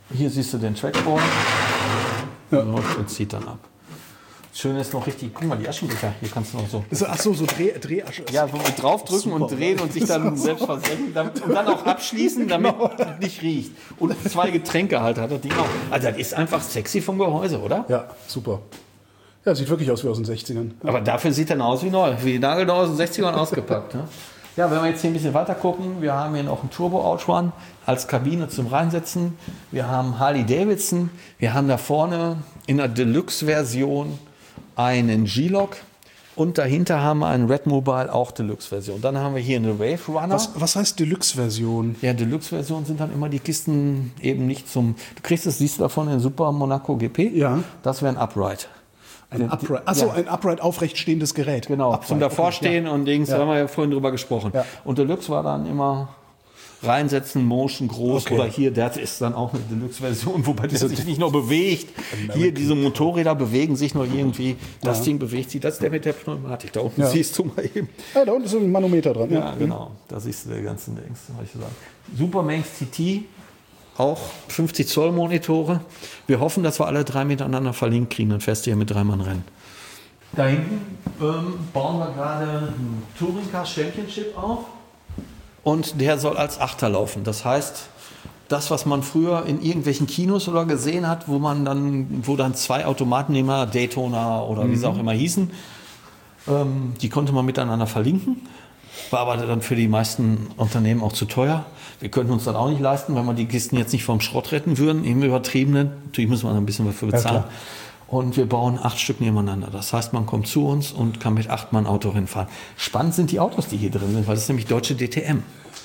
Hier siehst du den Trackball. Läuft und zieht dann ab. Schön ist noch richtig, guck mal, die Aschenbecher, hier kannst du noch so. Ach so, Dreharsch. Ja, wo wir draufdrücken und drehen und sich dann selbst versenken und dann auch abschließen, damit es nicht riecht. Und 2 Getränke halt hat das Ding auch. Also das ist einfach sexy vom Gehäuse, oder? Ja, super. Ja, sieht wirklich aus wie aus den 60ern. Aber dafür sieht er aus wie neu, wie die nagelneu aus den 60ern ausgepackt. Ne? Ja, wenn wir jetzt hier ein bisschen weiter gucken, wir haben hier noch einen Turbo Outrun als Kabine zum Reinsetzen. Wir haben Harley Davidson. Wir haben da vorne in der Deluxe-Version einen G-Log. Und dahinter haben wir einen Red Mobile, auch Deluxe-Version. Dann haben wir hier eine Wave Runner. Was heißt Deluxe-Version? Ja, Deluxe-Version sind dann immer die Kisten eben nicht zum... Du kriegst das, siehst du davon, in Super Monaco GP? Ja. Das wäre ein Upright. Ein Upright aufrecht stehendes Gerät. Genau, Upright, zum Davorstehen und Dings, da haben wir ja vorhin drüber gesprochen. Ja. Und Deluxe war dann immer reinsetzen, Motion groß oder hier, das ist dann auch eine Deluxe-Version, wobei das sich nicht nur bewegt. Hier, diese Motorräder bewegen sich nur irgendwie. Das Ding bewegt sich, das ist der mit der Pneumatik. Da unten siehst du mal eben. Ja, da unten ist ein Manometer dran. Ja, genau, da siehst du den ganzen Dings. Supermanx TT, auch 50 Zoll Monitore. Wir hoffen, dass wir alle 3 miteinander verlinkt kriegen, dann fährst du hier mit 3 Mann Rennen. Da hinten bauen wir gerade ein Touring Car Championship auf und der soll als Achter laufen. Das heißt, das, was man früher in irgendwelchen Kinos oder gesehen hat, wo dann 2 Automatennehmer, Daytona oder wie sie auch immer hießen, die konnte man miteinander verlinken. War aber dann für die meisten Unternehmen auch zu teuer. Wir könnten uns das auch nicht leisten, wenn wir die Kisten jetzt nicht vom Schrott retten würden, im Übertriebenen. Natürlich müssen wir ein bisschen dafür bezahlen. Ja, und wir bauen 8 Stück nebeneinander. Das heißt, man kommt zu uns und kann mit 8 Mann Auto hinfahren. Spannend sind die Autos, die hier drin sind, weil das ist nämlich deutsche DTM.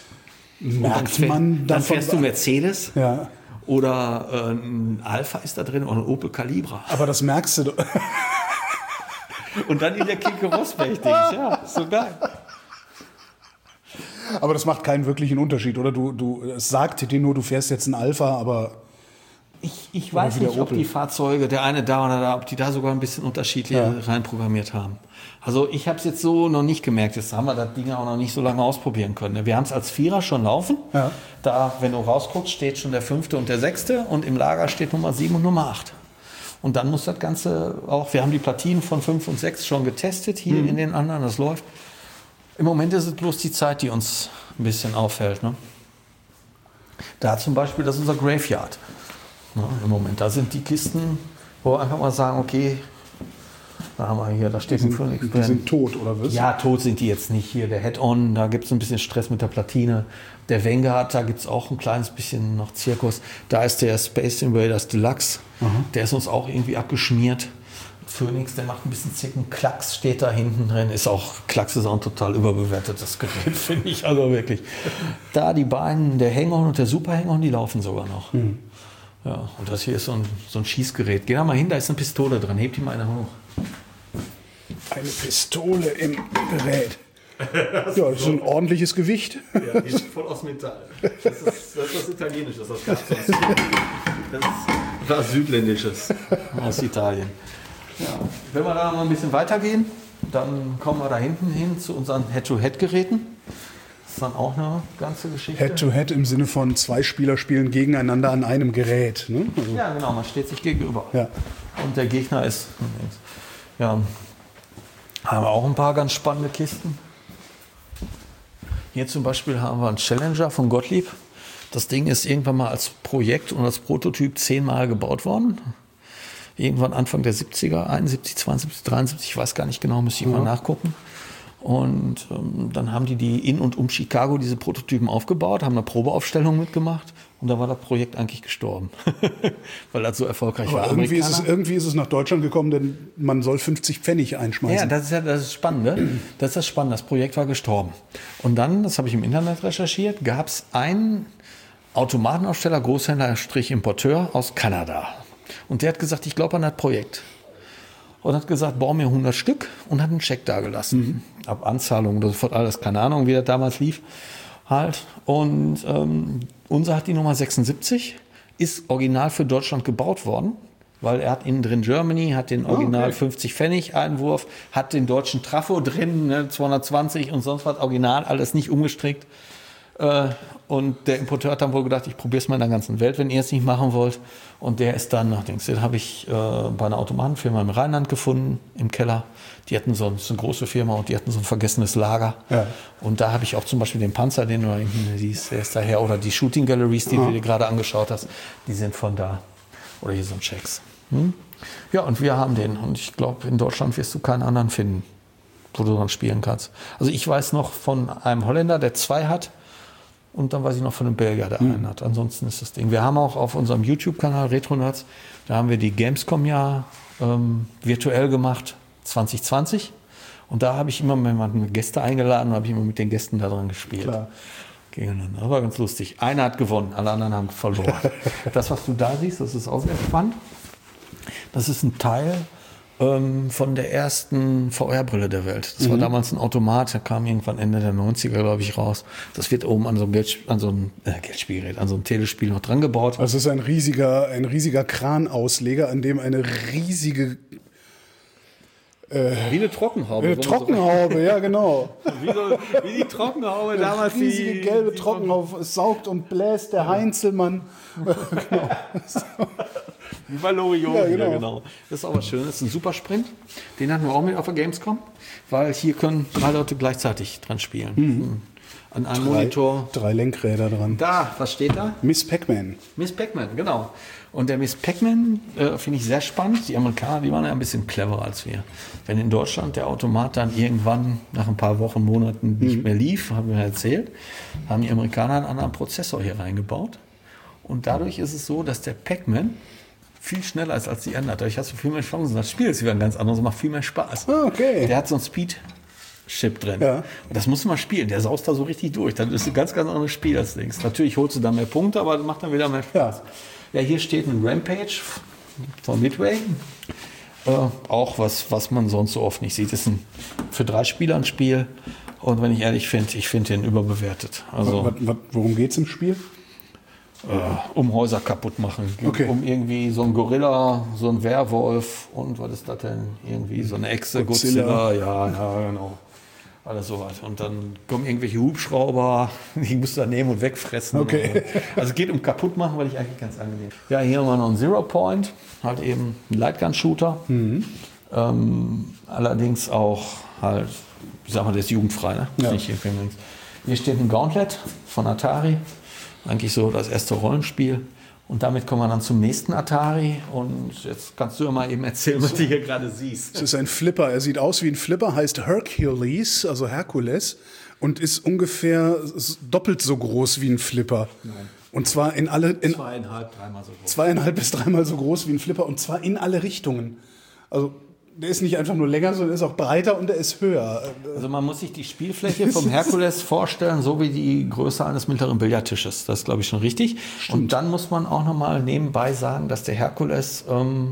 Dann fährst du Mercedes oder ein Alpha ist da drin oder ein Opel Calibra. Aber das merkst du. Und dann in der Kicke Rosberg, ja, so geil. Aber das macht keinen wirklichen Unterschied, oder? Es sagt dir nur, du fährst jetzt ein Alpha, aber... Ich weiß nicht, ob die Fahrzeuge, der eine da oder da, ob die da sogar ein bisschen unterschiedlich reinprogrammiert haben. Also ich habe es jetzt so noch nicht gemerkt. Jetzt haben wir das Ding auch noch nicht so lange ausprobieren können. Wir haben es als Vierer schon laufen. Ja. Da, wenn du rausguckst, steht schon der 5. und der 6. und im Lager steht Nummer 7 und Nummer 8. Und dann muss das Ganze auch, wir haben die Platinen von 5 und 6 schon getestet, hier in den anderen, das läuft. Im Moment ist es bloß die Zeit, die uns ein bisschen auffällt. Ne? Da zum Beispiel, das ist unser Graveyard. Ja, im Moment, da sind die Kisten, wo wir einfach mal sagen, okay, da haben wir hier, da steht ein Phoenix. Die sind tot, oder was? Ja, tot sind die jetzt nicht. Hier der Head-On, da gibt es ein bisschen Stress mit der Platine. Der Vanguard, da gibt es auch ein kleines bisschen noch Zirkus. Da ist der Space Invaders Deluxe, der ist uns auch irgendwie abgeschmiert. Phoenix, der macht ein bisschen Zicken. Klacks steht da hinten drin. Klacks ist auch ein total überbewertetes Gerät, finde ich. Also wirklich. Da die beiden, der Hang-On und der Super Hang-On, die laufen sogar noch. Ja, und das hier ist so ein Schießgerät. Geh da mal hin, da ist eine Pistole dran. Hebt die mal einer hoch. Eine Pistole im Gerät. Ja, das ist ein ordentliches Gewicht. Ja, die ist voll aus Metall. Das ist was Italienisches. Das gab es sonst. Das ist was Südländisches aus Italien. Ja. Wenn wir da mal ein bisschen weitergehen, dann kommen wir da hinten hin zu unseren Head-to-Head-Geräten. Das ist dann auch eine ganze Geschichte. Head-to-Head im Sinne von 2 Spieler spielen gegeneinander an einem Gerät. Ne? Also ja, genau, man steht sich gegenüber. Ja. Und der Gegner ist... Ja, haben wir auch ein paar ganz spannende Kisten. Hier zum Beispiel haben wir einen Challenger von Gottlieb. Das Ding ist irgendwann mal als Projekt und als Prototyp 10-mal gebaut worden. Irgendwann Anfang der 70er, 71, 72, 73, ich weiß gar nicht genau, müsste ich mal nachgucken. Und dann haben die in und um Chicago diese Prototypen aufgebaut, haben eine Probeaufstellung mitgemacht und da war das Projekt eigentlich gestorben, weil das so erfolgreich war. Irgendwie ist es nach Deutschland gekommen, denn man soll 50 Pfennig einschmeißen. Ja, das ist spannend. Ne? Das ist das Spannende. Das Projekt war gestorben. Und dann, das habe ich im Internet recherchiert, gab es einen Automatenaussteller, Großhändler, Importeur aus Kanada. Und der hat gesagt, ich glaube an das Projekt. Und hat gesagt, bau mir 100 Stück und hat einen Scheck dagelassen. Ab Anzahlung oder sofort alles, keine Ahnung, wie das damals lief. Halt. Und unser hat die Nummer 76, ist original für Deutschland gebaut worden, weil er hat innen drin Germany, hat den Original 50 Pfennig Einwurf, hat den deutschen Trafo drin, ne, 220 und sonst was, original, alles nicht umgestrickt. Und der Importeur hat dann wohl gedacht, ich probiere es mal in der ganzen Welt, wenn ihr es nicht machen wollt. Und der ist dann, den habe ich bei einer Automatenfirma im Rheinland gefunden, im Keller. Die hatten so eine große Firma und die hatten so ein vergessenes Lager. Ja. Und da habe ich auch zum Beispiel den Panzer, den du da hinten siehst, der ist daher. Oder die Shooting Galleries, die du dir gerade angeschaut hast, die sind von da. Oder hier so ein Checks. Ja, und wir haben den. Und ich glaube, in Deutschland wirst du keinen anderen finden, wo du dran spielen kannst. Also ich weiß noch von einem Holländer, der 2 hat. Und dann weiß ich noch von einem Belgier, der einen hat. Ansonsten ist das Ding. Wir haben auch auf unserem YouTube-Kanal Retro-Nerds, da haben wir die Gamescom ja virtuell gemacht, 2020. Und da habe ich immer mit Gäste eingeladen und habe ich immer mit den Gästen da dran gespielt. Klar. Gegeneinander. Das war ganz lustig. Einer hat gewonnen, alle anderen haben verloren. Das, was du da siehst, das ist auch sehr spannend. Das ist ein Teil von der ersten VR-Brille der Welt. Das war damals ein Automat, der kam irgendwann Ende der 90er, glaube ich, raus. Das wird oben an so ein Geldspielgerät, an so ein Telespiel noch dran gebaut. Also es ist ein riesiger Kranausleger, an dem eine riesige wie eine Trockenhaube. Eine Trockenhaube, ja genau. Wie die Trockenhaube damals. Eine riesige gelbe Trockenhaube. Es saugt und bläst der Heinzelmann. Genau. Wie bei Loriot. Ja, genau. Das ist auch was Schönes. Das ist ein Supersprint. Den hatten wir auch mit auf der Gamescom, weil hier können 3 Leute gleichzeitig dran spielen. An einem Monitor. 3 Lenkräder dran. Da, was steht da? Miss Pac-Man. Miss Pac-Man, genau. Und der Miss Pac-Man finde ich sehr spannend. Die Amerikaner, die waren ja ein bisschen cleverer als wir. Wenn in Deutschland der Automat dann irgendwann nach ein paar Wochen, Monaten nicht mehr lief, haben wir erzählt, haben die Amerikaner einen anderen Prozessor hier reingebaut. Und dadurch ist es so, dass der Pac-Man viel schneller ist als die anderen. Dadurch hast du viel mehr Chancen. Das Spiel ist wieder ein ganz anderes und macht viel mehr Spaß. Okay. Der hat so ein Speed-Chip drin. Ja. Und das musst du mal spielen. Der saust da so richtig durch. Dann ist ein ganz, ganz anderes Spiel als links. Natürlich holst du da mehr Punkte, aber das macht dann wieder mehr Spaß. Ja, hier steht ein Rampage von Midway. Auch was man sonst so oft nicht sieht. Das ist für 3 Spieler ein Spiel. Und wenn ich ehrlich finde, ich finde den überbewertet. Also, worum geht es im Spiel? Um Häuser kaputt machen. Okay. Um irgendwie so ein Gorilla, so ein Werwolf und was ist das denn? Irgendwie so eine Echse, Godzilla. Ja, genau. Alles sowas. Und dann kommen irgendwelche Hubschrauber, die musst du dann nehmen und wegfressen. Okay. Also es geht um kaputt machen, weil ich eigentlich ganz angenehm. Ja, hier haben wir noch einen Zero Point, halt eben ein Lightgun-Shooter. Allerdings auch halt, ich sag mal, der ist jugendfrei. Ne? Ja. Hier steht ein Gauntlet von Atari. Eigentlich so das erste Rollenspiel. Und damit kommen wir dann zum nächsten Atari. Und jetzt kannst du ja mal eben erzählen, was du hier gerade siehst. Es ist ein Flipper. Er sieht aus wie ein Flipper, heißt Hercules, also Herkules. Und ist ungefähr doppelt so groß wie ein Flipper. Nein. Und zwar in alle... 2,5, 3-mal so groß. 2,5 bis 3-mal so groß wie ein Flipper. Und zwar in alle Richtungen. Also... Der ist nicht einfach nur länger, sondern ist auch breiter und der ist höher. Also man muss sich die Spielfläche vom Herkules vorstellen, so wie die Größe eines mittleren Billardtisches. Das ist, glaube ich, schon richtig. Stimmt. Und dann muss man auch noch mal nebenbei sagen, dass der Herkules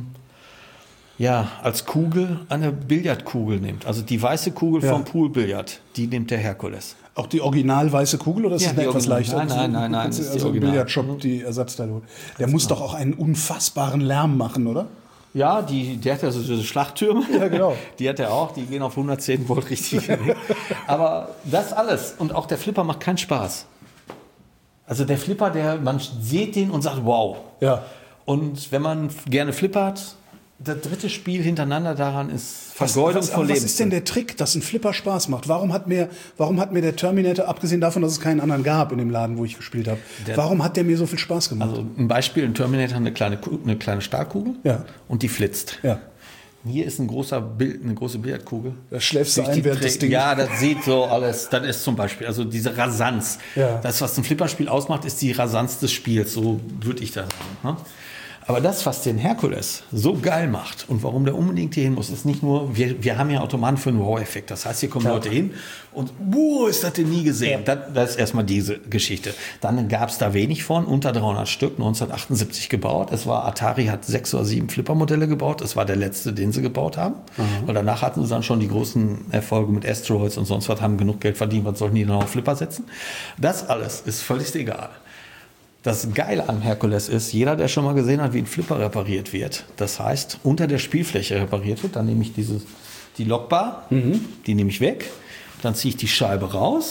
als Kugel eine Billardkugel nimmt. Also die weiße Kugel vom Poolbillard, die nimmt der Herkules. Auch die original weiße Kugel oder ist das etwas leichter? Nein. Das ist also im Billardshop die Ersatzteile holen. Der muss doch auch einen unfassbaren Lärm machen, oder? Ja, der hat ja so diese Schlachttürme. Ja, genau. Die hat er auch, die gehen auf 110 Volt richtig. Aber das alles und auch der Flipper macht keinen Spaß. Also der Flipper, man sieht den und sagt, wow. Ja. Und wenn man gerne flippert, das 3. Spiel hintereinander daran ist Vergeudung von Leben. Was ist denn der Trick, dass ein Flipper Spaß macht? Warum hat mir der Terminator, abgesehen davon, dass es keinen anderen gab in dem Laden, wo ich gespielt habe, warum hat der mir so viel Spaß gemacht? Also ein Beispiel, ein Terminator hat eine kleine Stahlkugel und die flitzt. Ja. Hier ist eine große Billardkugel. Da schläfst du ein, während das Ding... Ja, das sieht so alles. Das ist zum Beispiel, also diese Rasanz. Ja. Das, was ein Flipperspiel ausmacht, ist die Rasanz des Spiels. So würde ich das sagen. Aber das, was den Herkules so geil macht und warum der unbedingt hier hin muss, ist nicht nur, wir haben ja Automaten für einen Wow-Effekt. Das heißt, hier kommen Leute hin und, ist das denn nie gesehen? Ja. Das ist erstmal diese Geschichte. Dann gab es da wenig von, unter 300 Stück, 1978 gebaut. Atari hat 6 oder 7 Flipper-Modelle gebaut. Das war der letzte, den sie gebaut haben. Weil danach hatten sie dann schon die großen Erfolge mit Asteroids und sonst was, haben genug Geld verdient. Was sollten die dann auf Flipper setzen? Das alles ist völlig egal. Das Geile am Herkules ist, jeder, der schon mal gesehen hat, wie ein Flipper repariert wird, das heißt, unter der Spielfläche repariert wird, dann nehme ich die Lockbar, die nehme ich weg, dann ziehe ich die Scheibe raus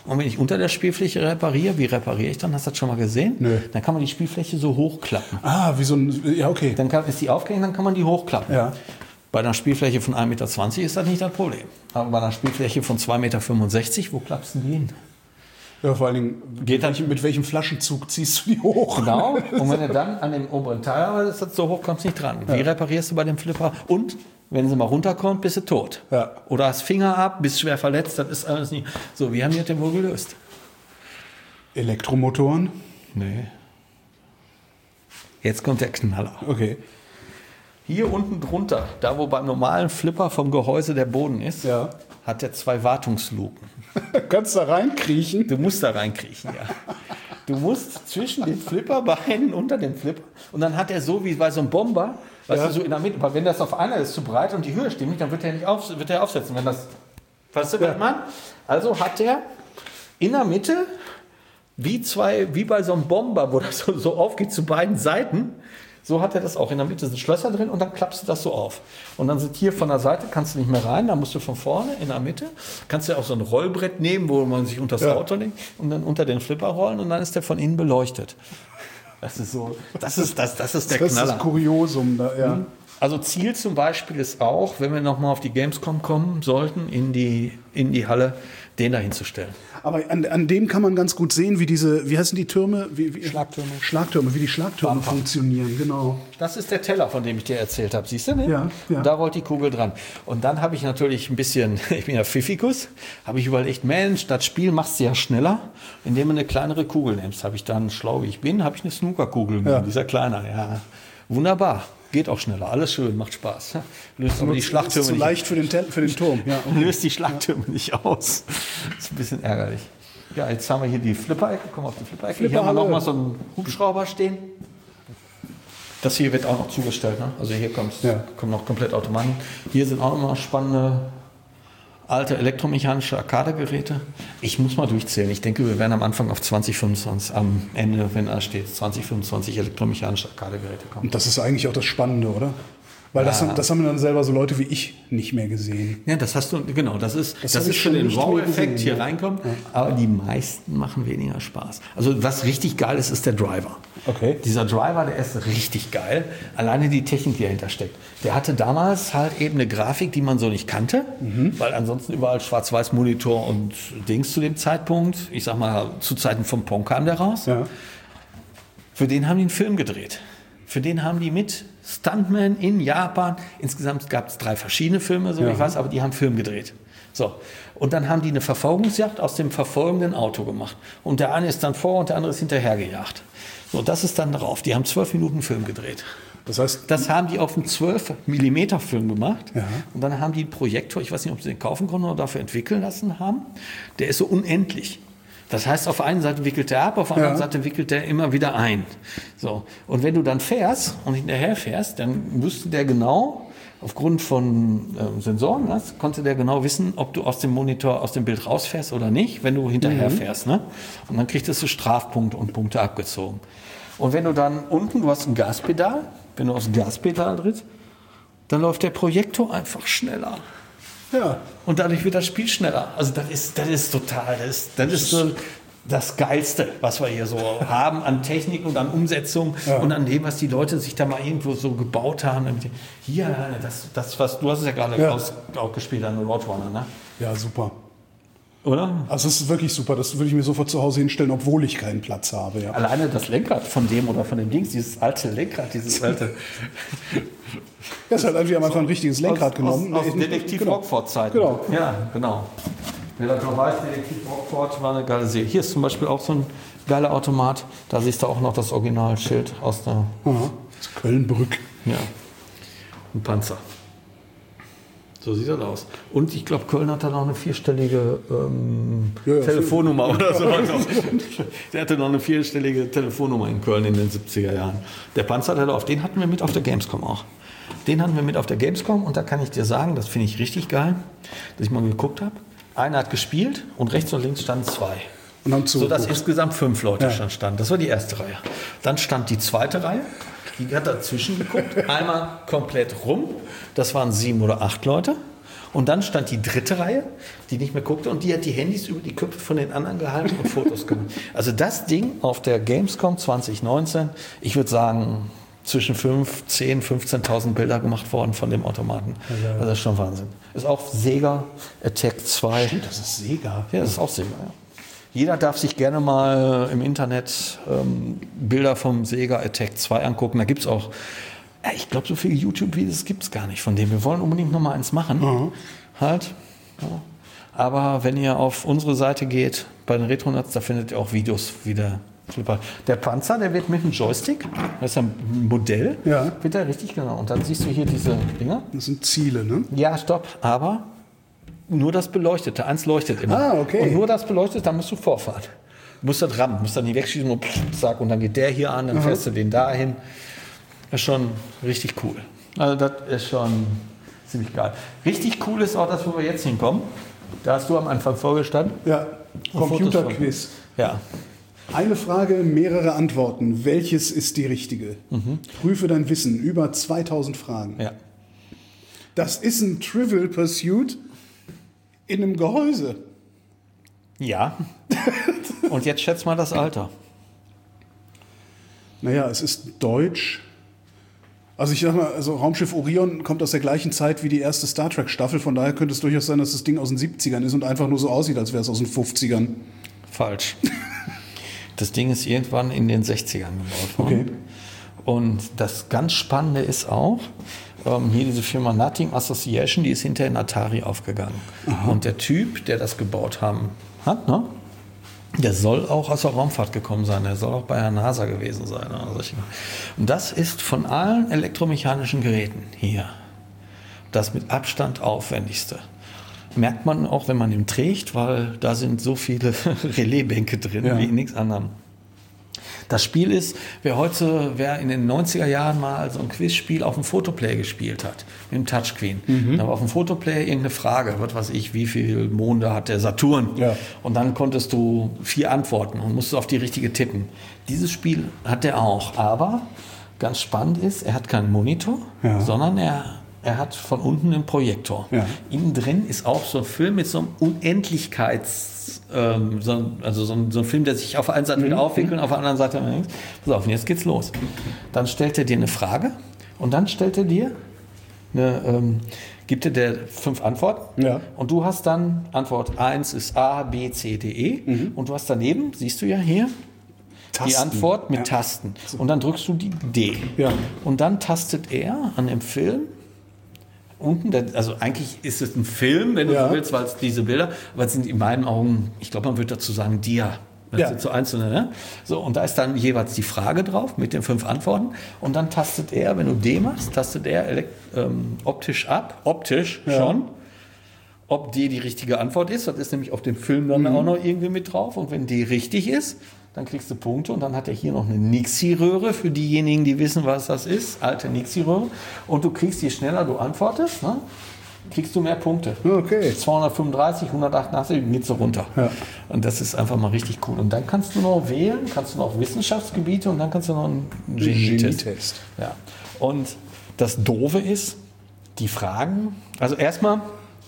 Und wenn ich unter der Spielfläche repariere, wie repariere ich dann? Hast du das schon mal gesehen? Nö. Dann kann man die Spielfläche so hochklappen. Ah, wie so ein, ja, okay. Dann ist die aufgehängt, dann kann man die hochklappen. Ja. Bei einer Spielfläche von 1,20 Meter ist das nicht das Problem. Aber bei einer Spielfläche von 2,65 Meter, wo klappst du die hin? Ja, vor allen Dingen, Geht dann- mit welchem Flaschenzug ziehst du die hoch? Genau. Und wenn du dann an dem oberen Teil arbeitest, das so hoch kommst du nicht dran. Wie reparierst du bei dem Flipper? Und wenn sie mal runterkommt, bist du tot. Ja. Oder hast Finger ab, bist schwer verletzt, das ist alles nicht. So, wie haben die das denn wohl gelöst? Elektromotoren? Nee. Jetzt kommt der Knaller. Okay. Hier unten drunter, da wo beim normalen Flipper vom Gehäuse der Boden ist, Ja. hat er 2 Wartungsluken. Kannst da reinkriechen? Du musst da reinkriechen, ja. Du musst zwischen den Flipperbeinen unter dem Flipper und dann hat er so wie bei so einem Bomber, weißt Ja. du, so in der Mitte, aber wenn das auf einer ist zu breit und die Höhe stimmt nicht, dann wird er nicht wird er aufsetzen. Wenn das, weißt du, was ich meine? Also hat er in der Mitte wie bei so einem Bomber, wo das so aufgeht zu beiden Seiten, so hat er das auch. In der Mitte sind Schlösser drin und dann klappst du das so auf. Und dann sind hier von der Seite, kannst du nicht mehr rein, dann musst du von vorne in der Mitte, kannst du auch so ein Rollbrett nehmen, wo man sich unter das Auto legt und dann unter den Flipper rollen und dann ist der von innen beleuchtet. Das ist so, das ist der Das ist Knaller. das Kuriosum da, ja. Also Ziel zum Beispiel ist auch, wenn wir nochmal auf die Gamescom kommen sollten, in die Halle, den da hinzustellen. Aber an dem kann man ganz gut sehen, wie diese, wie heißen die Türme? Schlagtürme. Schlagtürme, wie die Schlagtürme funktionieren, genau. Das ist der Teller, von dem ich dir erzählt habe. Siehst du den? Ja, ja. Und da rollt die Kugel dran. Und dann habe ich natürlich ein bisschen, ich bin ja Pfiffikus, habe ich überlegt, Mensch, das Spiel machst du ja schneller, indem du eine kleinere Kugel nimmst. Habe ich dann, schlau wie ich bin, habe ich eine Snookerkugel genommen, dieser kleiner. Ja, wunderbar. Geht auch schneller. Alles schön, macht Spaß. Löst aber die Schlagtürme ist zu nicht. leicht für den Turm. Ja, okay. Löst die Schlagtürme nicht aus. Das ist ein bisschen ärgerlich. Ja, jetzt haben wir hier die Flipper-Ecke. Komm auf die Flipper-Ecke. Hier haben wir noch mal so einen Hubschrauber stehen. Das hier wird auch noch zugestellt. Ne? Also hier kommen noch komplett Automaten. Hier sind auch immer spannende alte elektromechanische Arcade-Geräte. Ich muss mal durchzählen. Ich denke, wir werden am Anfang auf 2025, am Ende, wenn da steht, 2025 elektromechanische Arcade-Geräte kommen. Und das ist eigentlich auch das Spannende, oder? Weil das haben dann selber so Leute wie ich nicht mehr gesehen. Ja, das hast du, genau, das ist hab ich für schon den nicht mehr Wow-Effekt gesehen, hier ja. reinkommen. Aber die meisten machen weniger Spaß. Also was richtig geil ist, ist der Driver. Okay. Dieser Driver, der ist richtig geil. Alleine die Technik, die dahinter steckt. Der hatte damals halt eben eine Grafik, die man so nicht kannte, weil ansonsten überall Schwarz-Weiß-Monitor und Dings zu dem Zeitpunkt. Ich sag mal, zu Zeiten vom Pong kam der raus. Ja. Für den haben die einen Film gedreht. Für den haben die mit Stuntman in Japan, insgesamt gab es 3 verschiedene Filme, so wie ich weiß, aber die haben Film gedreht. So. Und dann haben die eine Verfolgungsjagd aus dem verfolgenden Auto gemacht. Und der eine ist dann vor und der andere ist hinterher gejagt. So, das ist dann drauf. Die haben 12 Minuten Film gedreht. Das heißt, Das haben die auf einem 12 mm Film gemacht. Ja. Und dann haben die einen Projektor, ich weiß nicht, ob sie den kaufen konnten oder dafür entwickeln lassen haben. Der ist so unendlich. Das heißt, auf der einen Seite wickelt er ab, auf der anderen Seite wickelt er immer wieder ein. So. Und wenn du dann fährst und hinterher fährst, dann wüsste der genau, aufgrund von Sensoren, konnte der genau wissen, ob du aus dem Monitor, aus dem Bild rausfährst oder nicht, wenn du hinterher fährst. Ne? Und dann kriegst du Strafpunkte und Punkte abgezogen. Und wenn du dann unten, du hast ein Gaspedal, wenn du aufs Gaspedal trittst, dann läuft der Projektor einfach schneller. ja. Und dadurch wird das Spiel schneller. Also das ist total, das ist so das Geilste, was wir hier so haben an Technik und an Umsetzung und an dem, was die Leute sich da mal irgendwo so gebaut haben. Hier, das was du hast es ja gerade auch gespielt an Roadrunner, ne? Ja, super. Oder? Also es ist wirklich super. Das würde ich mir sofort zu Hause hinstellen, obwohl ich keinen Platz habe. Ja. Alleine das Lenkrad von dem oder von dem Dings, dieses alte Lenkrad, dieses alte. Ja, es hat einfach ein richtiges Lenkrad genommen. Aus Detektiv Genau. Rockford-Zeiten. Genau. Ja, genau. Wer das noch weiß, Detektiv Rockford war eine geile Serie. Hier ist zum Beispiel auch so ein geiler Automat. Da siehst du auch noch das Originalschild aus der Aha. Das ist Kölnbrück. ein Panzer. So sieht das aus. Und ich glaube, Köln hat da noch eine 4-stellige Telefonnummer oder so. Der hatte noch eine 4-stellige Telefonnummer in Köln in den 70er Jahren. Der Panzer, den hatten wir mit auf der Gamescom auch. Den hatten wir mit auf der Gamescom und da kann ich dir sagen, das finde ich richtig geil, dass ich mal geguckt habe. Einer hat gespielt und rechts und links standen 2. Und haben So dass zugeguckt. insgesamt 5 Leute schon standen. Das war die erste Reihe. Dann stand die zweite Reihe. Die hat dazwischen geguckt. Einmal komplett rum. Das waren 7 oder 8 Leute. Und dann stand die dritte Reihe, die nicht mehr guckte, und die hat die Handys über die Köpfe von den anderen gehalten und Fotos gemacht. Also das Ding auf der Gamescom 2019, ich würde sagen, zwischen 10.000, 15.000 Bilder gemacht worden von dem Automaten. Ja. Also das ist schon Wahnsinn. Ist auch Sega Attack 2. Stimmt, das ist Sega. Ja, das ist auch Sega, ja. Jeder darf sich gerne mal im Internet Bilder vom Sega Attack 2 angucken. Da gibt es auch, ich glaube, so viele YouTube-Videos gibt es gar nicht von dem. Wir wollen unbedingt noch mal eins machen. Mhm. Halt. Ja. Aber wenn ihr auf unsere Seite geht, bei den Retronauts, da findet ihr auch Videos wieder. Der Panzer, der wird mit einem Joystick, das ist ein Modell, wird der richtig genau. Und dann siehst du hier diese Dinger. Das sind Ziele, ne? Ja, stopp, aber nur das Beleuchtete. Eins leuchtet immer. Ah, okay. Und nur das beleuchtet, dann musst du Vorfahrt. Du musst das rammen, musst dann nicht wegschießen und zack, und dann geht der hier an, dann fährst du den dahin. Das ist schon richtig cool. Also das ist schon ziemlich geil. Richtig cool ist auch das, wo wir jetzt hinkommen. Da hast du am Anfang vorgestanden. Ja, Computerquiz. Ja. Eine Frage, mehrere Antworten. Welches ist die richtige? Prüfe dein Wissen. Über 2000 Fragen. Ja. Das ist ein Trivial Pursuit in einem Gehäuse. Ja. Und jetzt schätz mal das Alter. Naja, es ist deutsch. Also ich sag mal, also Raumschiff Orion kommt aus der gleichen Zeit wie die erste Star Trek Staffel. Von daher könnte es durchaus sein, dass das Ding aus den 70ern ist und einfach nur so aussieht, als wäre es aus den 50ern. Falsch. Das Ding ist irgendwann in den 60ern gebaut worden. Okay. Und das ganz Spannende ist auch, hier diese Firma Nothing Association, die ist hinterher in Atari aufgegangen. Aha. Und der Typ, der das gebaut hat, ne? Der soll auch aus der Raumfahrt gekommen sein. Der soll auch bei der NASA gewesen sein. Und das ist von allen elektromechanischen Geräten hier das mit Abstand aufwendigste. Merkt man auch, wenn man ihn trägt, weil da sind so viele Relaisbänke drin, wie in nichts anderem. Das Spiel ist, wer in den 90er Jahren mal so ein Quizspiel auf dem Fotoplay gespielt hat, mit dem Touchscreen. Da war auf dem Fotoplay irgendeine Frage, was weiß ich, wie viele Monde hat der Saturn? Ja. Und dann konntest du 4 Antworten und musstest auf die richtige tippen. Dieses Spiel hat er auch, aber ganz spannend ist, er hat keinen Monitor, sondern er hat von unten einen Projektor. Ja. Innen drin ist auch so ein Film mit so einem so ein Film, der sich auf der einen Seite wieder aufwickelt und auf der anderen Seite links. Pass auf, und jetzt geht's los. Dann stellt er dir eine Frage und dann stellt er dir gibt er dir 5 Antworten. Ja. Und du hast dann Antwort 1 ist A, B, C, D, E. Und du hast daneben, siehst du ja hier, Tasten. Die Antwort mit Tasten. Und dann drückst du die D. Ja. Und dann tastet er an dem Film unten, also eigentlich ist es ein Film, wenn du so willst, weil es diese Bilder, aber es sind in meinen Augen, ich glaube, man würde dazu sagen, Dia. Das sind so einzelne, ne? So, und da ist dann jeweils die Frage drauf mit den 5 Antworten. Und dann tastet er, wenn du D machst, tastet er optisch schon, ob D die richtige Antwort ist. Das ist nämlich auf dem Film dann auch noch irgendwie mit drauf. Und wenn D richtig ist, dann kriegst du Punkte. Und dann hat er hier noch eine Nixie-Röhre für diejenigen, die wissen, was das ist. Alte Nixie-Röhre. Und du kriegst, je schneller du antwortest, ne, kriegst du mehr Punkte. Okay. 235, 188, geht so runter. Ja. Und das ist einfach mal richtig cool. Und dann kannst du noch wählen, kannst du noch Wissenschaftsgebiete und dann kannst du noch einen Genie-Test. Ja. Und das Doofe ist, die Fragen, also erstmal,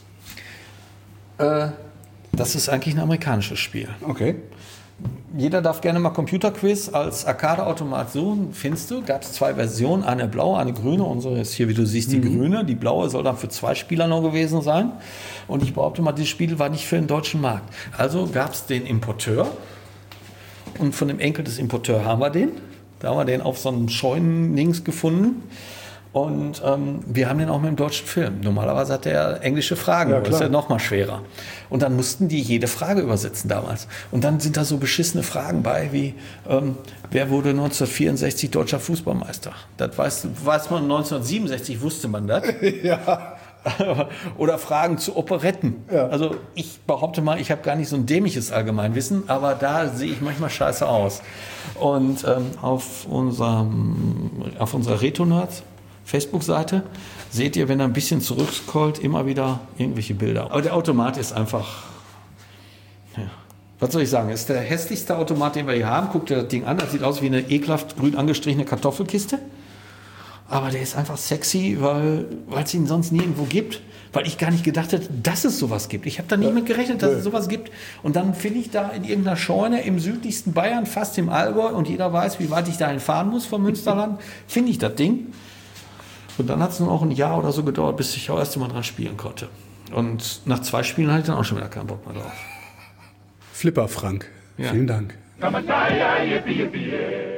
das ist eigentlich ein amerikanisches Spiel. Okay. Jeder darf gerne mal Computerquiz als Arcade-Automat suchen. Findest du? Gab es 2 Versionen, eine blaue, eine grüne. Unsere ist hier, wie du siehst, die grüne. Die blaue soll dann für 2 Spieler noch gewesen sein. Und ich behaupte mal, dieses Spiel war nicht für den deutschen Markt. Also gab es den Importeur. Und von dem Enkel des Importeurs haben wir den. Da haben wir den auf so einem Scheunendings gefunden. Und wir haben den auch mit dem deutschen Film. Normalerweise hat der englische Fragen, das ist ja noch mal schwerer. Und dann mussten die jede Frage übersetzen damals. Und dann sind da so beschissene Fragen bei, wie wer wurde 1964 deutscher Fußballmeister? Das weiß man 1967, wusste man das. Ja. Oder Fragen zu Operetten. Ja. Also ich behaupte mal, ich habe gar nicht so ein dämliches Allgemeinwissen, aber da sehe ich manchmal scheiße aus. Und auf unserer Retronauts Facebook-Seite seht ihr, wenn er ein bisschen zurückscrollt, immer wieder irgendwelche Bilder. Aber der Automat ist einfach, was soll ich sagen, ist der hässlichste Automat, den wir hier haben. Guckt ihr das Ding an, das sieht aus wie eine ekelhaft grün angestrichene Kartoffelkiste. Aber der ist einfach sexy, weil es ihn sonst nirgendwo gibt. weil ich gar nicht gedacht hätte, dass es sowas gibt. Ich habe da nicht mit gerechnet, dass es sowas gibt. Und dann finde ich da in irgendeiner Scheune im südlichsten Bayern, fast im Allgäu, und jeder weiß, wie weit ich dahin fahren muss vom Münsterland, finde ich das Ding. Und dann hat es nur auch ein Jahr oder so gedauert, bis ich auch erst mal dran spielen konnte. Und nach 2 Spielen hatte ich dann auch schon wieder keinen Bock mehr drauf. Flipper Frank, Ja. vielen Dank. Yippie, yippie,